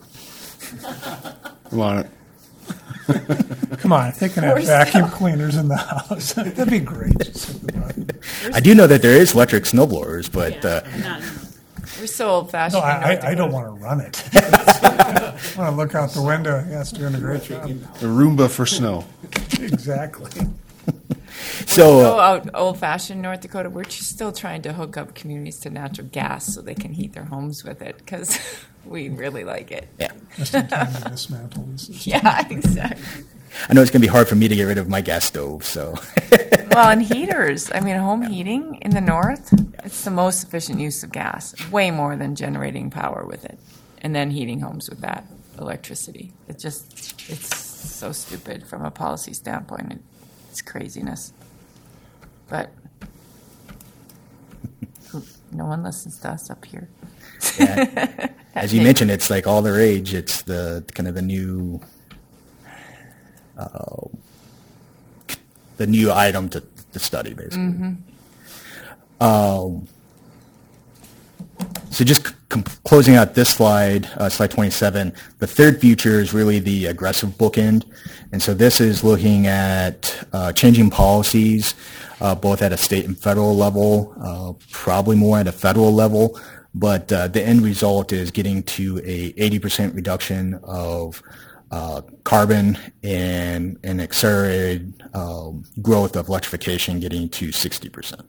I'm on it. Come on, if they can have vacuum cleaners in the house, that'd be great. Just hit the button. I do know that there is electric snowblowers, but uh, we're so old-fashioned. No, I, I, I don't want to run it. I want to look out the window. Yeah, it's doing a great job. A Roomba for snow. Exactly. So, so out old-fashioned North Dakota, we're just still trying to hook up communities to natural gas so they can heat their homes with it because we really like it. Yeah. Just in time to dismantle this system. Yeah, exactly. I know it's going to be hard for me to get rid of my gas stove, so. Well, and heaters. I mean, home heating in the north, it's the most efficient use of gas, way more than generating power with it, and then heating homes with that electricity. It just, it's so stupid from a policy standpoint. It, it's craziness. But no one listens to us up here. Yeah. As you mentioned, it's like all the rage. It's the kind of the new, uh, the new item to, to study, basically. Mm-hmm. Um, so just c- closing out this slide, uh, slide twenty-seven, the third future is really the aggressive bookend. And so this is looking at uh, changing policies, uh, both at a state and federal level, uh, probably more at a federal level. But uh, the end result is getting to a eighty percent reduction of uh, carbon and an accelerated um, growth of electrification, getting to sixty percent.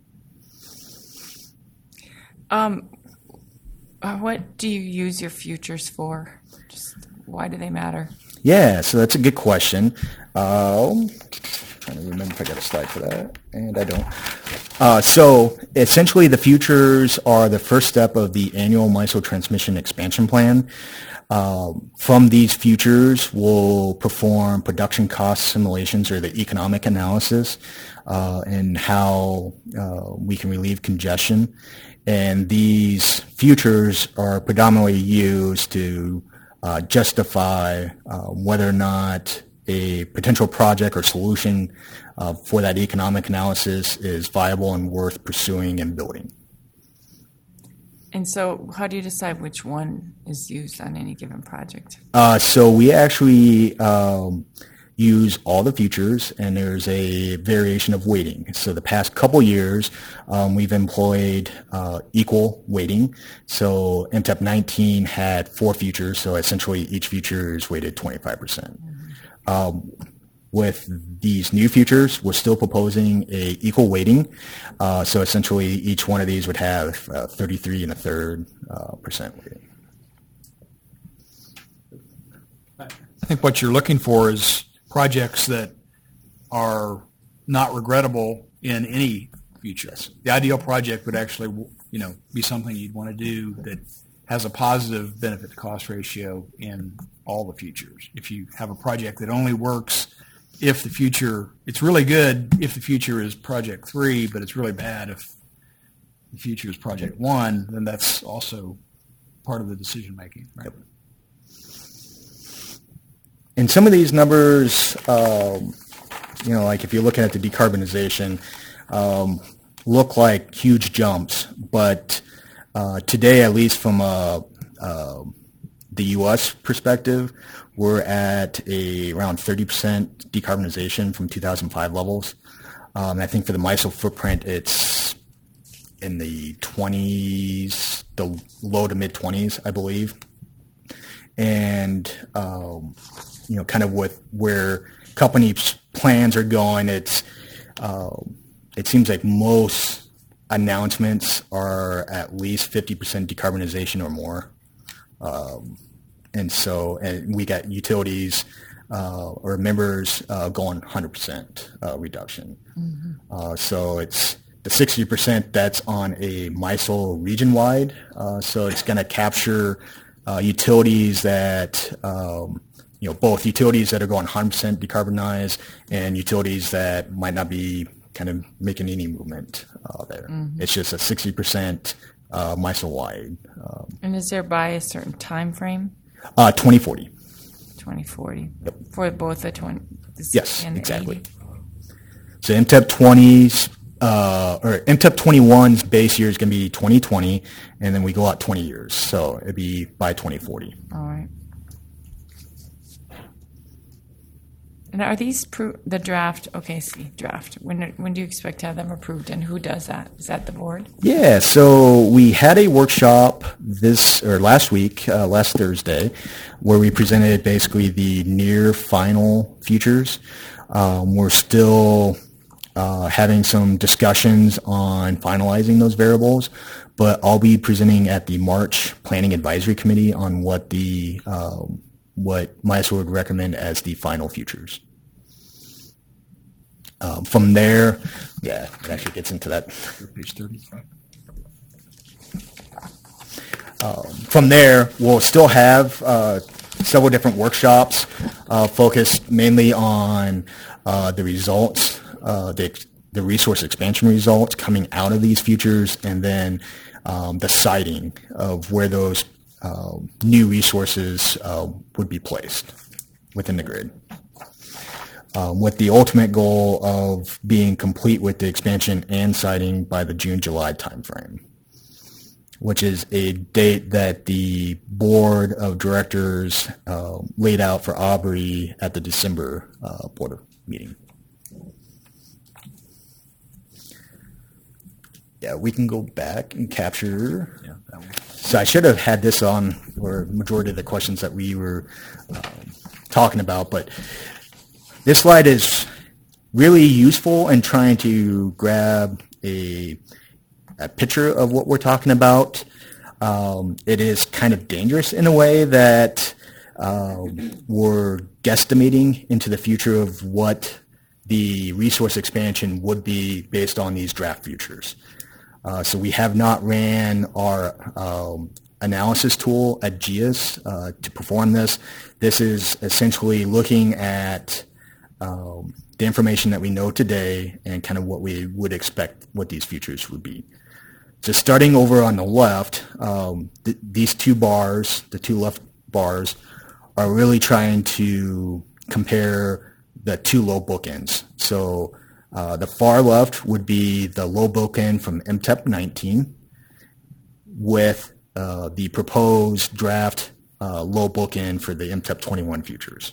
Um, uh, what do you use your futures for? Just why do they matter? Yeah, so that's a good question. Um, trying trying to remember if I got a slide for that, and I don't. Uh, so essentially the futures are the first step of the annual MISO transmission expansion plan. Um, from these futures, we'll perform production cost simulations or the economic analysis uh, and how uh, we can relieve congestion. And these futures are predominantly used to uh, justify uh, whether or not a potential project or solution uh, for that economic analysis is viable and worth pursuing and building. And so how do you decide which one is used on any given project? Uh, so we actually um, use all the futures, and there's a variation of weighting. So the past couple years, um, we've employed uh, equal weighting. So M T E P nineteen had four futures, so essentially each future is weighted twenty-five percent. Mm-hmm. Um, With these new futures, we're still proposing a equal weighting. Uh, so essentially, each one of these would have uh, thirty-three and a third uh, percent weighting. I think what you're looking for is projects that are not regrettable in any future. Yes. The ideal project would actually, you know, be something you'd want to do that has a positive benefit to cost ratio in all the futures. If you have a project that only works if the future, it's really good if the future is project three, but it's really bad if the future is project one, then that's also part of the decision making, right? Yep. And some of these numbers, um, you know, like if you're looking at the decarbonization, um, look like huge jumps, but uh, today, at least from a, uh, the U S perspective, we're at a around thirty percent decarbonization from two thousand five levels. Um, I think for the MISO footprint, it's in the twenties, the low to mid twenties, I believe. And, um, you know, kind of with where companies' plans are going, it's, uh, it seems like most announcements are at least fifty percent decarbonization or more. Um, and so and we got utilities uh, or members uh, going one hundred percent uh, reduction. Mm-hmm. Uh, so it's the sixty percent that's on a MISO region-wide. Uh, so it's going to capture uh, utilities that, um, you know, both utilities that are going one hundred percent decarbonized and utilities that might not be kind of making any movement uh, there. Mm-hmm. It's just a sixty percent uh, MISO-wide. Um, and is there by a certain time frame? Uh, twenty forty. twenty forty. Yep. For both the twenty. The yes, and exactly. eighty. So M T E P twenties, uh, or M T E P twenty-one's base year is going to be twenty twenty, and then we go out twenty years. So it'd be by twenty forty. All right. And are these pro- the draft? Okay, see, draft. When when do you expect to have them approved, and who does that? Is that the board? Yeah, so we had a workshop this or last week, uh, last Thursday, where we presented basically the near final futures. Um, we're still uh, having some discussions on finalizing those variables, but I'll be presenting at the March Planning Advisory Committee on what the um, what MISO would recommend as the final futures. Um, from there, yeah, it actually gets into that. Page thirty. Um, from there, we'll still have uh, several different workshops uh, focused mainly on uh, the results, uh, the, the resource expansion results coming out of these futures, and then um, the siting of where those uh, new resources uh, would be placed within the grid. Um, with the ultimate goal of being complete with the expansion and siting by the June-July timeframe, which is a date that the board of directors uh, laid out for Aubrey at the December uh, board meeting. Yeah, we can go back and capture. Yeah, that one. So I should have had this on for majority of the questions that we were um, talking about, but this slide is really useful in trying to grab a, a picture of what we're talking about. Um, it is kind of dangerous in a way that um, we're guesstimating into the future of what the resource expansion would be based on these draft futures. Uh, so we have not ran our um, analysis tool at G I A S uh, to perform this. This is essentially looking at um, the information that we know today and kind of what we would expect what these futures would be. So starting over on the left, um, th- these two bars, the two left bars, are really trying to compare the two low bookends. So uh, the far left would be the low bookend from M T E P nineteen with uh, the proposed draft uh, low bookend for the M T E P twenty-one futures.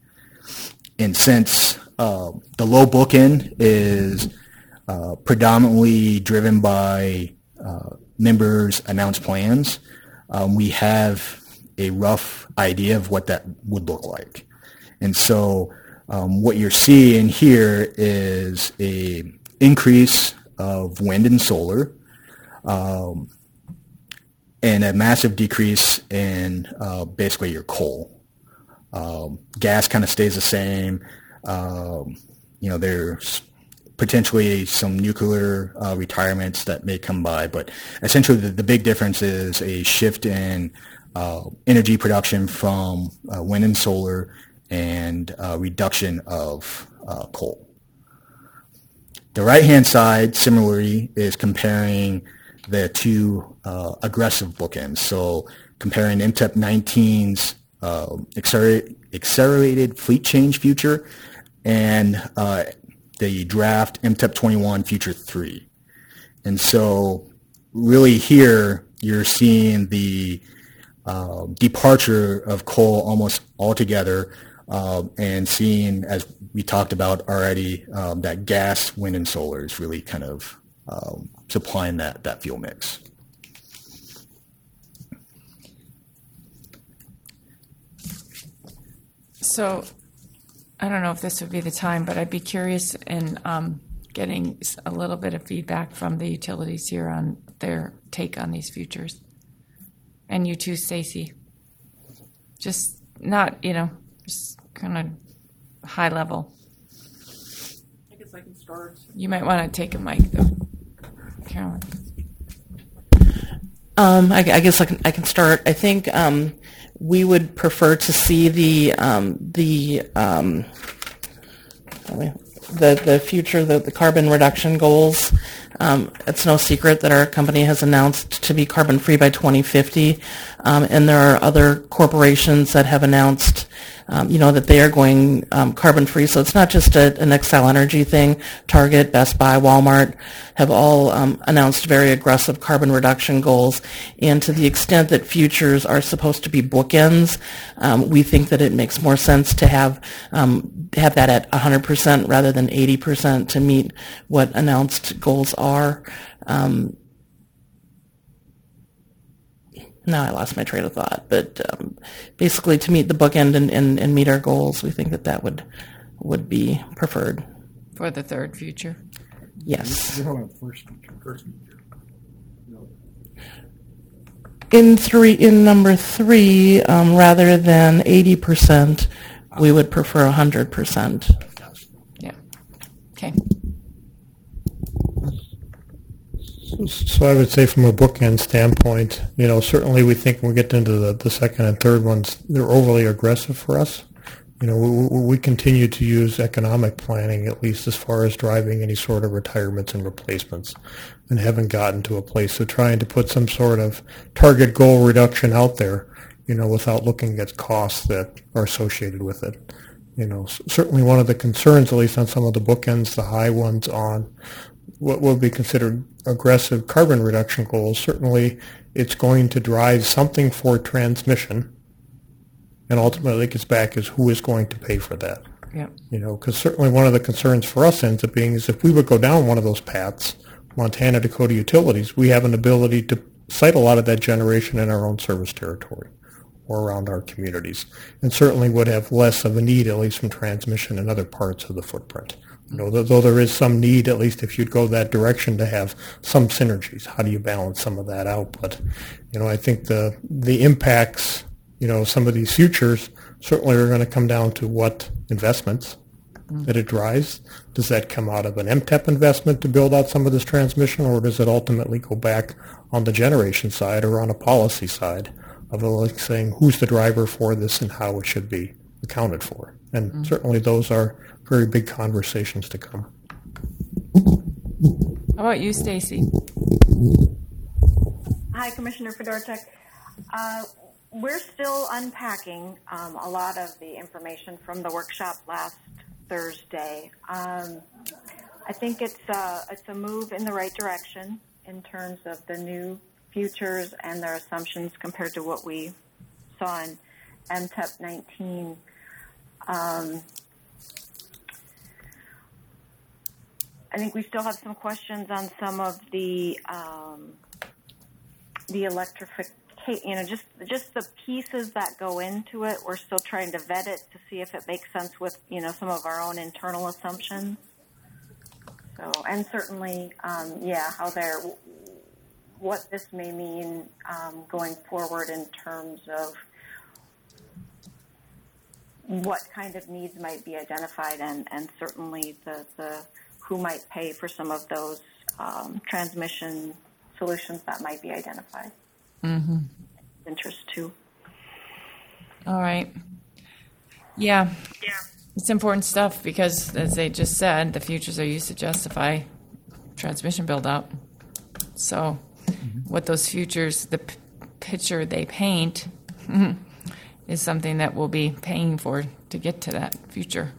And since uh, the low bookend is uh, predominantly driven by uh, members' announced plans, um, we have a rough idea of what that would look like. And so um, what you're seeing here is a increase of wind and solar, um, and a massive decrease in uh, basically your coal. Um, gas kind of stays the same. Um, you know, there's potentially some nuclear uh, retirements that may come by, but essentially the, the big difference is a shift in uh, energy production from uh, wind and solar and uh, reduction of uh, coal. The right-hand side, similarly, is comparing the two uh, aggressive bookends. So comparing M T E P nineteen's uh, accelerate, accelerated fleet change future and uh, the draft M T E P twenty-one future three. And so really here you're seeing the uh, departure of coal almost altogether, uh, and seeing, as we talked about already, um, that gas, wind, and solar is really kind of um, supplying that, that fuel mix. So I don't know if this would be the time, but I'd be curious in um, getting a little bit of feedback from the utilities here on their take on these futures. And you too, Stacy. Just not, you know, just kind of high level. I guess I can start. You might want to take a mic, though, Carolyn. Um, I, I guess I can, I can start. I think um, we would prefer to see the um, the um, the the future, the, the carbon reduction goals. Um, it's no secret that our company has announced to be carbon free by twenty fifty, um, and there are other corporations that have announced, um, you know, that they are going um, carbon free. So it's not just a, an Xcel Energy thing. Target, Best Buy, Walmart have all um, announced very aggressive carbon reduction goals. And to the extent that futures are supposed to be bookends, um, we think that it makes more sense to have um, have that at one hundred percent rather than eighty percent to meet what announced goals are. Um, now I lost my train of thought, but um, basically to meet the bookend and, and, and meet our goals, we think that that would would be preferred. For the third future? Yes. You're talking about first, first In three, in number three, um, rather than eighty percent, we would prefer one hundred percent. Yeah. Okay. So I would say from a bookend standpoint, you know, certainly we think when we get into the, the second and third ones, they're overly aggressive for us. You know, we, we continue to use economic planning, at least as far as driving any sort of retirements and replacements, and haven't gotten to a place of trying to put some sort of target goal reduction out there, you know, without looking at costs that are associated with it. You know, certainly one of the concerns, at least on some of the bookends, the high ones on what will be considered aggressive carbon reduction goals, certainly it's going to drive something for transmission, and ultimately it gets back is who is going to pay for that. Yeah. You know, because certainly one of the concerns for us ends up being is if we would go down one of those paths, Montana, Dakota Utilities, we have an ability to site a lot of that generation in our own service territory or around our communities, and certainly would have less of a need, at least from transmission in other parts of the footprint. You know, though there is some need, at least if you'd go that direction, to have some synergies. How do you balance some of that out? But, you know, I think the the impacts, you know, some of these futures certainly are going to come down to what investments that it drives? Does that come out of an M T E P investment to build out some of this transmission, or does it ultimately go back on the generation side or on a policy side of like saying who's the driver for this and how it should be accounted for? And mm-hmm. certainly those are very big conversations to come. How about you, Stacy? Hi, Commissioner Fedorchak. Uh, we're still unpacking um, a lot of the information from the workshop last Thursday. Um, I think it's uh, it's a move in the right direction in terms of the new futures and their assumptions compared to what we saw in M T E P nineteen. Um, I think we still have some questions on some of the um, the electrification, you know, just just the pieces that go into it. We're still trying to vet it to see if it makes sense with, you know, some of our own internal assumptions. So, and certainly, um, yeah, how they're, what this may mean um, going forward in terms of what kind of needs might be identified, and, and certainly the, the who might pay for some of those um, transmission solutions that might be identified. Mm-hmm. Interest too. All right. Yeah. Yeah. It's important stuff because, as they just said, the futures are used to justify transmission build-out. So mm-hmm. what those futures, the p- picture they paint is something that we'll be paying for to get to that future.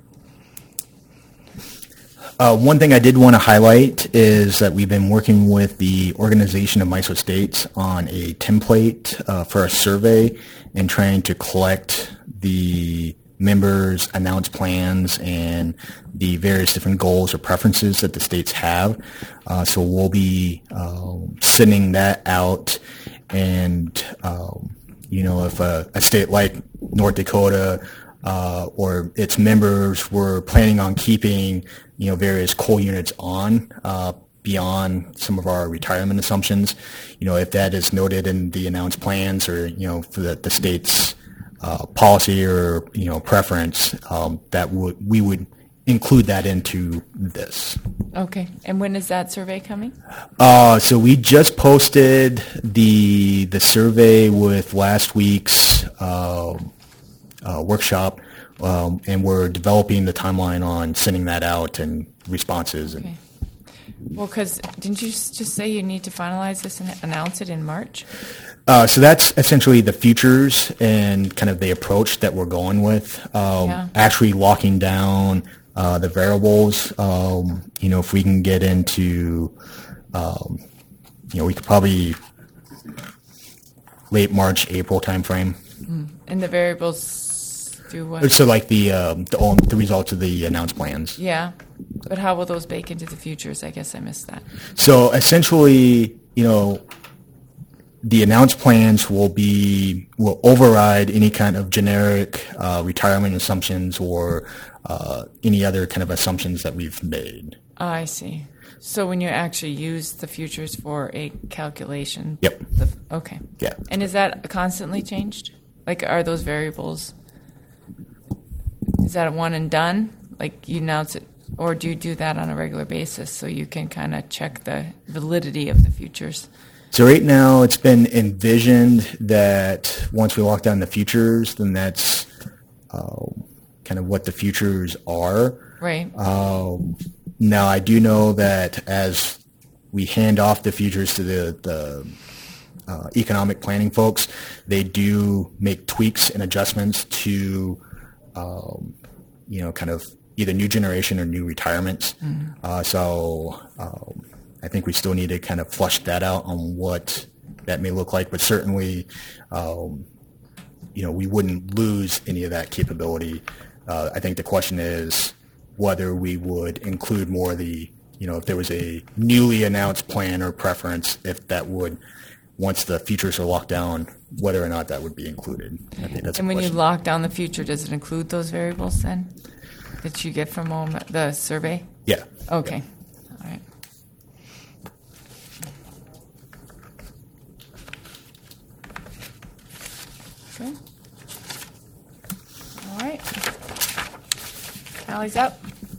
Uh, one thing I did want to highlight is that we've been working with the Organization of MISO States on a template uh, for a survey and trying to collect the members' announced plans and the various different goals or preferences that the states have. Uh, so we'll be uh, sending that out, and um, you know, if a, a state like North Dakota uh, or its members were planning on keeping, you know, various coal units on uh, beyond some of our retirement assumptions, you know, if that is noted in the announced plans or, you know, for the, the state's uh, policy or, you know, preference, um, that would we would include that into this. Okay. And when is that survey coming? Uh, so we just posted the the survey with last week's uh, uh, workshop. Um, and we're developing the timeline on sending that out and responses. And okay. Well, because didn't you just say you need to finalize this and announce it in March? Uh, so that's essentially the futures and kind of the approach that we're going with. Um, yeah. Actually locking down uh, the variables. Um, you know, if we can get into, um, you know, we could probably late March, April timeframe. Mm. And the variables. Do what? So like the um, the, um, the results of the announced plans. Yeah, but how will those bake into the futures? I guess I missed that. So essentially, you know, the announced plans will be will override any kind of generic uh, retirement assumptions or uh, any other kind of assumptions that we've made. I see. So when you actually use the futures for a calculation. Yep. The, okay. Yeah. And is that constantly changed? Like, are those variables? Is that a one and done? Like you announce it, or do you do that on a regular basis so you can kind of check the validity of the futures? So right now it's been envisioned that once we lock down the futures, then that's uh, kind of what the futures are. Right. Um, now I do know that as we hand off the futures to the, the uh, economic planning folks, they do make tweaks and adjustments to Um, you know, kind of either new generation or new retirements. Mm-hmm. Uh, so um, I think we still need to kind of flush that out on what that may look like. But certainly, um, you know, we wouldn't lose any of that capability. Uh, I think the question is whether we would include more of the, you know, if there was a newly announced plan or preference, if that would, once the futures are locked down, whether or not that would be included. I think that's and when question. you lock down the future, does it include those variables then that you get from the survey? Yeah. Okay. Yeah. All right. Good. All right. Tally's up.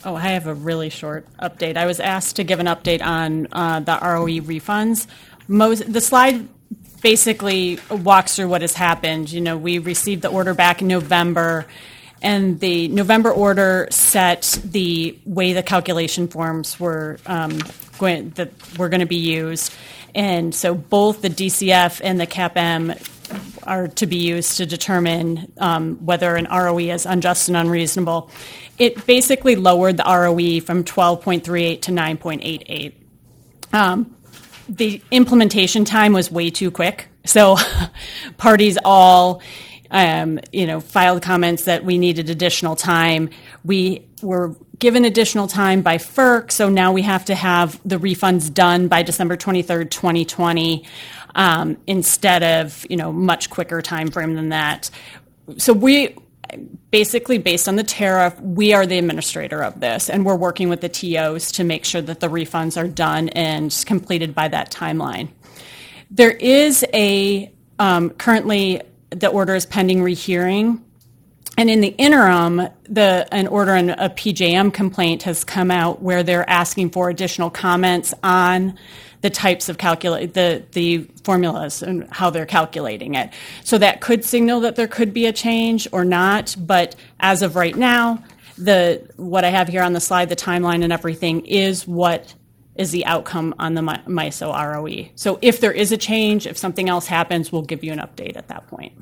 Oh, I have a really short update. I was asked to give an update on uh, the R O E refunds. Most the slide basically walks through what has happened. You know, we received the order back in November, and the November order set the way the calculation forms were um, going that were going to be used, and so both the D C F and the C A P M are to be used to determine um, whether an R O E is unjust and unreasonable. It basically lowered the R O E from twelve point three eight to nine point eight eight. Um, the implementation time was way too quick, so parties all, um, you know, filed comments that we needed additional time. We were given additional time by F E R C, so now we have to have the refunds done by December twenty-third, twenty twenty, um, instead of, you know, much quicker time frame than that. So we, basically based on the tariff, we are the administrator of this, and we're working with the T Os to make sure that the refunds are done and completed by that timeline. There is a, um, currently the order is pending rehearing. And in the interim, the an order on a P J M complaint has come out where they're asking for additional comments on the types of calculate the the formulas and how they're calculating it. So that could signal that there could be a change or not. But as of right now, the what I have here on the slide, the timeline and everything, is what is the outcome on the MISO R O E. So if there is a change, if something else happens, we'll give you an update at that point.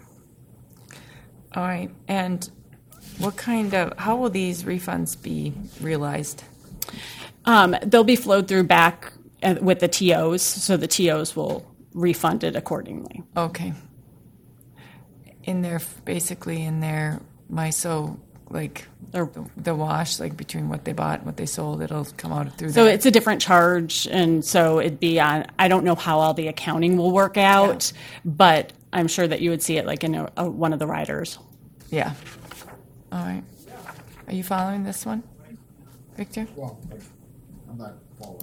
All right. And what kind of, how will these refunds be realized? Um, they'll be flowed through back uh, with the T Os, so the T Os will refund it accordingly. Okay. In their, basically in their MISO, like or the wash, like between what they bought and what they sold, it'll come out through So there. it's a different charge, and so it'd be on, I don't know how all the accounting will work out, yeah. but I'm sure that you would see it like in a, a, one of the riders. Yeah. All right. Are you following this one, Victor? Well, I'm not following.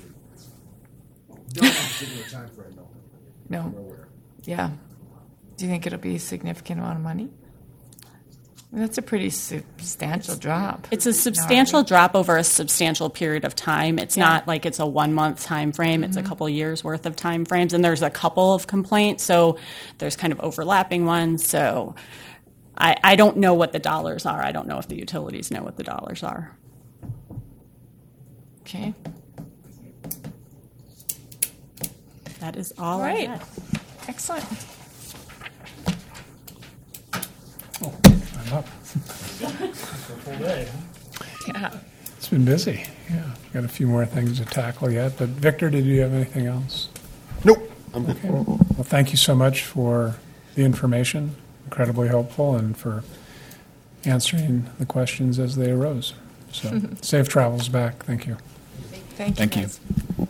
Don't have a particular time frame, no. No. Yeah. Do you think it'll be a significant amount of money? That's a pretty substantial it's, drop. It's a substantial no, drop over a substantial period of time. It's yeah. not like it's a one-month time frame. It's mm-hmm. a couple years' worth of time frames, and there's a couple of complaints, so there's kind of overlapping ones. So I, I don't know what the dollars are. I don't know if the utilities know what the dollars are. Okay. That is all, all right. I had. Excellent. Oh, I'm up. It's a full day. Yeah. It's been busy. Yeah, got a few more things to tackle yet. But Victor, did you have anything else? Nope. I'm okay. Well, thank you so much for the information. Incredibly helpful, and for answering the questions as they arose. So safe travels back. Thank you. Thank you. Thank you. Guys.